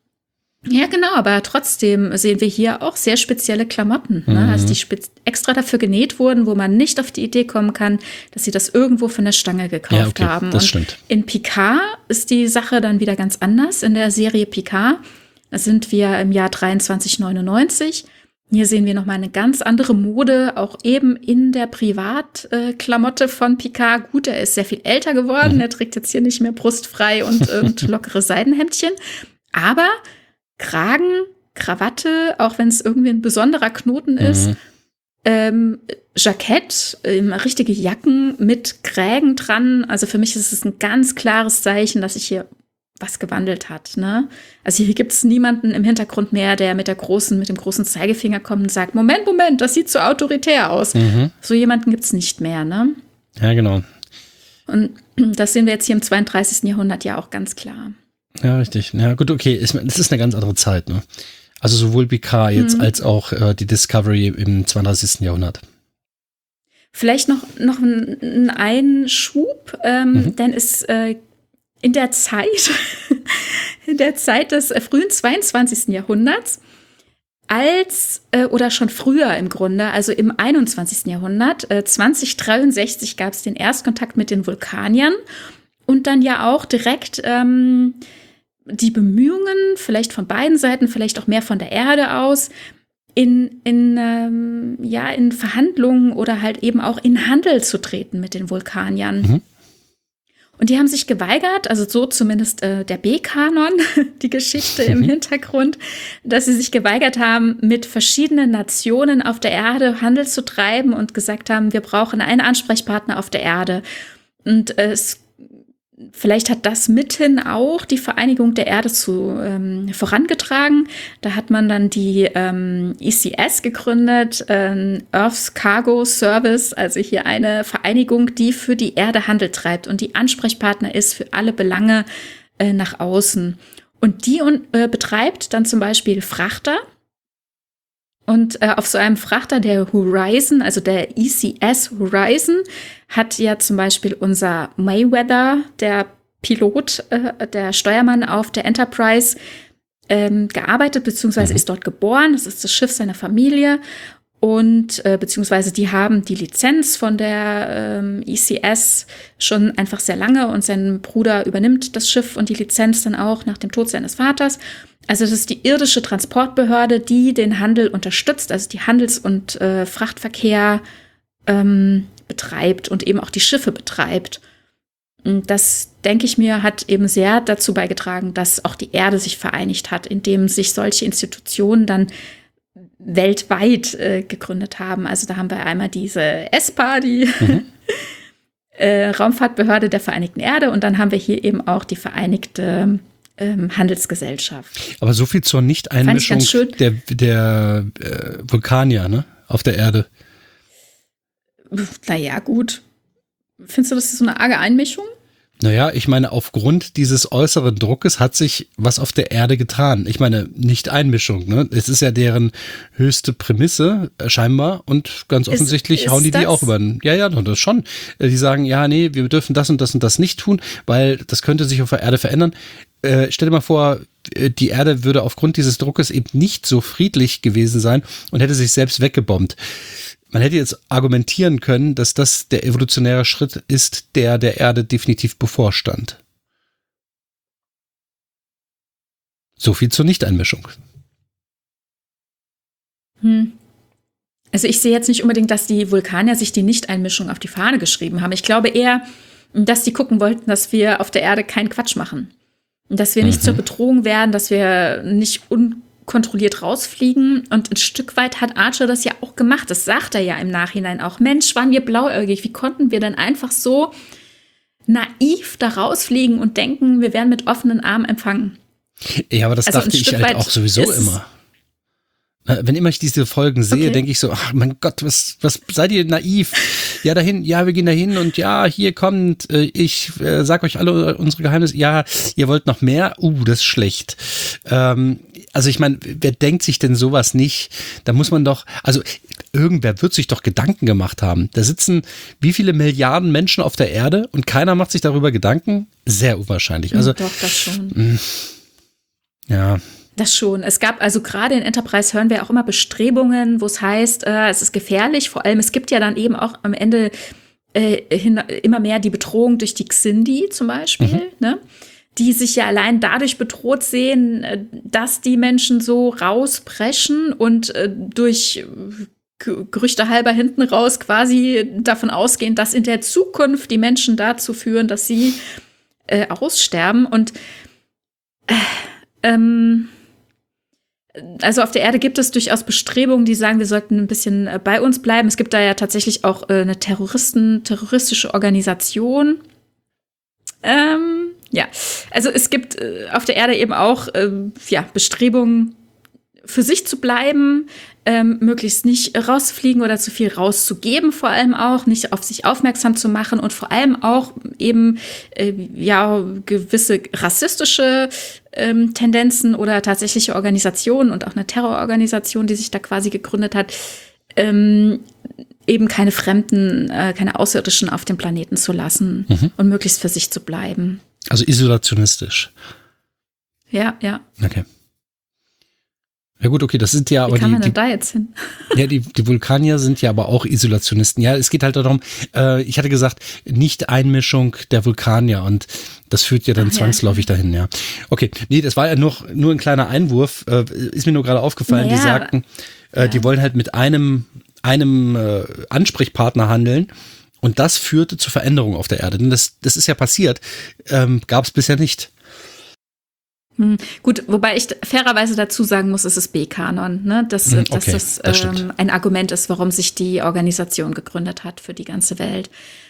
ja, genau, aber trotzdem sehen wir hier auch sehr spezielle Klamotten, mhm. ne? Also die spez- extra dafür genäht wurden, wo man nicht auf die Idee kommen kann, dass sie das irgendwo von der Stange gekauft ja, okay, haben. Das und stimmt. In Picard ist die Sache dann wieder ganz anders. In der Serie Picard, da sind wir im Jahr dreiundzwanzig neunundneunzig. Hier sehen wir nochmal eine ganz andere Mode, auch eben in der Privatklamotte äh, von Picard. Gut, er ist sehr viel älter geworden, mhm. er trägt jetzt hier nicht mehr brustfrei und, und lockere Seidenhemdchen. Aber Kragen, Krawatte, auch wenn es irgendwie ein besonderer Knoten ist, mhm. ähm, Jackett, ähm, richtige Jacken mit Krägen dran. Also für mich ist es ein ganz klares Zeichen, dass sich hier was gewandelt hat. Ne? Also hier gibt es niemanden im Hintergrund mehr, der mit der großen, mit dem großen Zeigefinger kommt und sagt, Moment, Moment, das sieht so autoritär aus. Mhm. So jemanden gibt es nicht mehr. Ne? Ja, genau. Und das sehen wir jetzt hier im zweiunddreißigsten Jahrhundert ja auch ganz klar. Ja, richtig. Ja, gut, okay. Es ist eine ganz andere Zeit, ne? Also sowohl Picard jetzt mhm. als auch äh, die Discovery im zweiunddreißigsten Jahrhundert. Vielleicht noch, noch ein, ein Schub, ähm, mhm. denn es äh, in der Zeit, in der Zeit des äh, frühen zweiundzwanzigsten Jahrhunderts, als, äh, oder schon früher im Grunde, also im einundzwanzigsten Jahrhundert, äh, zwanzig dreiundsechzig gab es den Erstkontakt mit den Vulkaniern und dann ja auch direkt ähm, die Bemühungen, vielleicht von beiden Seiten, vielleicht auch mehr von der Erde aus, in, in, ähm, ja, in Verhandlungen oder halt eben auch in Handel zu treten mit den Vulkaniern. Mhm. Und die haben sich geweigert, also so zumindest äh, der B-Kanon, die Geschichte im Hintergrund, dass sie sich geweigert haben, mit verschiedenen Nationen auf der Erde Handel zu treiben und gesagt haben, wir brauchen einen Ansprechpartner auf der Erde. Und äh, es Vielleicht hat das mithin auch die Vereinigung der Erde zu ähm, vorangetragen. Da hat man dann die ähm, E C S gegründet, ähm, Earth's Cargo Service, also hier eine Vereinigung, die für die Erde Handel treibt und die Ansprechpartner ist für alle Belange äh, nach außen. Und die äh, betreibt dann zum Beispiel Frachter. Und äh, auf so einem Frachter, der Horizon, also der E C S Horizon, hat ja zum Beispiel unser Mayweather, der Pilot, äh, der Steuermann auf der Enterprise, ähm, gearbeitet, beziehungsweise mhm. ist dort geboren. Das ist das Schiff seiner Familie. Und äh, beziehungsweise die haben die Lizenz von der ähm, E C S schon einfach sehr lange und sein Bruder übernimmt das Schiff und die Lizenz dann auch nach dem Tod seines Vaters. Also das ist die irdische Transportbehörde, die den Handel unterstützt, also die Handels- und äh, Frachtverkehr ähm, betreibt und eben auch die Schiffe betreibt. Und das, denke ich mir, hat eben sehr dazu beigetragen, dass auch die Erde sich vereinigt hat, indem sich solche Institutionen dann weltweit äh, gegründet haben. Also da haben wir einmal diese E S P A, die mhm. äh, Raumfahrtbehörde der Vereinigten Erde, und dann haben wir hier eben auch die Vereinigte ähm, Handelsgesellschaft. Aber so viel zur Nicht-Einmischung der, der äh, Vulkanier, ne, auf der Erde. Naja, gut. Findest du, das ist so eine arge Einmischung? Naja, ich meine, aufgrund dieses äußeren Druckes hat sich was auf der Erde getan. Ich meine, nicht Einmischung, ne? Es ist ja deren höchste Prämisse, scheinbar, und ganz offensichtlich ist, ist hauen die das? die auch über den, ja, ja, das schon. Die sagen, ja, nee, wir dürfen das und das und das nicht tun, weil das könnte sich auf der Erde verändern. Äh, stell dir mal vor, die Erde würde aufgrund dieses Druckes eben nicht so friedlich gewesen sein und hätte sich selbst weggebombt. Man hätte jetzt argumentieren können, dass das der evolutionäre Schritt ist, der der Erde definitiv bevorstand. So viel zur Nichteinmischung. Hm. Also ich sehe jetzt nicht unbedingt, dass die Vulkanier sich die Nichteinmischung auf die Fahne geschrieben haben. Ich glaube eher, dass die gucken wollten, dass wir auf der Erde keinen Quatsch machen. Dass wir nicht mhm. zur Bedrohung werden, dass wir nicht unkontrolliert rausfliegen. Und ein Stück weit hat Archer das ja auch gemacht. Das sagt er ja im Nachhinein auch. Mensch, waren wir blauäugig. Wie konnten wir denn einfach so naiv da rausfliegen und denken, wir werden mit offenen Armen empfangen? Ja, aber das also dachte ich halt auch sowieso immer. Wenn immer ich diese Folgen sehe, okay. denke ich so, ach mein Gott, was, was seid ihr naiv? Ja, dahin, ja, wir gehen dahin und ja, hier kommt, ich äh, sag euch alle unsere Geheimnisse. Ja, ihr wollt noch mehr? Uh, das ist schlecht. Ähm, also ich meine, wer denkt sich denn sowas nicht? Da muss man doch, also irgendwer wird sich doch Gedanken gemacht haben. Da sitzen wie viele Milliarden Menschen auf der Erde und keiner macht sich darüber Gedanken? Sehr unwahrscheinlich. Also, doch, das schon. Mh, ja. Das schon. Es gab also gerade in Enterprise hören wir auch immer Bestrebungen, wo es heißt, äh, es ist gefährlich. Vor allem, es gibt ja dann eben auch am Ende äh, hin, immer mehr die Bedrohung durch die Xindi zum Beispiel, mhm. ne? Die sich ja allein dadurch bedroht sehen, äh, dass die Menschen so rauspreschen und äh, durch G- Gerüchte halber hinten raus quasi davon ausgehen, dass in der Zukunft die Menschen dazu führen, dass sie äh, aussterben. Und äh, ähm, Also auf der Erde gibt es durchaus Bestrebungen, die sagen, wir sollten ein bisschen bei uns bleiben. Es gibt da ja tatsächlich auch eine Terroristen, terroristische Organisation. Ähm, ja, also es gibt auf der Erde eben auch ähm, ja, Bestrebungen, für sich zu bleiben, ähm, möglichst nicht rauszufliegen oder zu viel rauszugeben, vor allem auch, nicht auf sich aufmerksam zu machen und vor allem auch eben äh, ja gewisse rassistische ähm, Tendenzen oder tatsächliche Organisationen und auch eine Terrororganisation, die sich da quasi gegründet hat, ähm, eben keine Fremden, äh, keine Außerirdischen auf dem Planeten zu lassen mhm. und möglichst für sich zu bleiben. Also isolationistisch. Ja, ja. Okay. Ja gut, okay, das sind ja Wie aber kann die, man denn die da jetzt hin? Ja, die, die Vulkanier sind ja aber auch Isolationisten. Ja, es geht halt darum, äh, ich hatte gesagt, Nicht-Einmischung der Vulkanier und das führt ja dann Ach, zwangsläufig ja. dahin, ja. Okay, nee, das war ja nur, nur ein kleiner Einwurf, äh, ist mir nur gerade aufgefallen, naja, die sagten, äh, ja. die wollen halt mit einem, einem äh, Ansprechpartner handeln und das führte zu Veränderungen auf der Erde. Denn das, das ist ja passiert, ähm, gab es bisher nicht. Hm, gut, wobei ich fairerweise dazu sagen muss, es ist B-Kanon, ne? dass, okay, dass das, das ähm, ein Argument ist, warum sich die Organisation gegründet hat für die ganze Welt.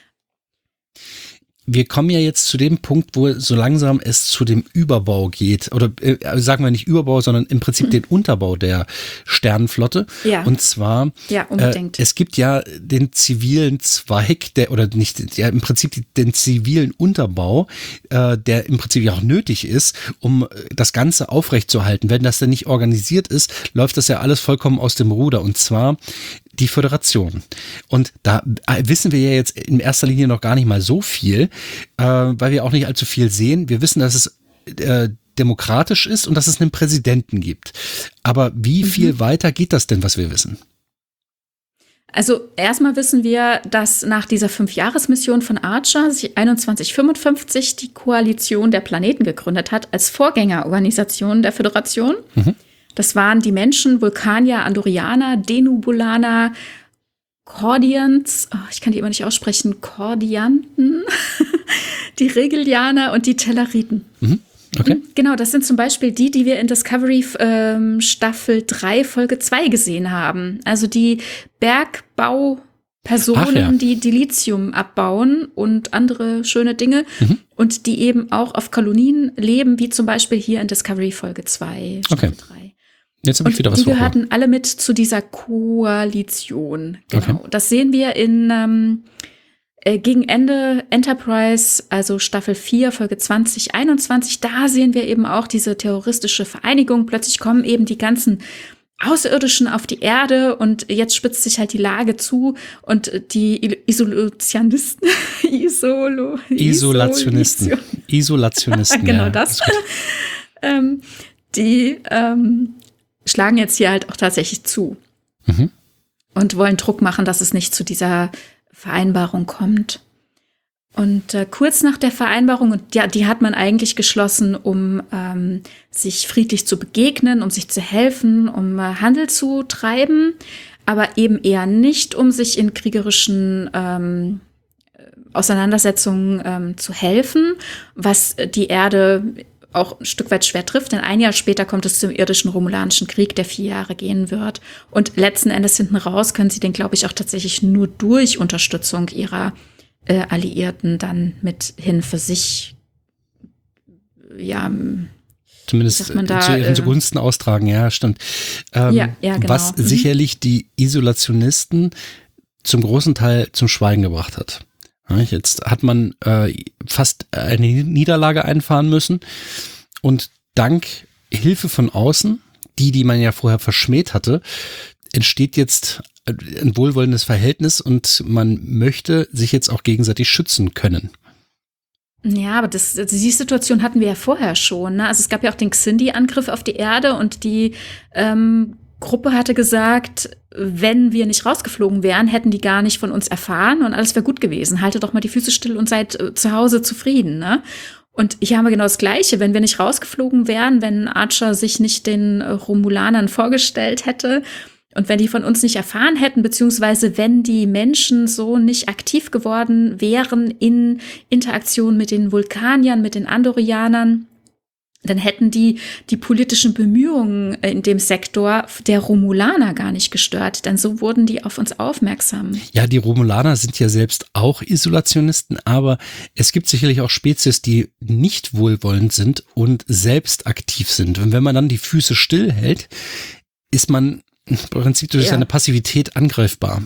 Wir kommen ja jetzt zu dem Punkt, wo so langsam es zu dem Überbau geht. Oder äh, sagen wir nicht Überbau, sondern im Prinzip mhm. den Unterbau der Sternenflotte. Ja. Und zwar, ja, unbedingt. Äh, es gibt ja den zivilen Zweig, der oder nicht, ja im Prinzip den zivilen Unterbau, äh, der im Prinzip ja auch nötig ist, um das Ganze aufrechtzuerhalten. Wenn das denn nicht organisiert ist, läuft das ja alles vollkommen aus dem Ruder. Und zwar die Föderation. Und da wissen wir ja jetzt in erster Linie noch gar nicht mal so viel, äh, weil wir auch nicht allzu viel sehen. Wir wissen, dass es äh, demokratisch ist und dass es einen Präsidenten gibt. Aber wie viel mhm. weiter geht das denn, was wir wissen? Also erstmal wissen wir, dass nach dieser Fünfjahresmission von Archer sich einundzwanzig fünfundfünfzig die Koalition der Planeten gegründet hat als Vorgängerorganisation der Föderation. Mhm. Das waren die Menschen, Vulkanier, Andorianer, Denubulaner, Kordians, oh, ich kann die immer nicht aussprechen, Kordianten, die Regilianer und die Tellariten. Mhm. Okay. Genau, das sind zum Beispiel die, die wir in Discovery ähm, Staffel drei, Folge zwei gesehen haben. Also die Bergbaupersonen, ja. die Dilithium abbauen und andere schöne Dinge mhm. und die eben auch auf Kolonien leben, wie zum Beispiel hier in Discovery Folge zwei, Staffel okay. drei. Jetzt habe ich wieder was die gehörten alle mit zu dieser Koalition. Genau. Okay. Das sehen wir in ähm, äh, gegen Ende Enterprise, also Staffel vier, Folge zwanzig einundzwanzig. Da sehen wir eben auch diese terroristische Vereinigung. Plötzlich kommen eben die ganzen Außerirdischen auf die Erde und jetzt spitzt sich halt die Lage zu und die Isolationisten, Isolo, Isolationisten, Isolationisten, genau ja, das. ähm, die ähm, schlagen jetzt hier halt auch tatsächlich zu. Mhm. Und wollen Druck machen, dass es nicht zu dieser Vereinbarung kommt. Und äh, kurz nach der Vereinbarung, und ja, die hat man eigentlich geschlossen, um ähm, sich friedlich zu begegnen, um sich zu helfen, um äh, Handel zu treiben, aber eben eher nicht, um sich in kriegerischen ähm, Auseinandersetzungen ähm, zu helfen, was die Erde auch ein Stück weit schwer trifft, denn ein Jahr später kommt es zum irdischen Romulanischen Krieg, der vier Jahre gehen wird. Und letzten Endes hinten raus können sie den, glaube ich, auch tatsächlich nur durch Unterstützung ihrer äh, Alliierten dann mit hin für sich, ja, zumindest da, zu ihren zugunsten äh, austragen, ja, stimmt. Ähm, ja, ja, genau. Was mhm. sicherlich die Isolationisten zum großen Teil zum Schweigen gebracht hat. Jetzt hat man äh, fast eine Niederlage einfahren müssen und dank Hilfe von außen, die, die man ja vorher verschmäht hatte, entsteht jetzt ein wohlwollendes Verhältnis und man möchte sich jetzt auch gegenseitig schützen können. Ja, aber das, die Situation hatten wir ja vorher schon. Ne? Also es gab ja auch den Xindi-Angriff auf die Erde und die ähm, Gruppe hatte gesagt, wenn wir nicht rausgeflogen wären, hätten die gar nicht von uns erfahren und alles wäre gut gewesen. Haltet doch mal die Füße still und seid äh, zu Hause zufrieden. Ne? Und hier haben wir genau das Gleiche. Wenn wir nicht rausgeflogen wären, wenn Archer sich nicht den äh, Romulanern vorgestellt hätte und wenn die von uns nicht erfahren hätten, beziehungsweise wenn die Menschen so nicht aktiv geworden wären in Interaktion mit den Vulkaniern, mit den Andorianern, dann hätten die die politischen Bemühungen in dem Sektor der Romulaner gar nicht gestört, denn so wurden die auf uns aufmerksam. Ja, die Romulaner sind ja selbst auch Isolationisten, aber es gibt sicherlich auch Spezies, die nicht wohlwollend sind und selbst aktiv sind. Und wenn man dann die Füße stillhält, ist man im Prinzip durch ja. seine Passivität angreifbar.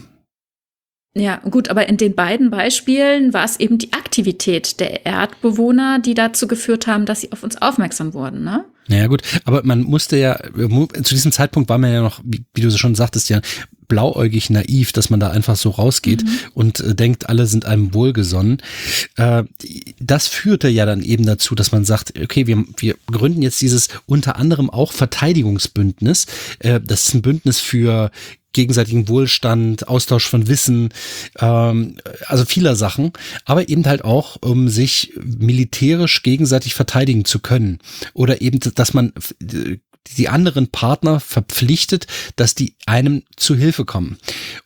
Ja, gut, aber in den beiden Beispielen war es eben die Aktivität der Erdbewohner, die dazu geführt haben, dass sie auf uns aufmerksam wurden, ne? Naja gut, aber man musste ja, zu diesem Zeitpunkt war man ja noch, wie, wie du so schon sagtest, ja blauäugig naiv, dass man da einfach so rausgeht mhm. und äh, denkt, alle sind einem wohlgesonnen. Äh, das führte ja dann eben dazu, dass man sagt, okay, wir, wir gründen jetzt dieses unter anderem auch Verteidigungsbündnis. Äh, das ist ein Bündnis für gegenseitigen Wohlstand, Austausch von Wissen, ähm, also vieler Sachen, aber eben halt auch, um sich militärisch gegenseitig verteidigen zu können. Oder eben, dass man die anderen Partner verpflichtet, dass die einem zu Hilfe kommen.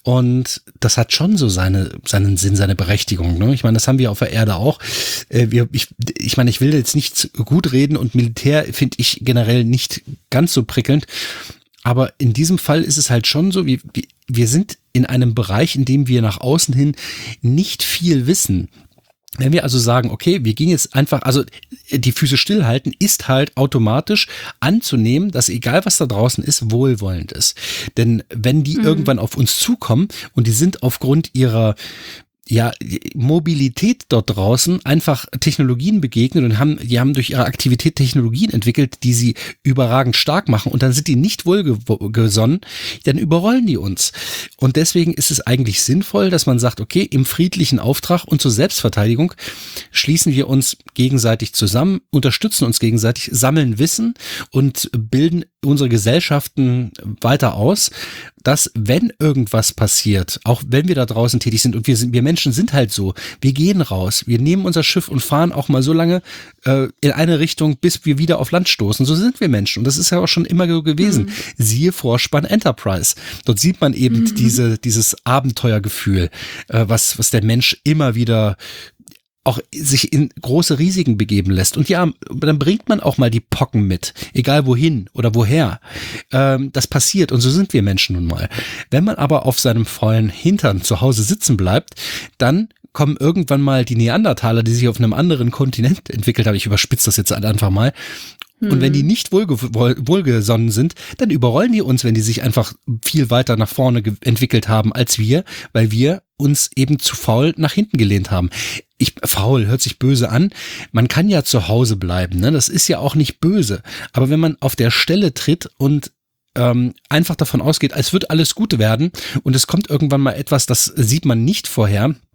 Und das hat schon so seine, seinen Sinn, seine Berechtigung. Ne? Ich meine, das haben wir auf der Erde auch. Äh, wir, ich, ich meine, ich will jetzt nicht gut reden und Militär finde ich generell nicht ganz so prickelnd. Aber in diesem Fall ist es halt schon so, wie, wie, wir sind in einem Bereich, in dem wir nach außen hin nicht viel wissen. Wenn wir also sagen, okay, wir gehen jetzt einfach, also die Füße stillhalten, ist halt automatisch anzunehmen, dass egal was da draußen ist, wohlwollend ist. Denn wenn die mhm. irgendwann auf uns zukommen und die sind aufgrund ihrer ja, Mobilität dort draußen einfach Technologien begegnet und haben, die haben durch ihre Aktivität Technologien entwickelt, die sie überragend stark machen und dann sind die nicht wohlgesonnen, dann überrollen die uns. Und deswegen ist es eigentlich sinnvoll, dass man sagt, okay, im friedlichen Auftrag und zur Selbstverteidigung schließen wir uns gegenseitig zusammen, unterstützen uns gegenseitig, sammeln Wissen und bilden unsere Gesellschaften weiter aus, dass wenn irgendwas passiert, auch wenn wir da draußen tätig sind und wir sind, wir Menschen sind halt so, wir gehen raus, wir nehmen unser Schiff und fahren auch mal so lange äh, in eine Richtung, bis wir wieder auf Land stoßen. So sind wir Menschen und das ist ja auch schon immer so gewesen. Mhm. Siehe Vorspann Enterprise. Dort sieht man eben mhm. diese dieses Abenteuergefühl, äh, was was der Mensch immer wieder auch sich in große Risiken begeben lässt. Und ja, dann bringt man auch mal die Pocken mit, egal wohin oder woher. Ähm, das passiert und so sind wir Menschen nun mal. Wenn man aber auf seinem faulen Hintern zu Hause sitzen bleibt, dann kommen irgendwann mal die Neandertaler, die sich auf einem anderen Kontinent entwickelt haben. Ich überspitze das jetzt einfach mal. Und wenn die nicht wohlge wohlgesonnen sind, dann überrollen die uns, wenn die sich einfach viel weiter nach vorne entwickelt haben als wir, weil wir uns eben zu faul nach hinten gelehnt haben. Ich, faul hört sich böse an. Man kann ja zu Hause bleiben, ne? Das ist ja auch nicht böse. Aber wenn man auf der Stelle tritt und ähm, einfach davon ausgeht, es wird alles gut werden und es kommt irgendwann mal etwas, das sieht man nicht vorher,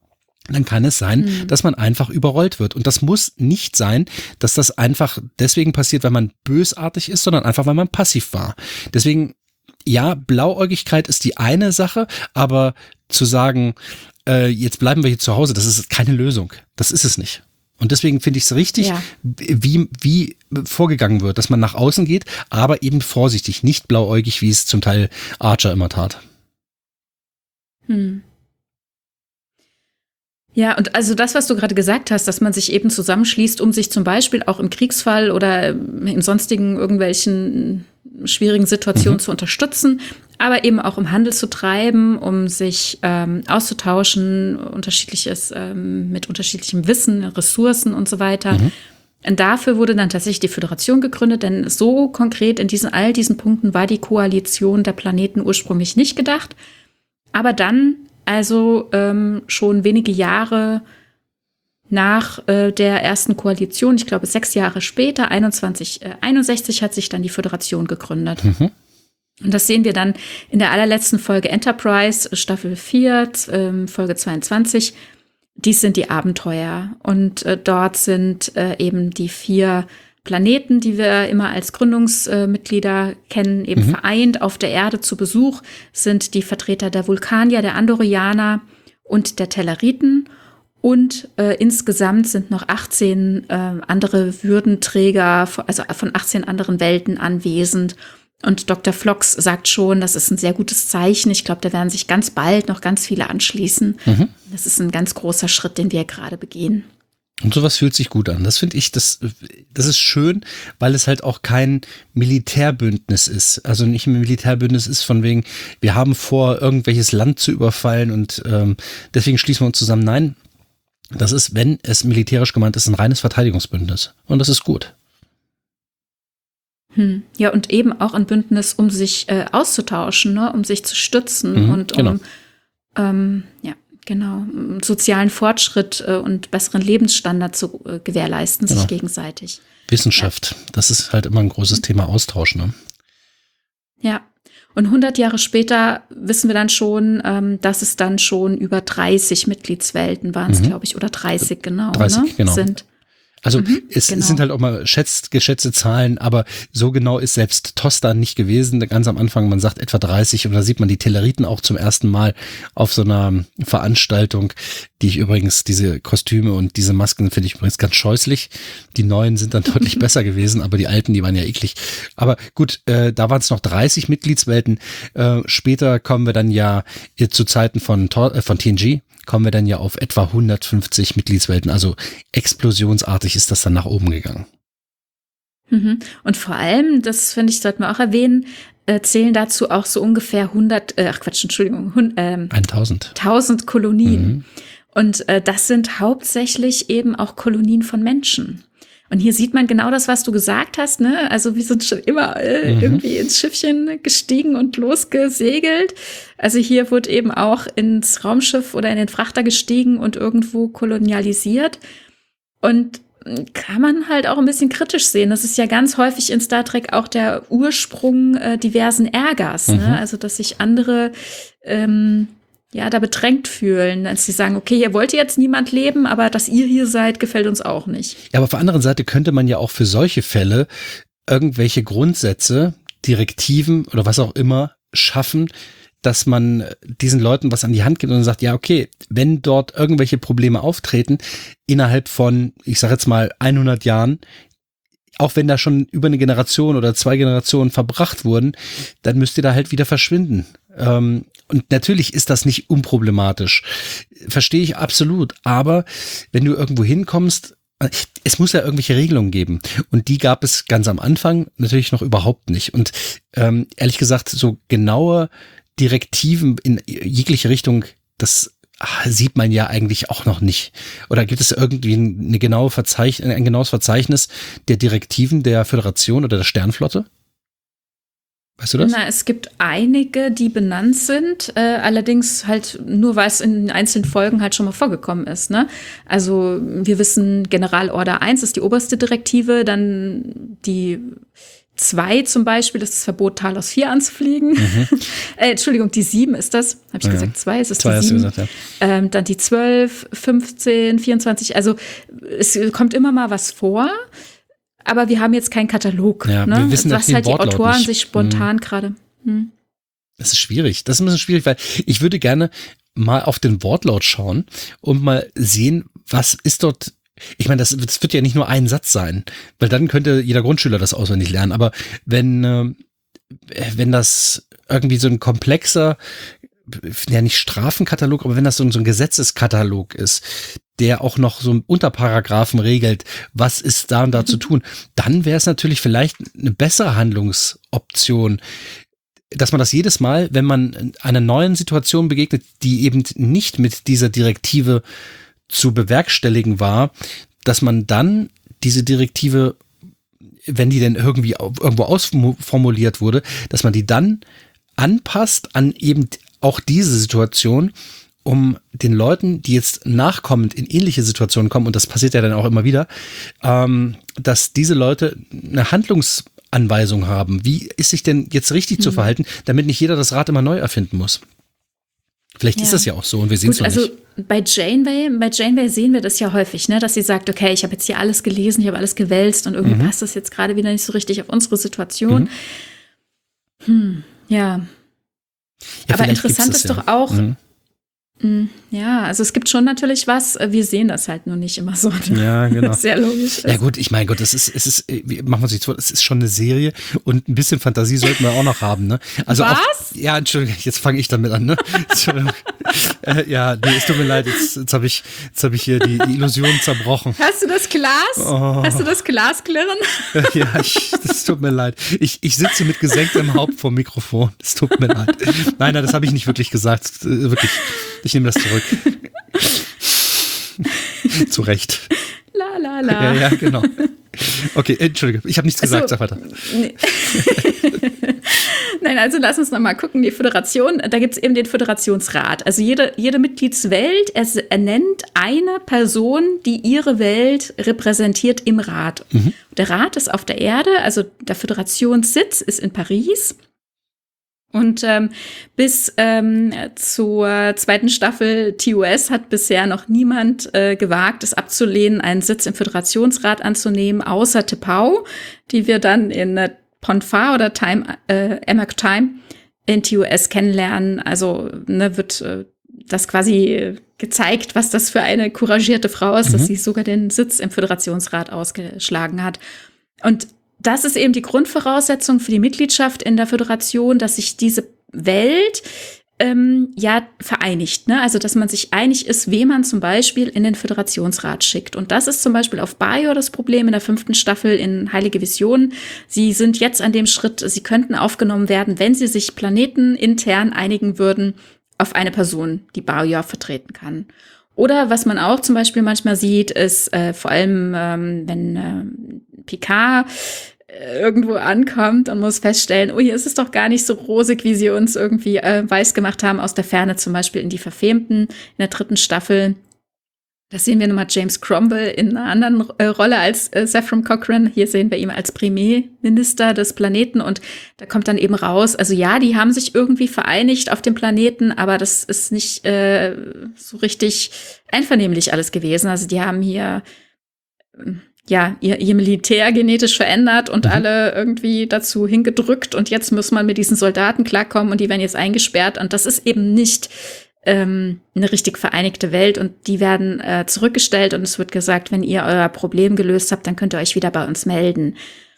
dann kann es sein, Mhm. dass man einfach überrollt wird. Und das muss nicht sein, dass das einfach deswegen passiert, weil man bösartig ist, sondern einfach, weil man passiv war. Deswegen, ja, Blauäugigkeit ist die eine Sache, aber zu sagen, äh, jetzt bleiben wir hier zu Hause, das ist keine Lösung. Das ist es nicht. Und deswegen finde ich es richtig, Ja. wie, wie vorgegangen wird, dass man nach außen geht, aber eben vorsichtig, nicht blauäugig, wie es zum Teil Archer immer tat. Hm. Ja, und also das, was du gerade gesagt hast, dass man sich eben zusammenschließt, um sich zum Beispiel auch im Kriegsfall oder in sonstigen irgendwelchen schwierigen Situationen Mhm. zu unterstützen, aber eben auch um Handel zu treiben, um sich ähm, auszutauschen, unterschiedliches ähm, mit unterschiedlichem Wissen, Ressourcen und so weiter. Mhm. Und dafür wurde dann tatsächlich die Föderation gegründet, denn so konkret in diesen all diesen Punkten war die Koalition der Planeten ursprünglich nicht gedacht. Aber dann, also ähm, schon wenige Jahre nach äh, der ersten Koalition, ich glaube sechs Jahre später, einundzwanzig einundsechzig, hat sich dann die Föderation gegründet. Mhm. Und das sehen wir dann in der allerletzten Folge Enterprise, Staffel vier, äh, Folge zweiundzwanzig. Dies sind die Abenteuer. Und äh, dort sind äh, eben die vier Planeten, die wir immer als Gründungsmitglieder äh, kennen, eben mhm. vereint. Auf der Erde zu Besuch sind die Vertreter der Vulkanier, der Andorianer und der Telleriten. Und äh, insgesamt sind noch achtzehn äh, andere Würdenträger, also von achtzehn anderen Welten anwesend. Und Doktor Phlox sagt schon, das ist ein sehr gutes Zeichen. Ich glaube, da werden sich ganz bald noch ganz viele anschließen. Mhm. Das ist ein ganz großer Schritt, den wir gerade begehen. Und sowas fühlt sich gut an. Das finde ich, das, das ist schön, weil es halt auch kein Militärbündnis ist. Also nicht ein Militärbündnis ist von wegen, wir haben vor, irgendwelches Land zu überfallen und ähm, deswegen schließen wir uns zusammen. Nein, das ist, wenn es militärisch gemeint ist, ein reines Verteidigungsbündnis. Und das ist gut. Hm. Ja, und eben auch ein Bündnis, um sich äh, auszutauschen, ne? Um sich zu stützen mhm, und um genau. ähm, ja, genau, um sozialen Fortschritt äh, und besseren Lebensstandard zu äh, gewährleisten, genau. sich gegenseitig. Wissenschaft, ja. Das ist halt immer ein großes Thema Austausch, ne? Ja. Und hundert Jahre später wissen wir dann schon, ähm, dass es dann schon über dreißig Mitgliedswelten waren es, mhm. glaube ich, oder dreißig genau, dreißig, ne? genau. sind. Also mhm, es genau. sind halt auch mal schätzt, geschätzte Zahlen, aber so genau ist selbst Tostan nicht gewesen. Ganz am Anfang, man sagt etwa dreißig, und da sieht man die Telleriten auch zum ersten Mal auf so einer Veranstaltung, die ich übrigens, diese Kostüme und diese Masken finde ich übrigens ganz scheußlich. Die neuen sind dann deutlich besser gewesen, aber die alten, die waren ja eklig. Aber gut, äh, da waren es noch dreißig Mitgliedswelten. Äh, später kommen wir dann ja äh, zu Zeiten von, äh, von T N G, kommen wir dann ja auf etwa hundertfünfzig Mitgliedswelten. Also explosionsartig ist das dann nach oben gegangen. Mhm. Und vor allem, das finde ich, sollten wir auch erwähnen, äh, zählen dazu auch so ungefähr hundert, äh, ach Quatsch, Entschuldigung, hund, ähm, tausend. tausend Kolonien. Mhm. Und äh, das sind hauptsächlich eben auch Kolonien von Menschen. Und hier sieht man genau das, was du gesagt hast, ne? Also wir sind schon immer äh, mhm. irgendwie ins Schiffchen gestiegen und losgesegelt. Also hier wurde eben auch ins Raumschiff oder in den Frachter gestiegen und irgendwo kolonialisiert. Und kann man halt auch ein bisschen kritisch sehen. Das ist ja ganz häufig in Star Trek auch der Ursprung äh, diversen Ärgers, mhm. ne? Also dass sich andere ähm, ja, da bedrängt fühlen, dass sie sagen, okay, hier wollte jetzt niemand leben, aber dass ihr hier seid, gefällt uns auch nicht. Ja, aber auf der anderen Seite könnte man ja auch für solche Fälle irgendwelche Grundsätze, Direktiven oder was auch immer schaffen, dass man diesen Leuten was an die Hand gibt und sagt, ja, okay, wenn dort irgendwelche Probleme auftreten, innerhalb von, ich sage jetzt mal, hundert Jahren, auch wenn da schon über eine Generation oder zwei Generationen verbracht wurden, dann müsst ihr da halt wieder verschwinden. Ähm, und natürlich ist das nicht unproblematisch. Verstehe ich absolut. Aber wenn du irgendwo hinkommst, es muss ja irgendwelche Regelungen geben. Und die gab es ganz am Anfang natürlich noch überhaupt nicht. Und ähm, ehrlich gesagt, so genaue Direktiven in jegliche Richtung, das sieht man ja eigentlich auch noch nicht. Oder gibt es irgendwie eine genaue Verzeichn- ein genaues Verzeichnis der Direktiven der Föderation oder der Sternflotte? Weißt du das? Na, es gibt einige, die benannt sind, äh, allerdings halt nur, weil es in einzelnen Folgen halt schon mal vorgekommen ist, ne? Also wir wissen, Generalorder eins ist die oberste Direktive, dann die zwei zum Beispiel, das ist das Verbot, Talos vier anzufliegen. Mhm. äh, Entschuldigung, die sieben ist das. Habe ich ja. gesagt, zwei? Ist es zwei die sieben? Hast du gesagt, ja. ähm, dann die zwölf, fünfzehn, vierundzwanzig. Also es kommt immer mal was vor, aber wir haben jetzt keinen Katalog. Ja, ne? Wir wissen was halt die Autoren nicht. sich spontan mhm. gerade. Hm. Das ist schwierig. Das ist ein bisschen schwierig, weil ich würde gerne mal auf den Wortlaut schauen und mal sehen, was ist dort. Ich meine, das, das wird ja nicht nur ein Satz sein, weil dann könnte jeder Grundschüler das auswendig lernen. Aber wenn, äh, wenn das irgendwie so ein komplexer, ja nicht Strafenkatalog, aber wenn das so ein, so ein Gesetzeskatalog ist, der auch noch so Unterparagraphen regelt, was ist da und da mhm. zu tun, dann wäre es natürlich vielleicht eine bessere Handlungsoption, dass man das jedes Mal, wenn man einer neuen Situation begegnet, die eben nicht mit dieser Direktive zu bewerkstelligen war, dass man dann diese Direktive, wenn die denn irgendwie irgendwo ausformuliert wurde, dass man die dann anpasst an eben auch diese Situation, um den Leuten, die jetzt nachkommend in ähnliche Situationen kommen, und das passiert ja dann auch immer wieder, ähm, dass diese Leute eine Handlungsanweisung haben. Wie ist sich denn jetzt richtig mhm. zu verhalten, damit nicht jeder das Rad immer neu erfinden muss? Vielleicht ja. ist das ja auch so und wir sehen es noch also nicht. Bei Janeway, bei Janeway sehen wir das ja häufig, ne, dass sie sagt, okay, ich habe jetzt hier alles gelesen, ich habe alles gewälzt und irgendwie mhm. passt das jetzt gerade wieder nicht so richtig auf unsere Situation. Mhm. Hm, ja. ja. Aber interessant ist ja. doch auch, mhm. mh, ja, also es gibt schon natürlich was, wir sehen das halt nur nicht immer so. Ja, genau. Sehr logisch. Ja gut, ich meine Gott, das ist, es ist, machen wir uns nichts vor, es ist schon eine Serie und ein bisschen Fantasie sollten wir auch noch haben, ne? Also was? Auch, ja, Entschuldigung, jetzt fange ich damit an, ne? äh, ja, nee, es tut mir leid, jetzt, jetzt habe ich, jetzt habe ich hier die, die Illusion zerbrochen. Hast du das Glas? Oh. Hast du das Glas klirren? ja, ich, das tut mir leid. Ich, ich sitze mit gesenktem Haupt vor dem Mikrofon. Es tut mir leid. Nein, nein, das habe ich nicht wirklich gesagt. Wirklich. Ich nehme das zurück. Zu Recht. La, la, la. Ja, ja, genau. Okay, Entschuldige, ich habe nichts gesagt, also, sag weiter. Nee. Nein, also lass uns noch mal gucken, die Föderation, da gibt es eben den Föderationsrat. Also jede, jede Mitgliedswelt ernennt eine Person, die ihre Welt repräsentiert im Rat. Mhm. Der Rat ist auf der Erde, also der Föderationssitz ist in Paris. Und ähm, bis ähm, zur zweiten Staffel T O S hat bisher noch niemand äh, gewagt, es abzulehnen, einen Sitz im Föderationsrat anzunehmen, außer T'Pau, die wir dann in äh, Ponfar oder Time, äh, Amok Time in T O S kennenlernen. Also ne, wird äh, das quasi gezeigt, was das für eine couragierte Frau ist, mhm. dass sie sogar den Sitz im Föderationsrat ausgeschlagen hat. Und das ist eben die Grundvoraussetzung für die Mitgliedschaft in der Föderation, dass sich diese Welt ähm, ja vereinigt. Ne? Also, dass man sich einig ist, wen man zum Beispiel in den Föderationsrat schickt. Und das ist zum Beispiel auf Bajor das Problem in der fünften Staffel in Heilige Visionen. Sie sind jetzt an dem Schritt, sie könnten aufgenommen werden, wenn sie sich planetenintern einigen würden auf eine Person, die Bajor vertreten kann. Oder was man auch zum Beispiel manchmal sieht, ist äh, vor allem, ähm, wenn äh, Picard äh, irgendwo ankommt und muss feststellen, oh, hier ist es doch gar nicht so rosig, wie sie uns irgendwie äh, weiß gemacht haben aus der Ferne, zum Beispiel in Die Verfemten in der dritten Staffel. Da sehen wir nochmal James Cromwell in einer anderen äh, Rolle als äh, Zefram Cochrane. Hier sehen wir ihn als Premierminister des Planeten und da kommt dann eben raus, also ja, die haben sich irgendwie vereinigt auf dem Planeten, aber das ist nicht äh, so richtig einvernehmlich alles gewesen. Also die haben hier äh, ja ihr, ihr Militär genetisch verändert und mhm. alle irgendwie dazu hingedrückt und jetzt muss man mit diesen Soldaten klarkommen und die werden jetzt eingesperrt und das ist eben nicht eine richtig vereinigte Welt und die werden äh, zurückgestellt und es wird gesagt, wenn ihr euer Problem gelöst habt, dann könnt ihr euch wieder bei uns melden.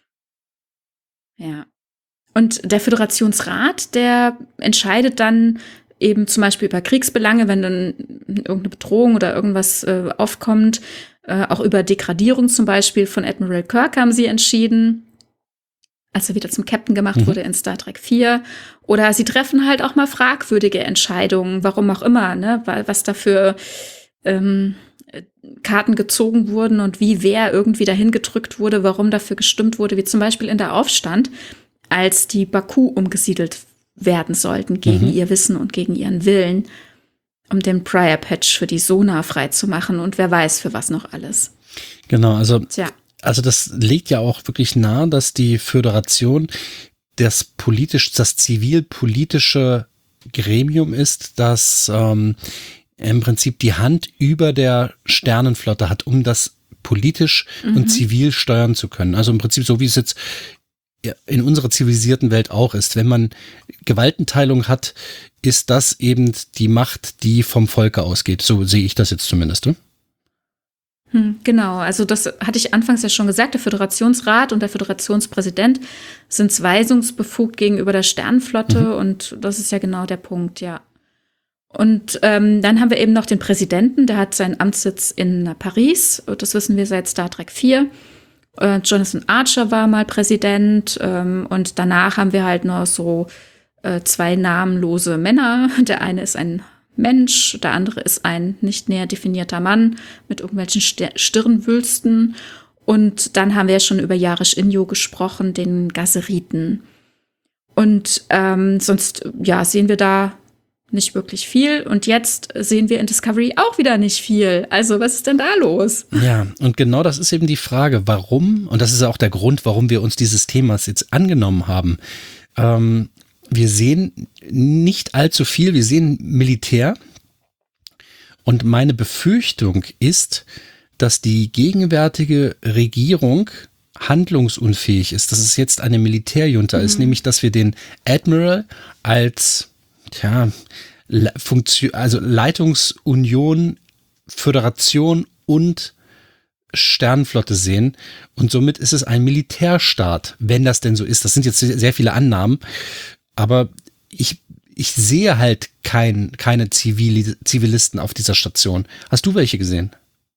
Ja. Und der Föderationsrat, der entscheidet dann eben zum Beispiel über Kriegsbelange, wenn dann irgendeine Bedrohung oder irgendwas äh, aufkommt, äh, auch über Degradierung zum Beispiel von Admiral Kirk haben sie entschieden, als er wieder zum Captain gemacht mhm. wurde in Star Trek vier. Oder sie treffen halt auch mal fragwürdige Entscheidungen, warum auch immer, ne? Was dafür ähm, Karten gezogen wurden und wie wer irgendwie dahin gedrückt wurde, warum dafür gestimmt wurde, wie zum Beispiel in der Aufstand, als die Baku umgesiedelt werden sollten gegen mhm. ihr Wissen und gegen ihren Willen, um den Prior Patch für die Sonar freizumachen und wer weiß für was noch alles. Genau, also Tja. also das legt ja auch wirklich nahe, dass die Föderation das politisch, das zivilpolitische Gremium ist, das ähm, im Prinzip die Hand über der Sternenflotte hat, um das politisch mhm. und zivil steuern zu können. Also im Prinzip so, wie es jetzt in unserer zivilisierten Welt auch ist. Wenn man Gewaltenteilung hat, ist das eben die Macht, die vom Volke ausgeht. So sehe ich das jetzt zumindest. Ne? Hm, genau, also das hatte ich anfangs ja schon gesagt, der Föderationsrat und der Föderationspräsident sind weisungsbefugt gegenüber der Sternenflotte mhm. und das ist ja genau der Punkt, ja. Und ähm, dann haben wir eben noch den Präsidenten, der hat seinen Amtssitz in Paris, das wissen wir seit Star Trek vier. Äh, Jonathan Archer war mal Präsident ähm, und danach haben wir halt noch so äh, zwei namenlose Männer. Der eine ist ein Mensch, der andere ist ein nicht näher definierter Mann mit irgendwelchen Ster- Stirnwülsten. Und dann haben wir ja schon über Yarish Inyo gesprochen, den Gasseriten. Und ähm, sonst ja sehen wir da nicht wirklich viel. Und jetzt sehen wir in Discovery auch wieder nicht viel. Also was ist denn da los? Ja, und genau das ist eben die Frage, warum, und das ist auch der Grund, warum wir uns dieses Themas jetzt angenommen haben. Ähm, wir sehen nicht allzu viel, wir sehen Militär. Und meine Befürchtung ist, dass die gegenwärtige Regierung handlungsunfähig ist, dass es jetzt eine Militärjunta mhm. ist, nämlich dass wir den Admiral als Tja, Funktion, also Leitungsunion, Föderation und Sternenflotte sehen. Und somit ist es ein Militärstaat, wenn das denn so ist. Das sind jetzt sehr viele Annahmen. Aber ich, ich sehe halt kein, keine Zivil, Zivilisten auf dieser Station. Hast du welche gesehen?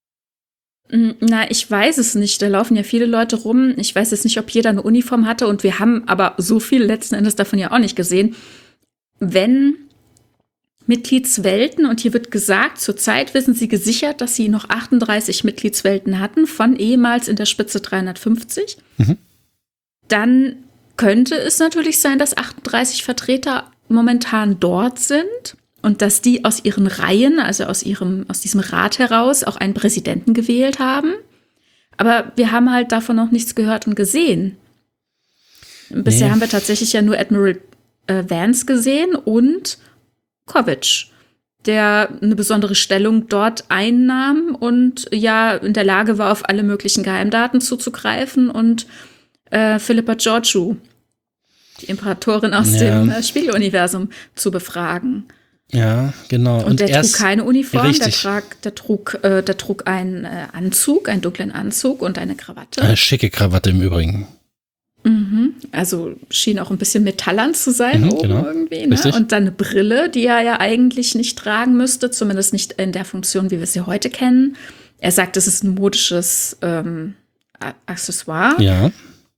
Na, ich weiß es nicht. Da laufen ja viele Leute rum. Ich weiß jetzt nicht, ob jeder eine Uniform hatte. Und wir haben aber so viel letzten Endes davon ja auch nicht gesehen. Wenn Mitgliedswelten, und hier wird gesagt, zurzeit wissen sie gesichert, dass sie noch achtunddreißig Mitgliedswelten hatten, von ehemals in der Spitze dreihundertfünfzig, mhm. dann könnte es natürlich sein, dass achtunddreißig Vertreter momentan dort sind und dass die aus ihren Reihen, also aus ihrem, aus diesem Rat heraus, auch einen Präsidenten gewählt haben. Aber wir haben halt davon noch nichts gehört und gesehen. Bisher nee. haben wir tatsächlich ja nur Admiral Vance gesehen und Kovic, der eine besondere Stellung dort einnahm und ja in der Lage war, auf alle möglichen Geheimdaten zuzugreifen und äh, Philippa Georgiou, die Imperatorin aus ja. dem äh, Spiegeluniversum, zu befragen. Ja, genau. Und, und der trug keine Uniform, richtig. der, trag, der, trug, äh, der trug einen äh, Anzug, einen dunklen Anzug und eine Krawatte. Eine schicke Krawatte im Übrigen. Mhm. Also schien auch ein bisschen metallern zu sein mhm, oben genau. irgendwie. Ne? Und dann eine Brille, die er ja eigentlich nicht tragen müsste, zumindest nicht in der Funktion, wie wir sie heute kennen. Er sagt, es ist ein modisches ähm, Accessoire. Ja.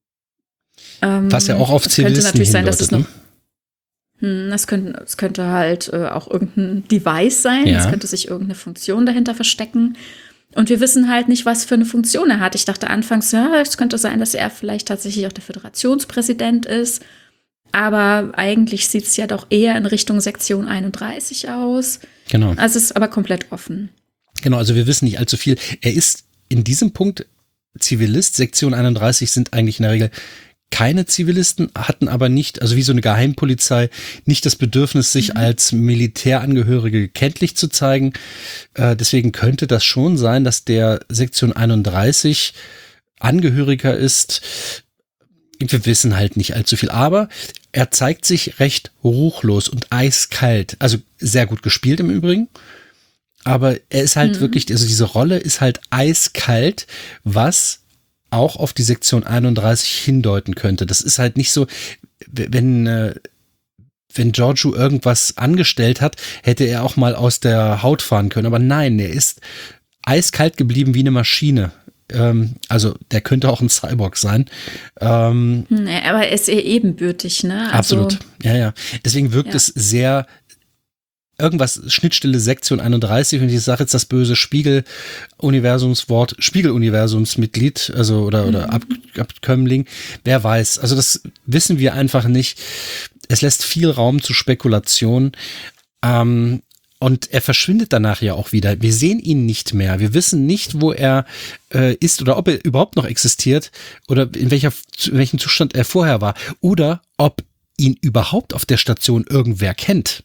Ähm, Was ja auch auf Zivilisten könnte natürlich sein, dass es noch ne? hm, das, könnte, das könnte halt äh, auch irgendein Device sein. Ja. Es könnte sich irgendeine Funktion dahinter verstecken. Und wir wissen halt nicht, was für eine Funktion er hat. Ich dachte anfangs, ja, es könnte sein, dass er vielleicht tatsächlich auch der Föderationspräsident ist. Aber eigentlich sieht es ja doch eher in Richtung Sektion einunddreißig aus. Genau. Also es ist aber komplett offen. Genau, also wir wissen nicht allzu viel. Er ist in diesem Punkt Zivilist. Sektion einunddreißig sind eigentlich in der Regel keine Zivilisten, hatten aber nicht, also wie so eine Geheimpolizei, nicht das Bedürfnis, sich mhm. als Militärangehörige kenntlich zu zeigen. Äh, deswegen könnte das schon sein, dass der Sektion einunddreißig Angehöriger ist. Wir wissen halt nicht allzu viel, aber er zeigt sich recht ruchlos und eiskalt. Also sehr gut gespielt im Übrigen. Aber er ist halt mhm. wirklich, also diese Rolle ist halt eiskalt, was auch auf die Sektion einunddreißig hindeuten könnte. Das ist halt nicht so, wenn, äh, wenn Georgiou irgendwas angestellt hat, hätte er auch mal aus der Haut fahren können. Aber nein, er ist eiskalt geblieben wie eine Maschine. Ähm, also der könnte auch ein Cyborg sein. Ähm, nee, aber er ist eher ebenbürtig, ne? Also, absolut, ja, ja. Deswegen wirkt ja. es sehr irgendwas, Schnittstelle Sektion einunddreißig, und ich sage jetzt das böse Spiegel-Universumswort, Spiegel-Universumsmitglied, also oder, oder mhm. Ab, Abkömmling, wer weiß. Also das wissen wir einfach nicht. Es lässt viel Raum zu Spekulation. Ähm, Und er verschwindet danach ja auch wieder. Wir sehen ihn nicht mehr. Wir wissen nicht, wo er äh, ist oder ob er überhaupt noch existiert oder in, welcher, in welchem Zustand er vorher war. Oder ob ihn überhaupt auf der Station irgendwer kennt.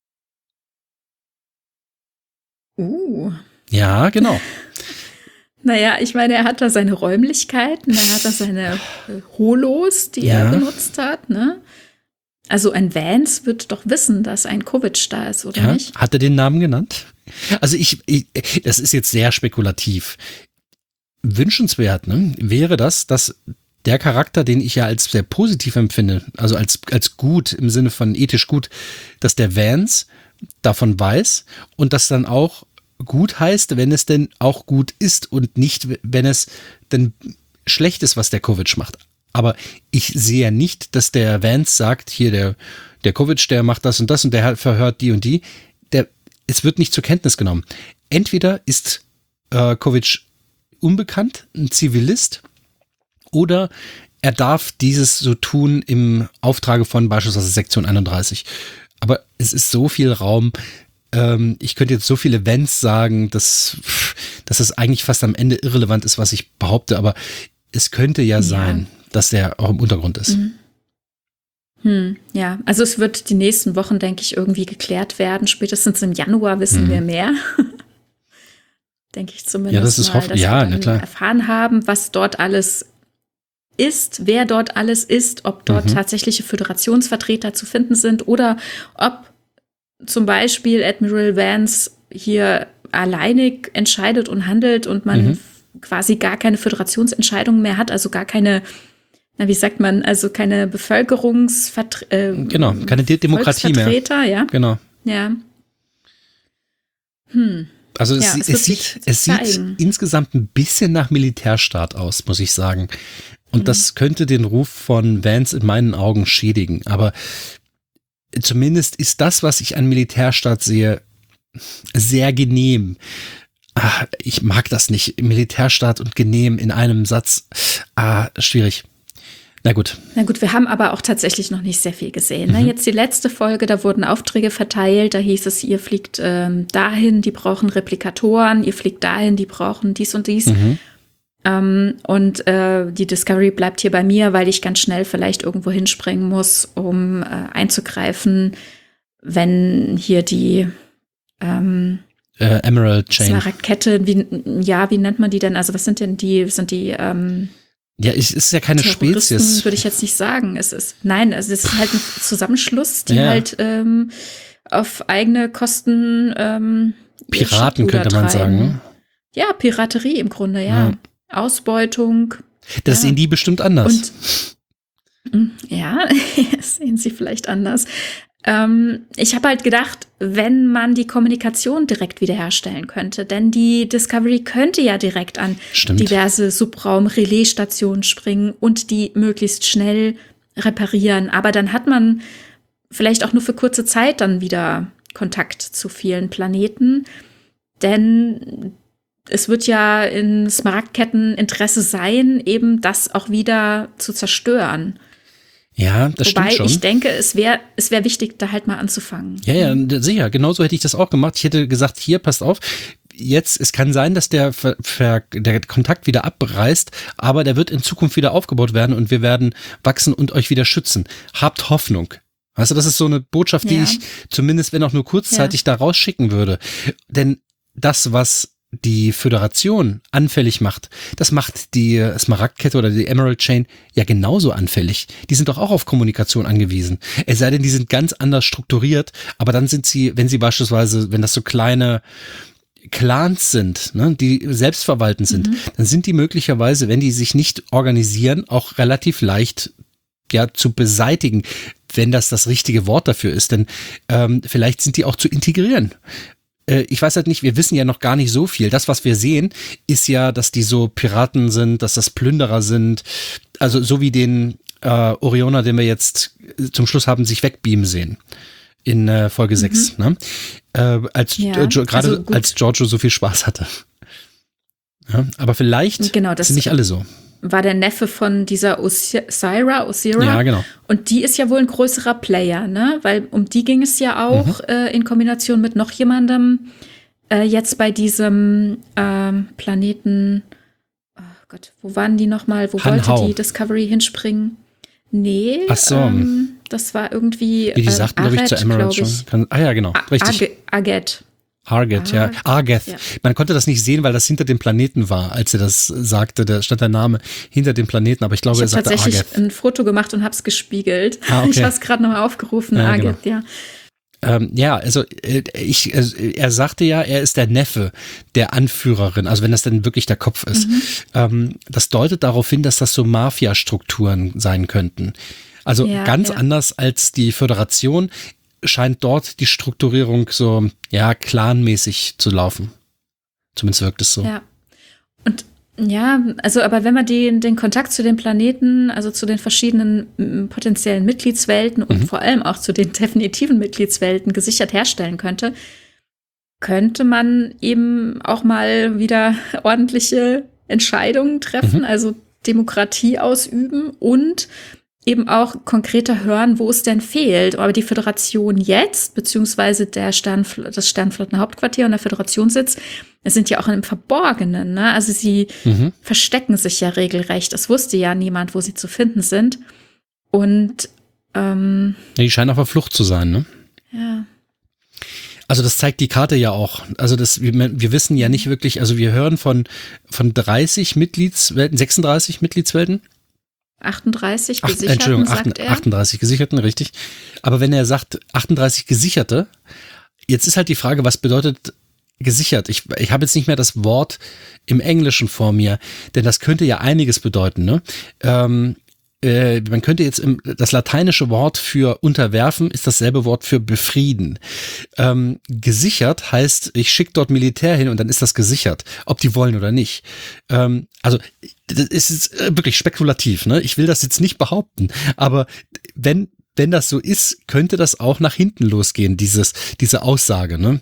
Uh. Ja, genau. Naja, ich meine, er hat da seine Räumlichkeiten, er hat da seine äh, Holos, die Ja. er benutzt hat, ne? Also ein Vance wird doch wissen, dass ein Kovic da ist, oder Ja, nicht? hat er den Namen genannt? Also ich, ich, das ist jetzt sehr spekulativ. Wünschenswert, ne, wäre das, dass der Charakter, den ich ja als sehr positiv empfinde, also als, als gut im Sinne von ethisch gut, dass der Vance davon weiß und das dann auch gut heißt, wenn es denn auch gut ist und nicht, wenn es denn schlecht ist, was der Kovic macht. Aber ich sehe ja nicht, dass der Vance sagt, hier der, der Kovic, der macht das und das und der verhört die und die. Der, es wird nicht zur Kenntnis genommen. Entweder ist äh, Kovic unbekannt, ein Zivilist, oder er darf dieses so tun im Auftrage von beispielsweise Sektion einunddreißig. Aber es ist so viel Raum. Ähm, ich könnte jetzt so viele Vents sagen, dass, dass es eigentlich fast am Ende irrelevant ist, was ich behaupte. Aber es könnte ja, ja. sein, dass der auch im Untergrund ist. Mhm. Hm, ja, also es wird die nächsten Wochen, denke ich, irgendwie geklärt werden. Spätestens im Januar wissen mhm. wir mehr. Denke ich zumindest ja, das ist mal, hoff- dass ja, wir na klar. erfahren haben, was dort alles ist, wer dort alles ist, ob dort mhm. tatsächliche Föderationsvertreter zu finden sind oder ob zum Beispiel Admiral Vance hier alleinig entscheidet und handelt und man mhm. quasi gar keine Föderationsentscheidungen mehr hat, also gar keine, na, wie sagt man, also keine Bevölkerungsvertreter. Äh, genau, keine De- Demokratie mehr. Ja. Genau. Ja. Hm. Also es, ja, es, es sieht, es sieht insgesamt ein bisschen nach Militärstaat aus, muss ich sagen. Und mhm. das könnte den Ruf von Vance in meinen Augen schädigen. Aber zumindest ist das, was ich an Militärstaat sehe, sehr genehm. Ah, ich mag das nicht. Militärstaat und genehm in einem Satz. Ah, schwierig. Na gut. Na gut, wir haben aber auch tatsächlich noch nicht sehr viel gesehen. Ne? Mhm. Jetzt die letzte Folge, da wurden Aufträge verteilt. Da hieß es, ihr fliegt ähm, dahin, die brauchen Replikatoren. Ihr fliegt dahin, die brauchen dies und dies. Mhm. Ähm, und äh, die Discovery bleibt hier bei mir, weil ich ganz schnell vielleicht irgendwo hinspringen muss, um äh, einzugreifen, wenn hier die ähm, äh, Emerald Chain. Smaragdkette, wie, ja, wie nennt man die denn? Also was sind denn die, sind die ähm, Ja, es ist ja keine Spezies. Würde ich jetzt nicht sagen. Es ist, nein, also es ist halt ein Zusammenschluss, die ja. halt ähm, auf eigene Kosten ähm, Piraten könnte man sagen. Ne? Ja, Piraterie im Grunde, ja. ja. Ausbeutung. Das ja. sehen die bestimmt anders. Und, ja, das sehen sie vielleicht anders. Ähm, ich habe halt gedacht, wenn man die Kommunikation direkt wiederherstellen könnte, denn die Discovery könnte ja direkt an Stimmt. diverse Subraum-Relaisstationen springen und die möglichst schnell reparieren. Aber dann hat man vielleicht auch nur für kurze Zeit dann wieder Kontakt zu vielen Planeten, denn es wird ja in Smaragdketten Interesse sein, eben das auch wieder zu zerstören. Ja, das Wobei stimmt schon. ich denke, es wäre es wäre wichtig, da halt mal anzufangen. Ja, ja, sicher. Genauso hätte ich das auch gemacht. Ich hätte gesagt, hier, passt auf, jetzt, es kann sein, dass der, Ver, Ver, der Kontakt wieder abreißt, aber der wird in Zukunft wieder aufgebaut werden und wir werden wachsen und euch wieder schützen. Habt Hoffnung. Weißt du, das ist so eine Botschaft, die ja. ich zumindest, wenn auch nur kurzzeitig ja. da rausschicken würde. Denn das, was die Föderation anfällig macht, das macht die Smaragdkette oder die Emerald Chain ja genauso anfällig. Die sind doch auch auf Kommunikation angewiesen. Es sei denn, die sind ganz anders strukturiert, aber dann sind sie, wenn sie beispielsweise, wenn das so kleine Clans sind, ne, die selbstverwaltend sind, mhm. dann sind die möglicherweise, wenn die sich nicht organisieren, auch relativ leicht ja zu beseitigen, wenn das das richtige Wort dafür ist. Denn ähm, vielleicht sind die auch zu integrieren. Ich weiß halt nicht, wir wissen ja noch gar nicht so viel. Das, was wir sehen, ist ja, dass die so Piraten sind, dass das Plünderer sind. Also so wie den äh, Orioner, den wir jetzt zum Schluss haben, sich wegbeamen sehen. In äh, Folge mhm. sechs. Ne? Äh, als ja, äh, gerade also als Giorgio so viel Spaß hatte. Ja, aber vielleicht genau, das sind nicht alle so. war der Neffe von dieser Osira, Osira. Ja, genau. Und die ist ja wohl ein größerer Player, ne? Weil um die ging es ja auch mhm. äh, in Kombination mit noch jemandem äh, jetzt bei diesem ähm, Planeten. Oh Gott, wo waren die noch mal? Wo Han wollte Hao. die Discovery hinspringen? Nee, Ach so. ähm, das war irgendwie. Wie die sagten, glaube ich, zu Emerald schon. Kann, ah ja, genau, richtig. Aget. Argeth, ja. Argeth. Ja. Man konnte das nicht sehen, weil das hinter dem Planeten war, als er das sagte. Da stand der Name hinter dem Planeten, aber ich glaube, ich er sagte Argeth. Ich habe tatsächlich ein Foto gemacht und habe es gespiegelt. Ah, okay. Ich habe es gerade nochmal aufgerufen, ja, Argeth, genau. ja. Ähm, ja, also ich, er sagte ja, er ist der Neffe der Anführerin, also wenn das denn wirklich der Kopf ist. Mhm. Ähm, das deutet darauf hin, dass das so Mafia-Strukturen sein könnten. Also ja, ganz ja. anders als die Föderation scheint dort die Strukturierung so, ja, clanmäßig zu laufen. Zumindest wirkt es so. Ja. Und ja, also aber wenn man den, den Kontakt zu den Planeten, also zu den verschiedenen m, potenziellen Mitgliedswelten und mhm. vor allem auch zu den definitiven Mitgliedswelten gesichert herstellen könnte, könnte man eben auch mal wieder ordentliche Entscheidungen treffen, mhm. also Demokratie ausüben und eben auch konkreter hören, wo es denn fehlt. Aber die Föderation jetzt, beziehungsweise der Sternfl- das Sternflottenhauptquartier und der Föderationssitz, das sind ja auch im Verborgenen, ne? Also sie mhm. verstecken sich ja regelrecht. Es wusste ja niemand, wo sie zu finden sind. Und ähm, ja, die scheinen auf der Flucht zu sein, ne? Ja. Also das zeigt die Karte ja auch. Also das, wir, wir wissen ja nicht wirklich, also wir hören von, von dreißig Mitgliedswelten, sechsunddreißig Mitgliedswelten. achtunddreißig Gesicherten, Ach, Entschuldigung, sagt er. achtunddreißig Gesicherten, richtig. Aber wenn er sagt achtunddreißig Gesicherte, jetzt ist halt die Frage, was bedeutet gesichert? Ich, ich habe jetzt nicht mehr das Wort im Englischen vor mir, denn das könnte ja einiges bedeuten, ne? Ähm, äh, man könnte jetzt im, das lateinische Wort für unterwerfen ist dasselbe Wort für befrieden. Ähm, gesichert heißt, ich schicke dort Militär hin und dann ist das gesichert, ob die wollen oder nicht. Ähm, also das ist wirklich spekulativ, ne? Ich will das jetzt nicht behaupten, aber wenn wenn das so ist, könnte das auch nach hinten losgehen, dieses diese Aussage, ne?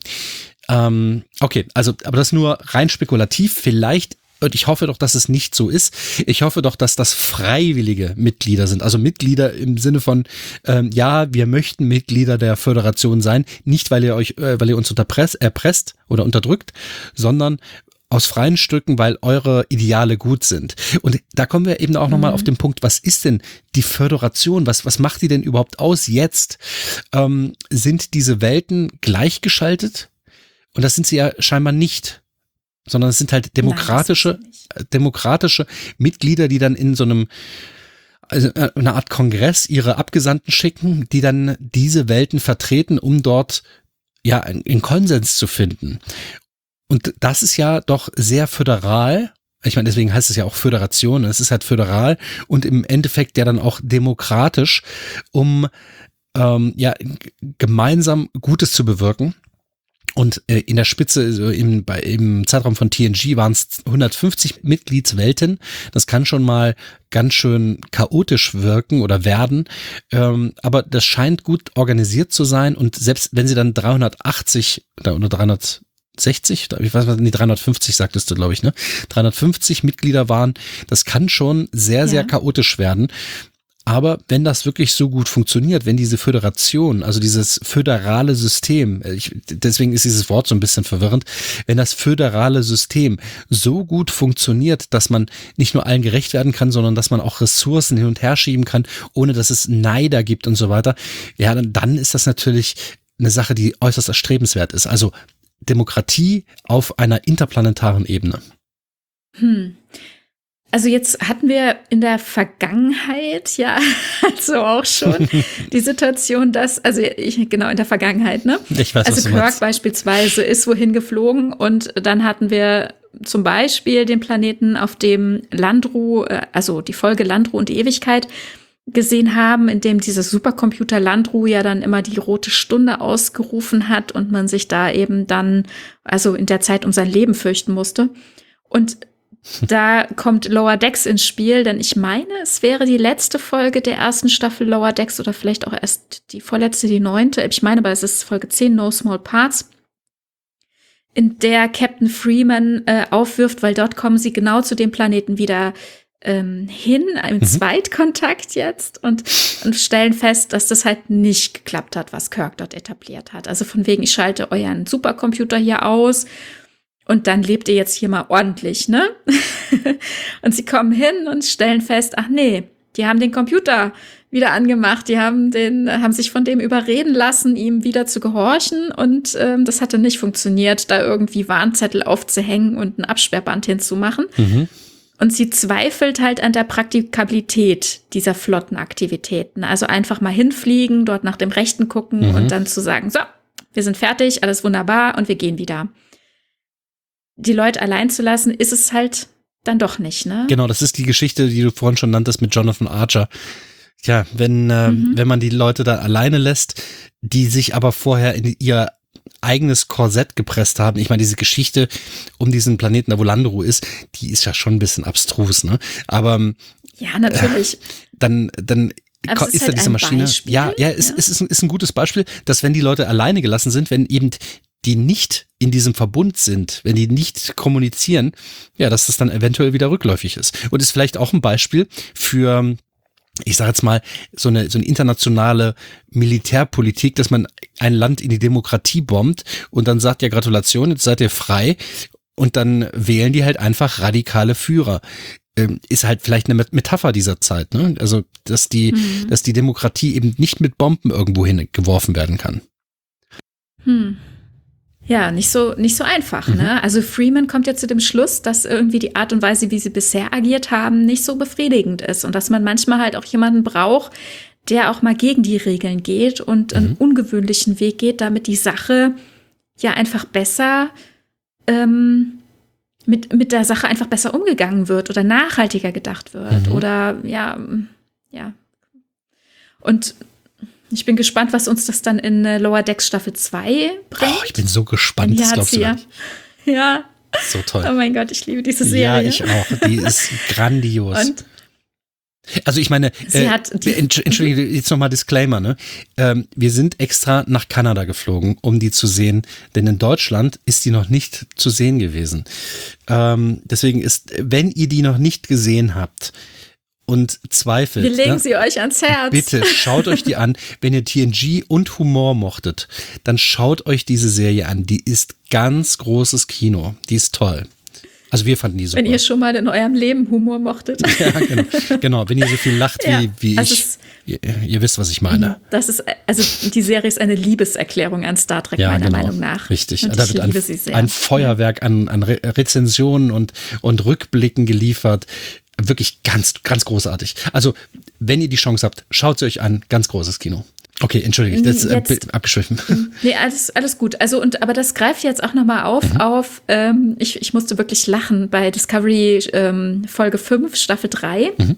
Ähm, okay, also aber das nur rein spekulativ, vielleicht. Und ich hoffe doch, dass es nicht so ist. Ich hoffe doch, dass das freiwillige Mitglieder sind. Also Mitglieder im Sinne von, ähm, ja, wir möchten Mitglieder der Föderation sein. Nicht, weil ihr euch, äh, weil ihr uns unterpresst, erpresst oder unterdrückt, sondern aus freien Stücken, weil eure Ideale gut sind. Und da kommen wir eben auch mhm. nochmal auf den Punkt, was ist denn die Föderation? Was, was macht die denn überhaupt aus jetzt? Ähm, sind diese Welten gleichgeschaltet? Und das sind sie ja scheinbar nicht. Sondern es sind halt demokratische, Nein, demokratische Mitglieder, die dann in so einem, also eine Art Kongress ihre Abgesandten schicken, die dann diese Welten vertreten, um dort ja einen Konsens zu finden. Und das ist ja doch sehr föderal. Ich meine, deswegen heißt es ja auch Föderation. Es ist halt föderal und im Endeffekt ja dann auch demokratisch, um ähm, ja gemeinsam Gutes zu bewirken. Und äh, in der Spitze, also im, bei, im Zeitraum von T N G waren es hundertfünfzig Mitgliedswelten. Das kann schon mal ganz schön chaotisch wirken oder werden. Ähm, aber das scheint gut organisiert zu sein. Und selbst wenn sie dann dreihundertachtzig oder dreihundertsechzig, ich weiß nicht, nee, dreihundertfünfzig sagtest du, glaube ich, ne? dreihundertfünfzig Mitglieder waren, das kann schon sehr, sehr ja. chaotisch werden. Aber wenn das wirklich so gut funktioniert, wenn diese Föderation, also dieses föderale System, ich, deswegen ist dieses Wort so ein bisschen verwirrend, wenn das föderale System so gut funktioniert, dass man nicht nur allen gerecht werden kann, sondern dass man auch Ressourcen hin und her schieben kann, ohne dass es Neider gibt und so weiter, ja, dann, dann ist das natürlich eine Sache, die äußerst erstrebenswert ist. Also Demokratie auf einer interplanetaren Ebene. Hm. Also jetzt hatten wir in der Vergangenheit ja also auch schon die Situation, dass, also ich, genau in der Vergangenheit, ne? Ich weiß, also was du Kirk meinst. Beispielsweise ist wohin geflogen und dann hatten wir zum Beispiel den Planeten, auf dem Landru, also die Folge Landru und die Ewigkeit gesehen haben, in dem dieses Supercomputer Landru ja dann immer die rote Stunde ausgerufen hat und man sich da eben dann, also in der Zeit um sein Leben fürchten musste. Und da kommt Lower Decks ins Spiel, denn ich meine, es wäre die letzte Folge der ersten Staffel Lower Decks oder vielleicht auch erst die vorletzte, die neunte. Ich meine, aber es ist Folge zehn, No Small Parts, in der Captain Freeman äh, aufwirft, weil dort kommen sie genau zu dem Planeten wieder, ähm, hin, im mhm. Zweitkontakt jetzt und, und stellen fest, dass das halt nicht geklappt hat, was Kirk dort etabliert hat. Also von wegen, ich schalte euren Supercomputer hier aus und dann lebt ihr jetzt hier mal ordentlich, ne? Und sie kommen hin und stellen fest, ach nee, die haben den Computer wieder angemacht, die haben den, haben sich von dem überreden lassen, ihm wieder zu gehorchen und ähm, das hatte nicht funktioniert, da irgendwie Warnzettel aufzuhängen und ein Absperrband hinzumachen. Mhm. Und sie zweifelt halt an der Praktikabilität dieser Flottenaktivitäten. Also einfach mal hinfliegen, dort nach dem Rechten gucken mhm. und dann zu sagen, so, wir sind fertig, alles wunderbar und wir gehen wieder. Die Leute allein zu lassen, ist es halt dann doch nicht, ne? Genau, das ist die Geschichte, die du vorhin schon nanntest mit Jonathan Archer. Ja, wenn, äh, mhm. wenn man die Leute da alleine lässt, die sich aber vorher in ihr eigenes Korsett gepresst haben. Ich meine, diese Geschichte um diesen Planeten, wo Landeru ist, die ist ja schon ein bisschen abstrus, ne? Aber ja, natürlich. Äh, dann, dann aber ist, ist da halt diese Maschine. Beispiel, ja, ja, es, ja. es ist, ein, ist ein gutes Beispiel, dass wenn die Leute alleine gelassen sind, wenn eben die nicht in diesem Verbund sind, wenn die nicht kommunizieren, ja, dass das dann eventuell wieder rückläufig ist. Und ist vielleicht auch ein Beispiel für, ich sage jetzt mal, so eine, so eine internationale Militärpolitik, dass man ein Land in die Demokratie bombt und dann sagt, ja, Gratulation, jetzt seid ihr frei und dann wählen die halt einfach radikale Führer. Ähm, ist halt vielleicht eine Metapher dieser Zeit, ne? Also, dass die, mhm. dass die Demokratie eben nicht mit Bomben irgendwo hingeworfen werden kann. Hm. Ja, nicht so, nicht so einfach, mhm. ne? Also Freeman kommt ja zu dem Schluss, dass irgendwie die Art und Weise, wie sie bisher agiert haben, nicht so befriedigend ist und dass man manchmal halt auch jemanden braucht, der auch mal gegen die Regeln geht und mhm. einen ungewöhnlichen Weg geht, damit die Sache ja einfach besser ähm, mit, mit der Sache einfach besser umgegangen wird oder nachhaltiger gedacht wird mhm. oder ja, ja. Und ich bin gespannt, was uns das dann in äh, Lower Decks Staffel zwei bringt. Oh, ich bin so gespannt, das glaubst du ja. nicht. Ja. So toll. Oh mein Gott, ich liebe diese Serie. Ja, ich auch. Die ist grandios. Und also ich meine, sie äh, hat die, entschuldige, jetzt nochmal Disclaimer, ne? Ähm, wir sind extra nach Kanada geflogen, um die zu sehen, denn in Deutschland ist die noch nicht zu sehen gewesen. Ähm, deswegen ist, wenn ihr die noch nicht gesehen habt, und zweifelt. Wir legen ne? sie euch ans Herz. Bitte schaut euch die an. Wenn ihr T N G und Humor mochtet, dann schaut euch diese Serie an. Die ist ganz großes Kino. Die ist toll. Also wir fanden die super. Wenn ihr schon mal in eurem Leben Humor mochtet. Ja, genau. Genau, wenn ihr so viel lacht wie, ja, wie also ich. Ihr, ihr wisst, was ich meine. Das ist, also die Serie ist eine Liebeserklärung an Star Trek, ja, meiner genau. Meinung nach. Richtig. Und da wird ein, ein Feuerwerk an, an Re- Rezensionen und, und Rückblicken geliefert. Wirklich ganz, ganz großartig. Also, wenn ihr die Chance habt, schaut sie euch an. Ganz großes Kino. Okay, entschuldige, das ist äh, abgeschwiffen. Nee, alles, alles gut. Also, und, aber das greift jetzt auch nochmal auf, mhm. auf, ähm, ich, ich musste wirklich lachen bei Discovery ähm, Folge fünf, Staffel drei. Mhm.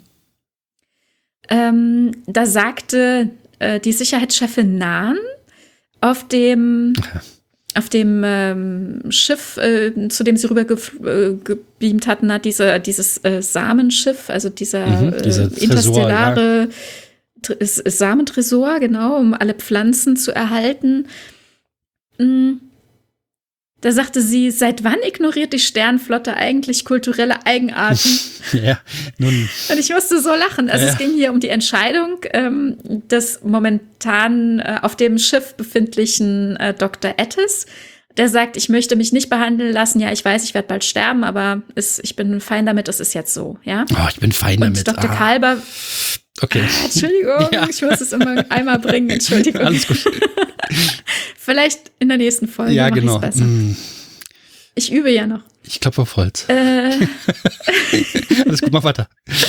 Ähm, da sagte äh, die Sicherheitschefin Nahn auf dem, okay. auf dem ähm, Schiff, äh, zu dem sie rüber ge- äh, gebeamt hatten, hat diese, dieses äh, Samenschiff, also dieser mhm, äh, interstellare Tresor, ja. Samentresor, genau, um alle Pflanzen zu erhalten. Mhm. Da sagte sie, seit wann ignoriert die Sternflotte eigentlich kulturelle Eigenarten? Ja, nun. Und ich musste so lachen. Also ja. Es ging hier um die Entscheidung ähm, des momentan äh, auf dem Schiff befindlichen äh, Doktor Ettis. Der sagt, ich möchte mich nicht behandeln lassen. Ja, ich weiß, ich werde bald sterben, aber es, ich bin fein damit, es ist jetzt so. Ja? Oh, ich bin fein Und damit. Doktor Ah. Kalber. Okay. Ah, Entschuldigung, ja. Ich muss es immer einmal bringen. Entschuldigung. Alles gut. Vielleicht in der nächsten Folge ja, mache genau. ich es besser. Mm. Ich übe ja noch. Ich klopfe auf Holz. Äh. Alles gut, mach weiter.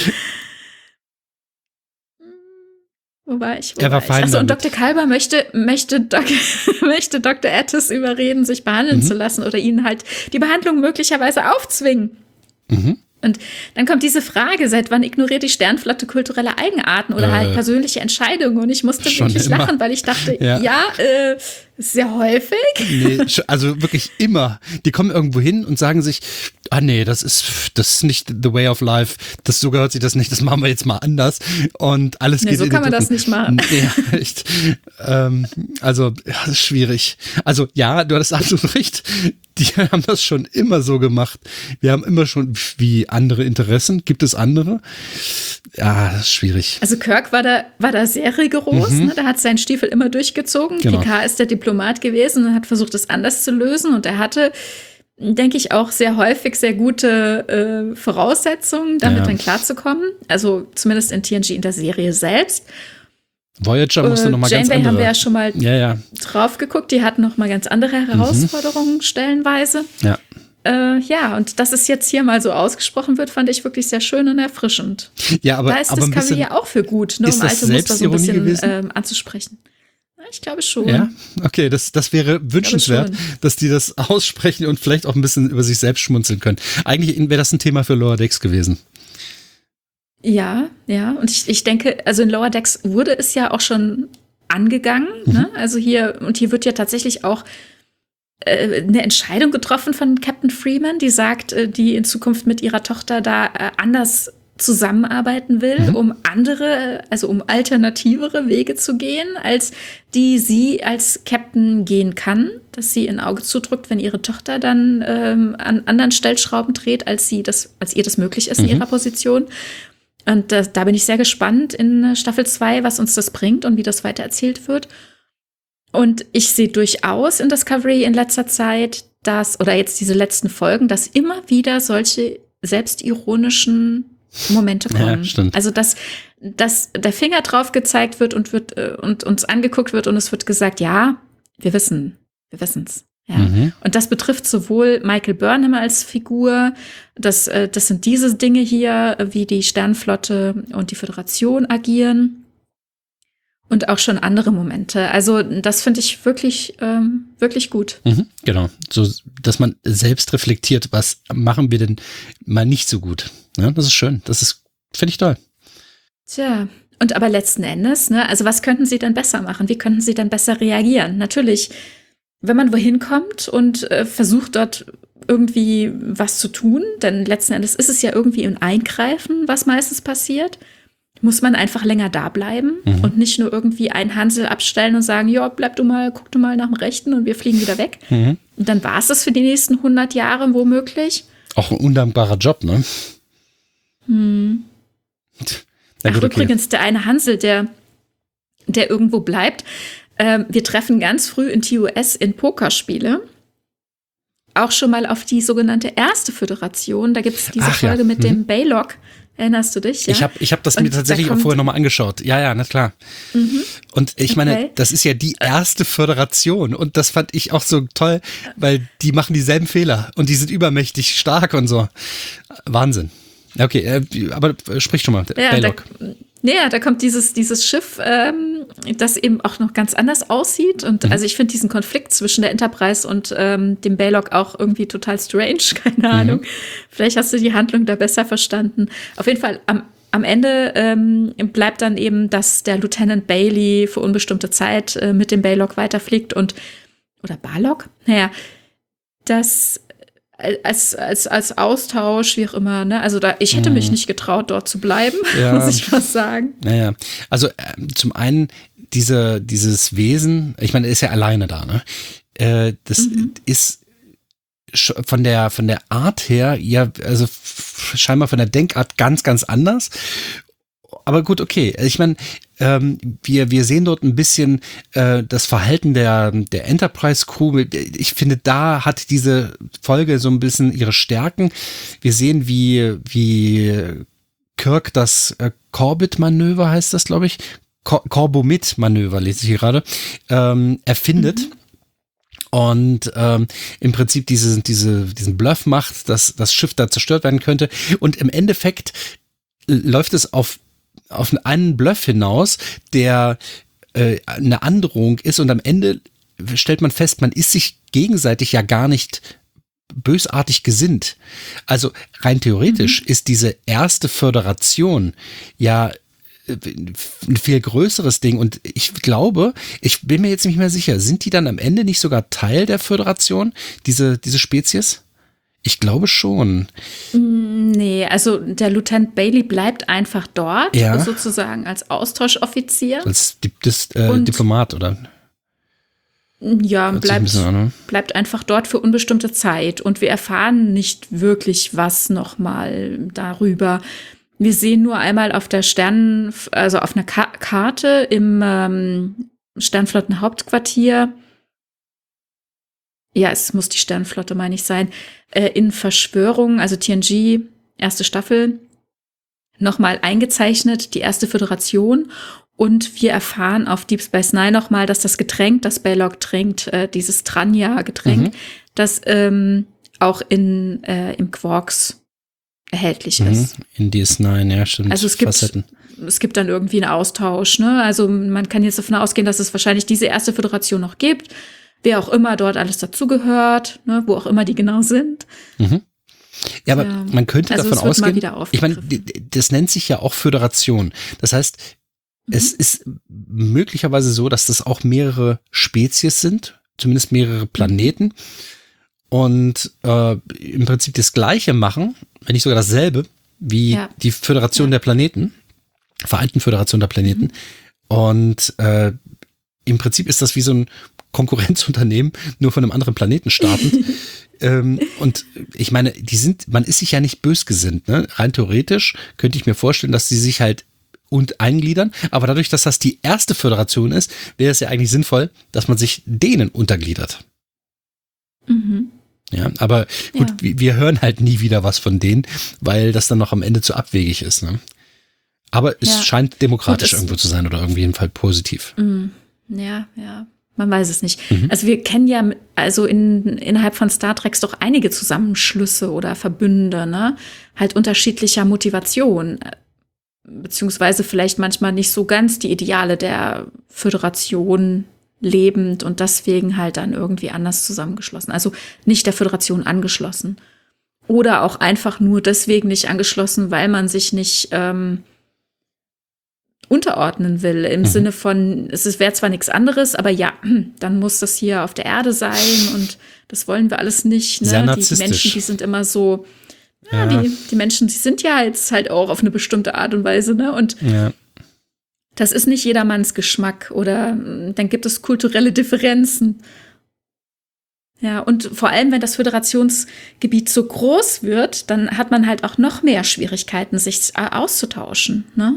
Wo war ich? Wo er war, war fein Achso, und damit. Doktor Kalber möchte, möchte, Doc, möchte Doktor Ettis überreden, sich behandeln mhm. zu lassen oder ihnen halt die Behandlung möglicherweise aufzwingen. Mhm. Und dann kommt diese Frage, seit wann ignoriert die Sternflotte kulturelle Eigenarten oder äh, halt persönliche Entscheidungen? Und ich musste wirklich immer. lachen, weil ich dachte, ja, ja äh, Sehr häufig? Nee, also wirklich immer. Die kommen irgendwo hin und sagen sich, ah nee, das ist, das ist nicht the way of life. Das, so gehört sich das nicht, das machen wir jetzt mal anders. Und alles nee, geht so in kann man Drucken. das nicht machen. Nee, echt. ähm, also, ja, das ist schwierig. Also, ja, du hattest absolut recht. Die haben das schon immer so gemacht. Wir haben immer schon, wie andere Interessen. Gibt es andere? Ja, das ist schwierig. Also Kirk war da, war da sehr rigoros. Mhm. Ne? Der hat seinen Stiefel immer durchgezogen. Genau. Picard ist der Diplomat gewesen und hat versucht, es anders zu lösen. Und er hatte, denke ich, auch sehr häufig sehr gute äh, Voraussetzungen, damit ja. dann klarzukommen. Also zumindest in T N G in der Serie selbst. Voyager musste äh, noch mal ganz andere. Janeway haben wir ja schon mal ja, ja. drauf geguckt. Die hatten noch mal ganz andere Herausforderungen mhm. stellenweise. Ja. Äh, ja, und dass es jetzt hier mal so ausgesprochen wird, fand ich wirklich sehr schön und erfrischend. Ja, aber, da ist aber Discovery ja auch für gut, ne, um alte Muster so ein bisschen ähm, anzusprechen. Ja, ich glaube schon. Ja, okay, das, das wäre wünschenswert, dass die das aussprechen und vielleicht auch ein bisschen über sich selbst schmunzeln können. Eigentlich wäre das ein Thema für Lower Decks gewesen. Ja, ja, und ich, ich denke, also in Lower Decks wurde es ja auch schon angegangen, mhm. ne? Also hier, und hier wird ja tatsächlich auch eine Entscheidung getroffen von Captain Freeman, die sagt, die in Zukunft mit ihrer Tochter da anders zusammenarbeiten will, mhm. um andere, also um alternativere Wege zu gehen, als die sie als Captain gehen kann, dass sie ein Auge zudrückt, wenn ihre Tochter dann ähm, an anderen Stellschrauben dreht, als sie das, als ihr das möglich ist mhm. in ihrer Position. Und da, da bin ich sehr gespannt in Staffel zwei, was uns das bringt und wie das weitererzählt wird. Und ich sehe durchaus in Discovery in letzter Zeit, dass, oder jetzt diese letzten Folgen, dass immer wieder solche selbstironischen Momente kommen. Ja, stimmt. Also, dass, dass der Finger drauf gezeigt wird und wird, und uns angeguckt wird und es wird gesagt, ja, wir wissen, wir wissen's. Ja. Mhm. Und das betrifft sowohl Michael Burnham als Figur, das, das sind diese Dinge hier, wie die Sternenflotte und die Föderation agieren. Und auch schon andere Momente. Also das finde ich wirklich, ähm, wirklich gut. Mhm, genau, so, dass man selbst reflektiert, was machen wir denn mal nicht so gut. Ja, das ist schön, das ist, finde ich toll. Tja, und aber letzten Endes, ne, also was könnten sie denn besser machen? Wie könnten sie dann besser reagieren? Natürlich, wenn man wohin kommt und äh, versucht dort irgendwie was zu tun, denn letzten Endes ist es ja irgendwie ein Eingreifen, was meistens passiert, muss man einfach länger da bleiben mhm. und nicht nur irgendwie einen Hansel abstellen und sagen, ja, bleib du mal, guck du mal nach dem Rechten und wir fliegen wieder weg. Mhm. Und dann war es das für die nächsten hundert Jahre womöglich. Auch ein undankbarer Job, ne? Hm. Ach, gut, übrigens, okay. Der eine Hansel, der, der irgendwo bleibt. Ähm, wir treffen ganz früh in T O S in Pokerspiele auch schon mal auf die sogenannte erste Föderation. Da gibt es diese Ach, Folge ja. mit mhm. dem Baylock. Erinnerst du dich? Ja? Ich habe ich hab das und mir tatsächlich da auch vorher nochmal angeschaut. Ja, ja, na klar. Mhm. Und ich meine, okay. das ist ja die erste Föderation. Und das fand ich auch so toll, weil die machen dieselben Fehler. Und die sind übermächtig stark und so. Wahnsinn. Okay, äh, aber sprich schon mal. Ja, Baylock. Da, ja, da kommt dieses, dieses Schiff, ähm, das eben auch noch ganz anders aussieht. Und mhm. also ich finde diesen Konflikt zwischen der Enterprise und ähm, dem Baylock auch irgendwie total strange. Keine mhm. Ahnung. Vielleicht hast du die Handlung da besser verstanden. Auf jeden Fall am, am Ende ähm, bleibt dann eben, dass der Lieutenant Bailey für unbestimmte Zeit äh, mit dem Baylock weiterfliegt und oder Barlock? Naja, das Als, als, als Austausch, wie auch immer, ne? Also da, ich hätte mich nicht getraut, dort zu bleiben, ja. muss ich was sagen. Naja, also äh, zum einen diese, dieses Wesen, ich meine, er ist ja alleine da, ne? Äh, das mhm. ist von der, von der Art her, ja, also scheinbar von der Denkart ganz, ganz anders. Aber gut, okay. Ich meine, ähm, wir, wir sehen dort ein bisschen äh, das Verhalten der, der Enterprise-Crew. Ich finde, da hat diese Folge so ein bisschen ihre Stärken. Wir sehen, wie, wie Kirk das äh, Corbett-Manöver, heißt das, glaube ich, Cor- Corbomit-Manöver, lese ich hier gerade, ähm, erfindet. Mhm. Und ähm, im Prinzip diese, diese, diesen Bluff macht, dass das Schiff da zerstört werden könnte. Und im Endeffekt läuft es auf auf einen Bluff hinaus, der äh, eine Androhung ist, und am Ende stellt man fest, man ist sich gegenseitig ja gar nicht bösartig gesinnt. Also rein theoretisch mhm. ist diese erste Föderation ja ein viel größeres Ding. Und ich glaube, ich bin mir jetzt nicht mehr sicher, sind die dann am Ende nicht sogar Teil der Föderation, diese, diese Spezies? Ich glaube schon. Nee, also der Lieutenant Bailey bleibt einfach dort, ja. sozusagen als Austauschoffizier. Als Di Dis, äh, Diplomat, oder? Ja, bleibt, ein an, ne? bleibt einfach dort für unbestimmte Zeit. Und wir erfahren nicht wirklich was nochmal darüber. Wir sehen nur einmal auf der Sternen, also auf einer Ka- Karte im ähm, Sternflottenhauptquartier, ja, es muss die Sternflotte, meine ich, sein, äh, in Verschwörung, also T N G, erste Staffel, nochmal eingezeichnet, die erste Föderation. Und wir erfahren auf Deep Space Nine nochmal, dass das Getränk, das Balog trinkt, äh, dieses Tranya-Getränk, mhm. das ähm, auch in, äh, im Quarks erhältlich mhm. ist. In D S neun, ja, stimmt. Also es gibt, es gibt dann irgendwie einen Austausch, ne? Also man kann jetzt davon ausgehen, dass es wahrscheinlich diese erste Föderation noch gibt. Wer auch immer dort alles dazugehört, ne? Wo auch immer die genau sind. Mhm. Ja, aber ja. man könnte also davon ausgehen, ich meine, das nennt sich ja auch Föderation. Das heißt, mhm. es ist möglicherweise so, dass das auch mehrere Spezies sind, zumindest mehrere Planeten, mhm. und äh, im Prinzip das Gleiche machen, wenn nicht sogar dasselbe, wie ja. die Föderation ja. der Planeten, Vereinten Föderation der Planeten. Mhm. Und äh, im Prinzip ist das wie so ein Konkurrenzunternehmen, nur von einem anderen Planeten startend. ähm, und ich meine, die sind, man ist sich ja nicht bösgesinnt, ne? Rein theoretisch könnte ich mir vorstellen, dass sie sich halt und eingliedern, aber dadurch, dass das die erste Föderation ist, wäre es ja eigentlich sinnvoll, dass man sich denen untergliedert. Mhm. Ja, aber gut, ja. wir, wir hören halt nie wieder was von denen, weil das dann noch am Ende zu abwegig ist, ne? Aber es ja. scheint demokratisch gut, irgendwo zu sein oder irgendwie jedenfalls positiv. Mhm. Ja, ja. Man weiß es nicht. Mhm. Also wir kennen ja also in, innerhalb von Star Trek doch einige Zusammenschlüsse oder Verbünde, ne? Halt unterschiedlicher Motivation, beziehungsweise vielleicht manchmal nicht so ganz die Ideale der Föderation lebend und deswegen halt dann irgendwie anders zusammengeschlossen. Also nicht der Föderation angeschlossen. Oder auch einfach nur deswegen nicht angeschlossen, weil man sich nicht ähm, unterordnen will, im mhm. Sinne von, es wäre zwar nichts anderes, aber ja, dann muss das hier auf der Erde sein und das wollen wir alles nicht. Ne? Sehr narzisstisch. Die Menschen, die sind immer so, ja, ja. Die, die Menschen, die sind ja jetzt halt auch auf eine bestimmte Art und Weise, ne? Und ja. das ist nicht jedermanns Geschmack oder dann gibt es kulturelle Differenzen. Ja, und vor allem, wenn das Föderationsgebiet so groß wird, dann hat man halt auch noch mehr Schwierigkeiten, sich auszutauschen, ne?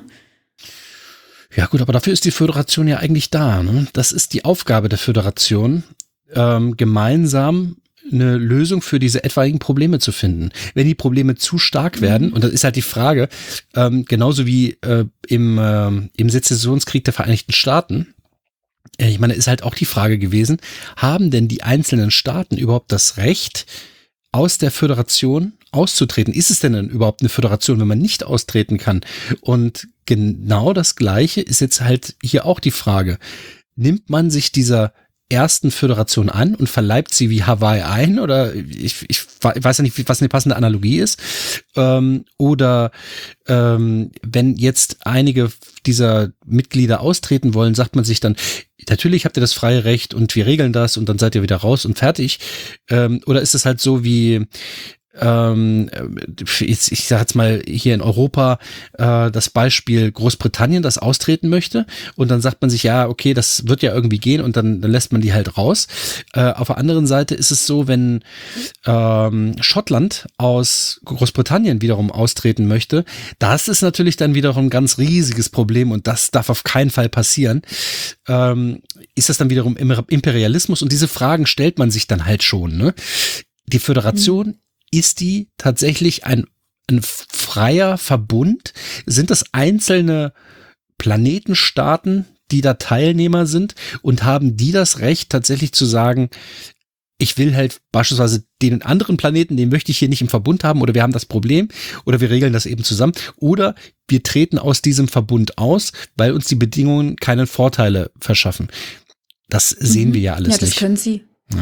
Ja gut, aber dafür ist die Föderation ja eigentlich da, ne? Das ist die Aufgabe der Föderation, ähm, gemeinsam eine Lösung für diese etwaigen Probleme zu finden. Wenn die Probleme zu stark werden, mhm. und das ist halt die Frage, ähm, genauso wie äh, im, äh, im Sezessionskrieg der Vereinigten Staaten, äh, ich meine, ist halt auch die Frage gewesen, haben denn die einzelnen Staaten überhaupt das Recht, aus der Föderation auszutreten? Ist es denn dann überhaupt eine Föderation, wenn man nicht austreten kann? Und genau das Gleiche ist jetzt halt hier auch die Frage. Nimmt man sich dieser ersten Föderation an und verleibt sie wie Hawaii ein? Oder ich, ich weiß ja nicht, was eine passende Analogie ist. Ähm, oder ähm, wenn jetzt einige dieser Mitglieder austreten wollen, sagt man sich dann, natürlich habt ihr das freie Recht und wir regeln das und dann seid ihr wieder raus und fertig. Ähm, oder ist es halt so wie Ähm, ich, ich sage jetzt mal hier in Europa äh, das Beispiel Großbritannien, das austreten möchte und dann sagt man sich, ja, okay, das wird ja irgendwie gehen und dann, dann lässt man die halt raus. Äh, auf der anderen Seite ist es so, wenn ähm, Schottland aus Großbritannien wiederum austreten möchte, das ist natürlich dann wiederum ein ganz riesiges Problem und das darf auf keinen Fall passieren. Ähm, ist das dann wiederum Imperialismus? Und diese Fragen stellt man sich dann halt schon, ne? Die Föderation, mhm. ist die tatsächlich ein, ein freier Verbund? Sind das einzelne Planetenstaaten, die da Teilnehmer sind? Und haben die das Recht, tatsächlich zu sagen, ich will halt beispielsweise den anderen Planeten, den möchte ich hier nicht im Verbund haben, oder wir haben das Problem, oder wir regeln das eben zusammen, oder wir treten aus diesem Verbund aus, weil uns die Bedingungen keine Vorteile verschaffen. Das sehen mhm. wir ja alles nicht. Ja, das nicht. können sie. Ja.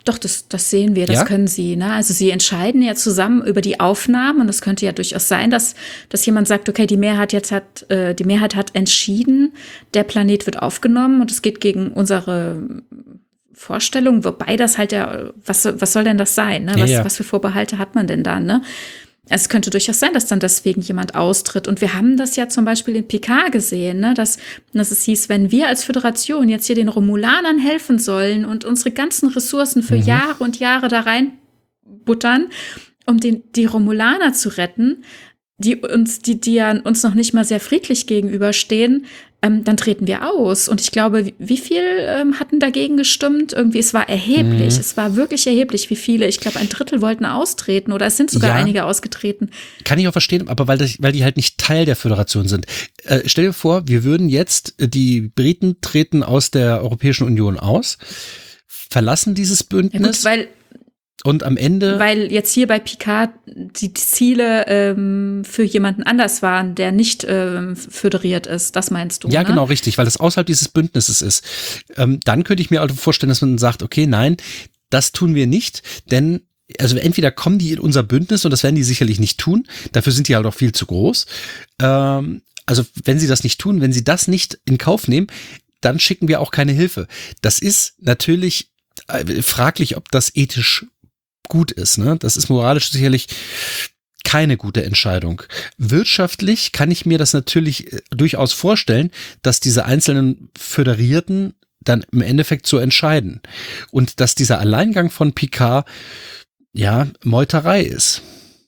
Doch, das, das sehen wir, das Ja? können sie. Ne? Also sie entscheiden ja zusammen über die Aufnahmen und es könnte ja durchaus sein, dass, dass jemand sagt, okay, die Mehrheit jetzt hat, äh, die Mehrheit hat entschieden, der Planet wird aufgenommen und es geht gegen unsere Vorstellung, wobei das halt ja, was, was soll denn das sein? Ne? Was, Ja, ja. was für Vorbehalte hat man denn da? Ne? Es könnte durchaus sein, dass dann deswegen jemand austritt. Und wir haben das ja zum Beispiel in Picard gesehen, ne? dass, dass es hieß, wenn wir als Föderation jetzt hier den Romulanern helfen sollen und unsere ganzen Ressourcen für Mhm. Jahre und Jahre da reinbuttern, um den, die Romulaner zu retten, die uns, die, die ja uns noch nicht mal sehr friedlich gegenüberstehen, ähm, dann treten wir aus. Und ich glaube, wie, wie viel ähm, hatten dagegen gestimmt? Irgendwie, es war erheblich. Mhm. Es war wirklich erheblich, wie viele. Ich glaube, ein Drittel wollten austreten oder es sind sogar Ja. einige ausgetreten. Kann ich auch verstehen, aber weil, das, weil die halt nicht Teil der Föderation sind. Äh, stell dir vor, wir würden jetzt, äh, die Briten treten aus der Europäischen Union aus, verlassen dieses Ja gut, Bündnis weil, und am Ende, weil jetzt hier bei Picard die Ziele ähm, für jemanden anders waren, der nicht ähm, föderiert ist. Das meinst du, ja ne? genau richtig, weil das außerhalb dieses Bündnisses ist, ähm, dann könnte ich mir also vorstellen, dass man sagt, okay, nein, das tun wir nicht, denn also entweder kommen die in unser Bündnis und das werden die sicherlich nicht tun, dafür sind die halt auch viel zu groß. Ähm, also wenn sie das nicht tun, wenn sie das nicht in Kauf nehmen, dann schicken wir auch keine Hilfe. Das ist natürlich äh, fraglich, ob das ethisch gut ist. Ne? Das ist moralisch sicherlich keine gute Entscheidung. Wirtschaftlich kann ich mir das natürlich äh, durchaus vorstellen, dass diese einzelnen Föderierten dann im Endeffekt so entscheiden. Und dass dieser Alleingang von Picard ja Meuterei ist.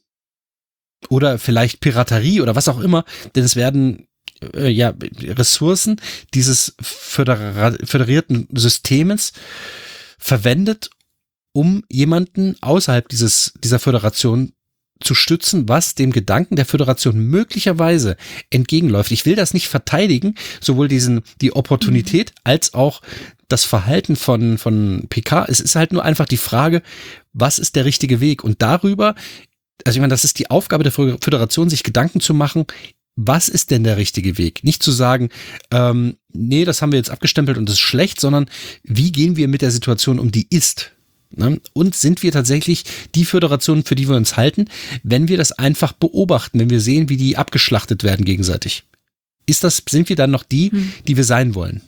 Oder vielleicht Piraterie oder was auch immer, denn es werden äh, ja Ressourcen dieses födera- föderierten Systems verwendet, um jemanden außerhalb dieses dieser Föderation zu stützen, was dem Gedanken der Föderation möglicherweise entgegenläuft. Ich will das nicht verteidigen, sowohl diesen die Opportunität als auch das Verhalten von von Picard. Es ist halt nur einfach die Frage, was ist der richtige Weg? Und darüber, also ich meine, das ist die Aufgabe der Föderation, sich Gedanken zu machen, was ist denn der richtige Weg? Nicht zu sagen, ähm, nee, das haben wir jetzt abgestempelt und das ist schlecht, sondern wie gehen wir mit der Situation um, die ist? Ne? Und sind wir tatsächlich die Föderation, für die wir uns halten, wenn wir das einfach beobachten, wenn wir sehen, wie die abgeschlachtet werden gegenseitig? Ist das, sind wir dann noch die, Hm. die wir sein wollen?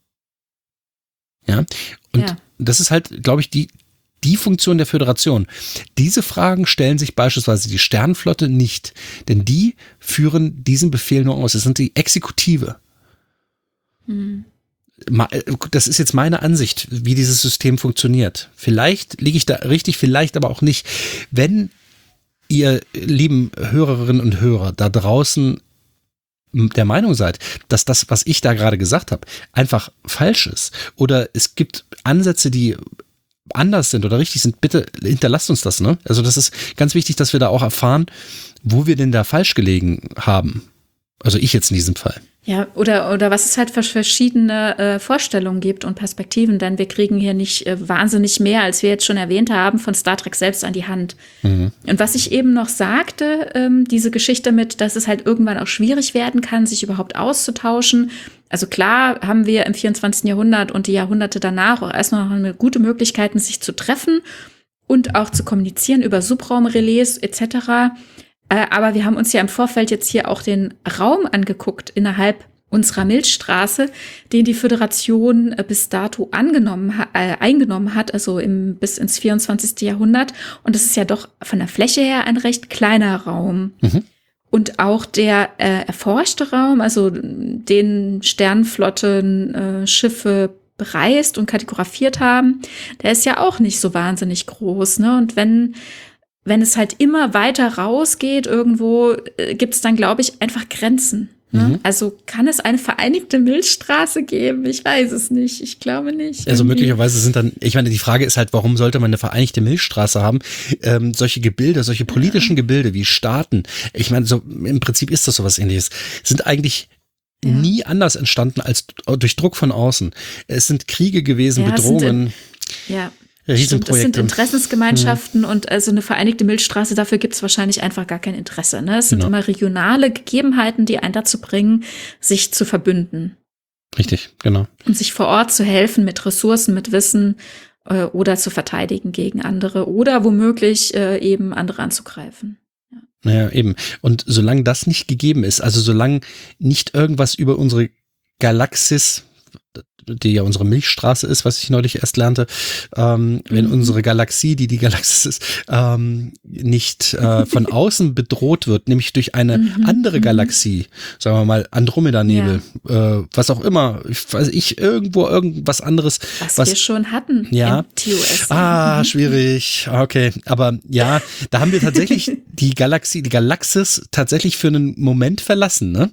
Ja. Und Ja. das ist halt, glaube ich, die, die Funktion der Föderation. Diese Fragen stellen sich beispielsweise die Sternenflotte nicht, denn die führen diesen Befehl nur aus. Es sind die Exekutive. Hm. Ma- Das ist jetzt meine Ansicht, wie dieses System funktioniert. Vielleicht liege ich da richtig, vielleicht aber auch nicht. Wenn ihr, lieben Hörerinnen und Hörer, da draußen der Meinung seid, dass das, was ich da gerade gesagt habe, einfach falsch ist oder es gibt Ansätze, die anders sind oder richtig sind, bitte hinterlasst uns das, ne? Also das ist ganz wichtig, dass wir da auch erfahren, wo wir denn da falsch gelegen haben. Also ich jetzt in diesem Fall. Ja, oder, oder was es halt für verschiedene äh, Vorstellungen gibt und Perspektiven, denn wir kriegen hier nicht äh, wahnsinnig mehr, als wir jetzt schon erwähnt haben, von Star Trek selbst an die Hand. Mhm. Und was ich eben noch sagte, ähm, diese Geschichte mit, dass es halt irgendwann auch schwierig werden kann, sich überhaupt auszutauschen. Also klar haben wir im vierundzwanzigsten Jahrhundert und die Jahrhunderte danach auch erstmal noch eine gute Möglichkeiten, sich zu treffen und auch zu kommunizieren über Subraumrelais et cetera. Äh, aber wir haben uns ja im Vorfeld jetzt hier auch den Raum angeguckt innerhalb unserer Milchstraße, den die Föderation äh, bis dato angenommen ha- äh, eingenommen hat, also im, bis ins vierundzwanzigste Jahrhundert. Und das ist ja doch von der Fläche her ein recht kleiner Raum. Mhm. Und auch der äh, erforschte Raum, also den Sternenflotten äh, Schiffe bereist und kartografiert haben, der ist ja auch nicht so wahnsinnig groß, ne? Und wenn wenn es halt immer weiter rausgeht irgendwo, äh, gibt es dann, glaube ich, einfach Grenzen. Ne? Mhm. Also kann es eine vereinigte Milchstraße geben? Ich weiß es nicht. Ich glaube nicht. Also Irgendwie. möglicherweise sind dann, ich meine, die Frage ist halt, warum sollte man eine vereinigte Milchstraße haben? Ähm, solche Gebilde, solche politischen Gebilde wie Staaten, ich meine, so im Prinzip ist das sowas Ähnliches, sind eigentlich Ja. nie anders entstanden als durch Druck von außen. Es sind Kriege gewesen, Ja, es sind Bedrohungen, Ja. Stimmt, es sind Riesenprojekte. Interessensgemeinschaften hm. und also eine vereinigte Milchstraße, dafür gibt es wahrscheinlich einfach gar kein Interesse. Ne? Es sind Genau. immer regionale Gegebenheiten, die einen dazu bringen, sich zu verbünden Richtig, genau. und sich vor Ort zu helfen mit Ressourcen, mit Wissen äh, oder zu verteidigen gegen andere oder womöglich äh, eben andere anzugreifen. Ja. Naja, eben. Und solange das nicht gegeben ist, also solange nicht irgendwas über unsere Galaxis, die ja unsere Milchstraße ist, was ich neulich erst lernte, ähm, wenn mhm. unsere Galaxie, die die Galaxis ist, ähm, nicht äh, von außen bedroht wird, nämlich durch eine mhm. andere Galaxie, sagen wir mal Andromeda-Nebel, ja. äh, was auch immer, ich weiß ich, irgendwo irgendwas anderes. Was, was wir schon hatten ja. im T O S. Ah, schwierig. Okay, aber ja, da haben wir tatsächlich die Galaxie, die Galaxis tatsächlich für einen Moment verlassen, ne?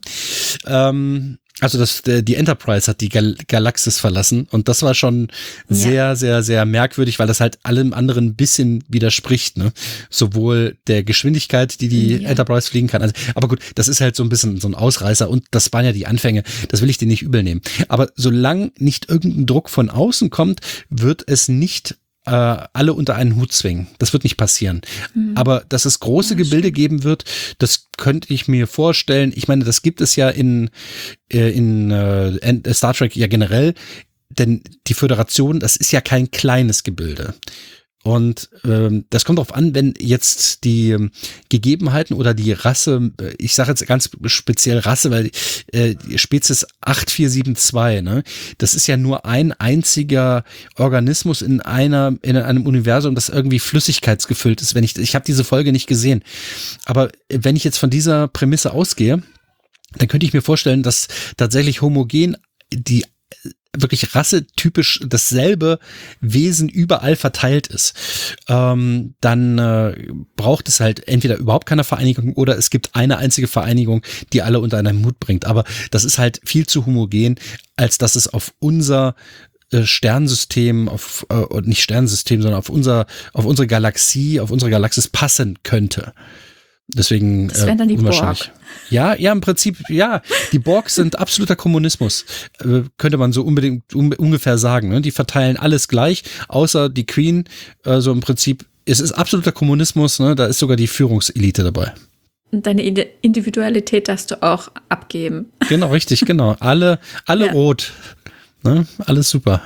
Ähm, Also das, die Enterprise hat die Gal- Galaxis verlassen und das war schon sehr, ja. sehr, sehr merkwürdig, weil das halt allem anderen ein bisschen widerspricht, ne? Sowohl der Geschwindigkeit, die die ja. Enterprise fliegen kann. Also, aber gut, das ist halt so ein bisschen so ein Ausreißer und das waren ja die Anfänge. Das will ich dir nicht übel nehmen. Aber solange nicht irgendein Druck von außen kommt, wird es nicht äh, alle unter einen Hut zwingen. Das wird nicht passieren. Mhm. Aber dass es große ja, Gebilde stimmt. geben wird, das könnte ich mir vorstellen. Ich meine, das gibt es ja in, äh, in äh, Star Trek ja generell, denn die Föderation, das ist ja kein kleines Gebilde. Und ähm, das kommt darauf an, wenn jetzt die ähm, Gegebenheiten oder die Rasse, ich sage jetzt ganz speziell Rasse, weil äh, die Spezies acht vier sieben zwei, ne, das ist ja nur ein einziger Organismus in einer in einem Universum, das irgendwie flüssigkeitsgefüllt ist. Wenn ich ich habe diese Folge nicht gesehen, aber wenn ich jetzt von dieser Prämisse ausgehe, dann könnte ich mir vorstellen, dass tatsächlich homogen die wirklich rassetypisch dasselbe Wesen überall verteilt ist, ähm, dann äh, braucht es halt entweder überhaupt keine Vereinigung oder es gibt eine einzige Vereinigung, die alle unter einen Hut bringt. Aber das ist halt viel zu homogen, als dass es auf unser äh, Sternensystem, auf äh, nicht Sternensystem, sondern auf unser, auf unsere Galaxie, auf unsere Galaxis passen könnte. Deswegen das wären dann die Borg. Ja, ja, im Prinzip, ja. Die Borg sind absoluter Kommunismus, äh, könnte man so unbedingt un, ungefähr sagen. Ne? Die verteilen alles gleich, außer die Queen. Äh, so im Prinzip, es ist absoluter Kommunismus. Ne? Da ist sogar die Führungselite dabei. Und deine Individualität darfst du auch abgeben. Genau, richtig, genau. Alle, alle ja. rot. Ne? Alles super.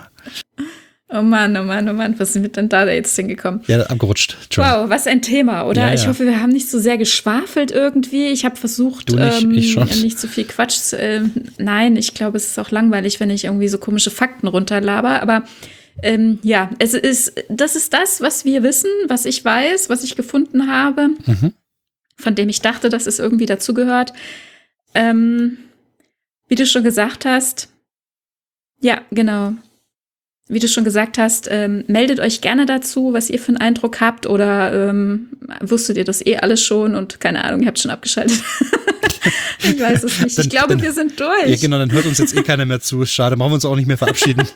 Oh Mann, oh Mann, oh Mann, was sind wir denn da jetzt hingekommen? Ja, abgerutscht. Wow, was ein Thema, oder? Ja, ja. Ich hoffe, wir haben nicht so sehr geschwafelt irgendwie. Ich habe versucht, du nicht, ähm, ich schon. nicht zu viel Quatsch. Äh, nein, ich glaube, es ist auch langweilig, wenn ich irgendwie so komische Fakten runterlaber. Aber ähm, ja, es ist, das ist das, was wir wissen, was ich weiß, was ich gefunden habe, mhm. von dem ich dachte, dass es irgendwie dazugehört. Ähm, wie du schon gesagt hast, ja, genau. Wie du schon gesagt hast, ähm, meldet euch gerne dazu, was ihr für einen Eindruck habt oder ähm, wusstet ihr das eh alles schon und keine Ahnung, ihr habt schon abgeschaltet. Ich weiß es nicht. Ich glaube, dann, wir sind durch. Ja, genau, dann hört uns jetzt eh keiner mehr zu. Schade, brauchen wir uns auch nicht mehr verabschieden.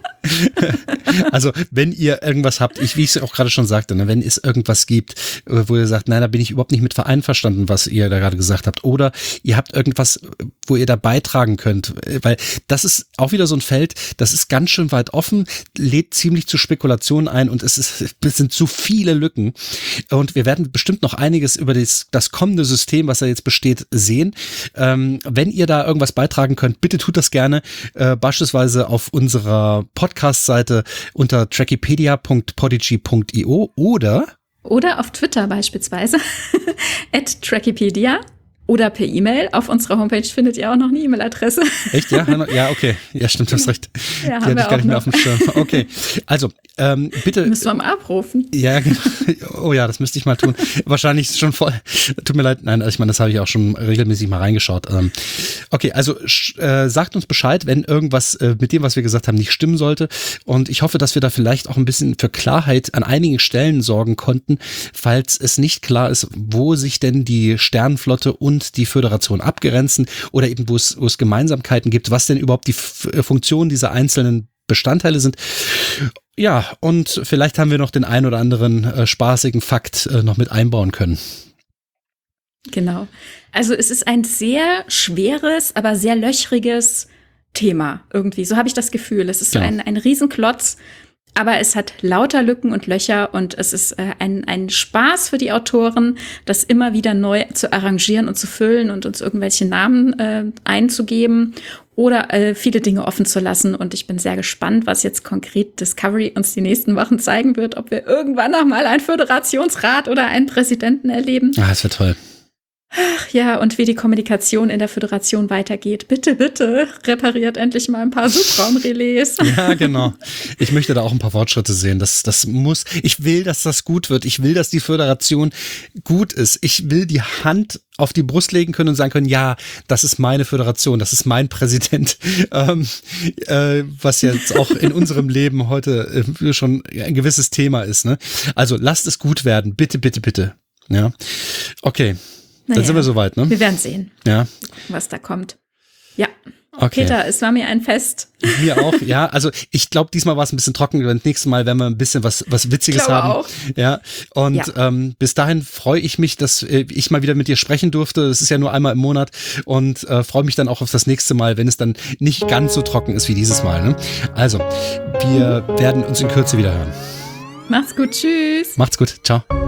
Also, wenn ihr irgendwas habt, ich, wie ich es auch gerade schon sagte, ne, wenn es irgendwas gibt, wo ihr sagt, nein, da bin ich überhaupt nicht mit einverstanden, was ihr da gerade gesagt habt, oder ihr habt irgendwas, wo ihr da beitragen könnt, weil das ist auch wieder so ein Feld, das ist ganz schön weit offen, lädt ziemlich zu Spekulationen ein und es, ist, es sind zu viele Lücken und wir werden bestimmt noch einiges über das, das kommende System, was da jetzt besteht, sehen. Ähm, wenn ihr da irgendwas beitragen könnt, bitte tut das gerne, äh, beispielsweise auf unserer Podcast-Seite unter trackipedia punkt podigy punkt io oder oder auf Twitter beispielsweise at trackipedia. Oder per E-Mail. Auf unserer Homepage findet ihr auch noch eine E-Mail-Adresse. Echt? Ja, ja, okay. Ja, stimmt, du hast recht. Ja, die hatte ich gar nicht mehr auf dem Schirm. Okay, also ähm, bitte. Müsst du mal abrufen. Ja, genau. Oh ja, das müsste ich mal tun. Wahrscheinlich ist es schon voll. Tut mir leid. Nein, also ich meine, das habe ich auch schon regelmäßig mal reingeschaut. Ähm, okay, also äh, sagt uns Bescheid, wenn irgendwas äh, mit dem, was wir gesagt haben, nicht stimmen sollte. Und ich hoffe, dass wir da vielleicht auch ein bisschen für Klarheit an einigen Stellen sorgen konnten, falls es nicht klar ist, wo sich denn die Sternenflotte und die Föderation abgrenzen oder eben wo es, wo es Gemeinsamkeiten gibt, was denn überhaupt die F- Funktionen dieser einzelnen Bestandteile sind. Ja, und vielleicht haben wir noch den ein oder anderen äh, spaßigen Fakt äh, noch mit einbauen können. Genau. Also es ist ein sehr schweres, aber sehr löchriges Thema irgendwie. So habe ich das Gefühl. Es ist Genau. so ein, ein Riesenklotz, aber es hat lauter Lücken und Löcher und es ist äh, ein, ein Spaß für die Autoren, das immer wieder neu zu arrangieren und zu füllen und uns irgendwelche Namen äh, einzugeben. oder äh, viele Dinge offen zu lassen. Und ich bin sehr gespannt, was jetzt konkret Discovery uns die nächsten Wochen zeigen wird, ob wir irgendwann noch mal einen Föderationsrat oder einen Präsidenten erleben. Ah, das wird toll. Ach ja, und wie die Kommunikation in der Föderation weitergeht. Bitte, bitte, repariert endlich mal ein paar Subraumrelais. Ja, genau. Ich möchte da auch ein paar Fortschritte sehen. Das, das muss, ich will, dass das gut wird. Ich will, dass die Föderation gut ist. Ich will die Hand auf die Brust legen können und sagen können, ja, das ist meine Föderation, das ist mein Präsident, ähm, äh, was jetzt auch in unserem Leben heute äh, schon ein gewisses Thema ist. Ne? Also lasst es gut werden. Bitte, bitte, bitte. Ja, okay. Dann naja, sind wir soweit, ne? Wir werden sehen, ja. was da kommt. Ja. Okay. Peter, es war mir ein Fest. Mir auch, ja. Also ich glaube, diesmal war es ein bisschen trocken. Das nächste Mal werden wir ein bisschen was, was Witziges ich haben. Auch. Ja. Und ja. Ähm, bis dahin freue ich mich, dass äh, ich mal wieder mit dir sprechen durfte. Das ist ja nur einmal im Monat. Und äh, freue mich dann auch auf das nächste Mal, wenn es dann nicht ganz so trocken ist wie dieses Mal. Ne? Also, wir werden uns in Kürze wieder hören. Macht's gut. Tschüss. Macht's gut. Ciao.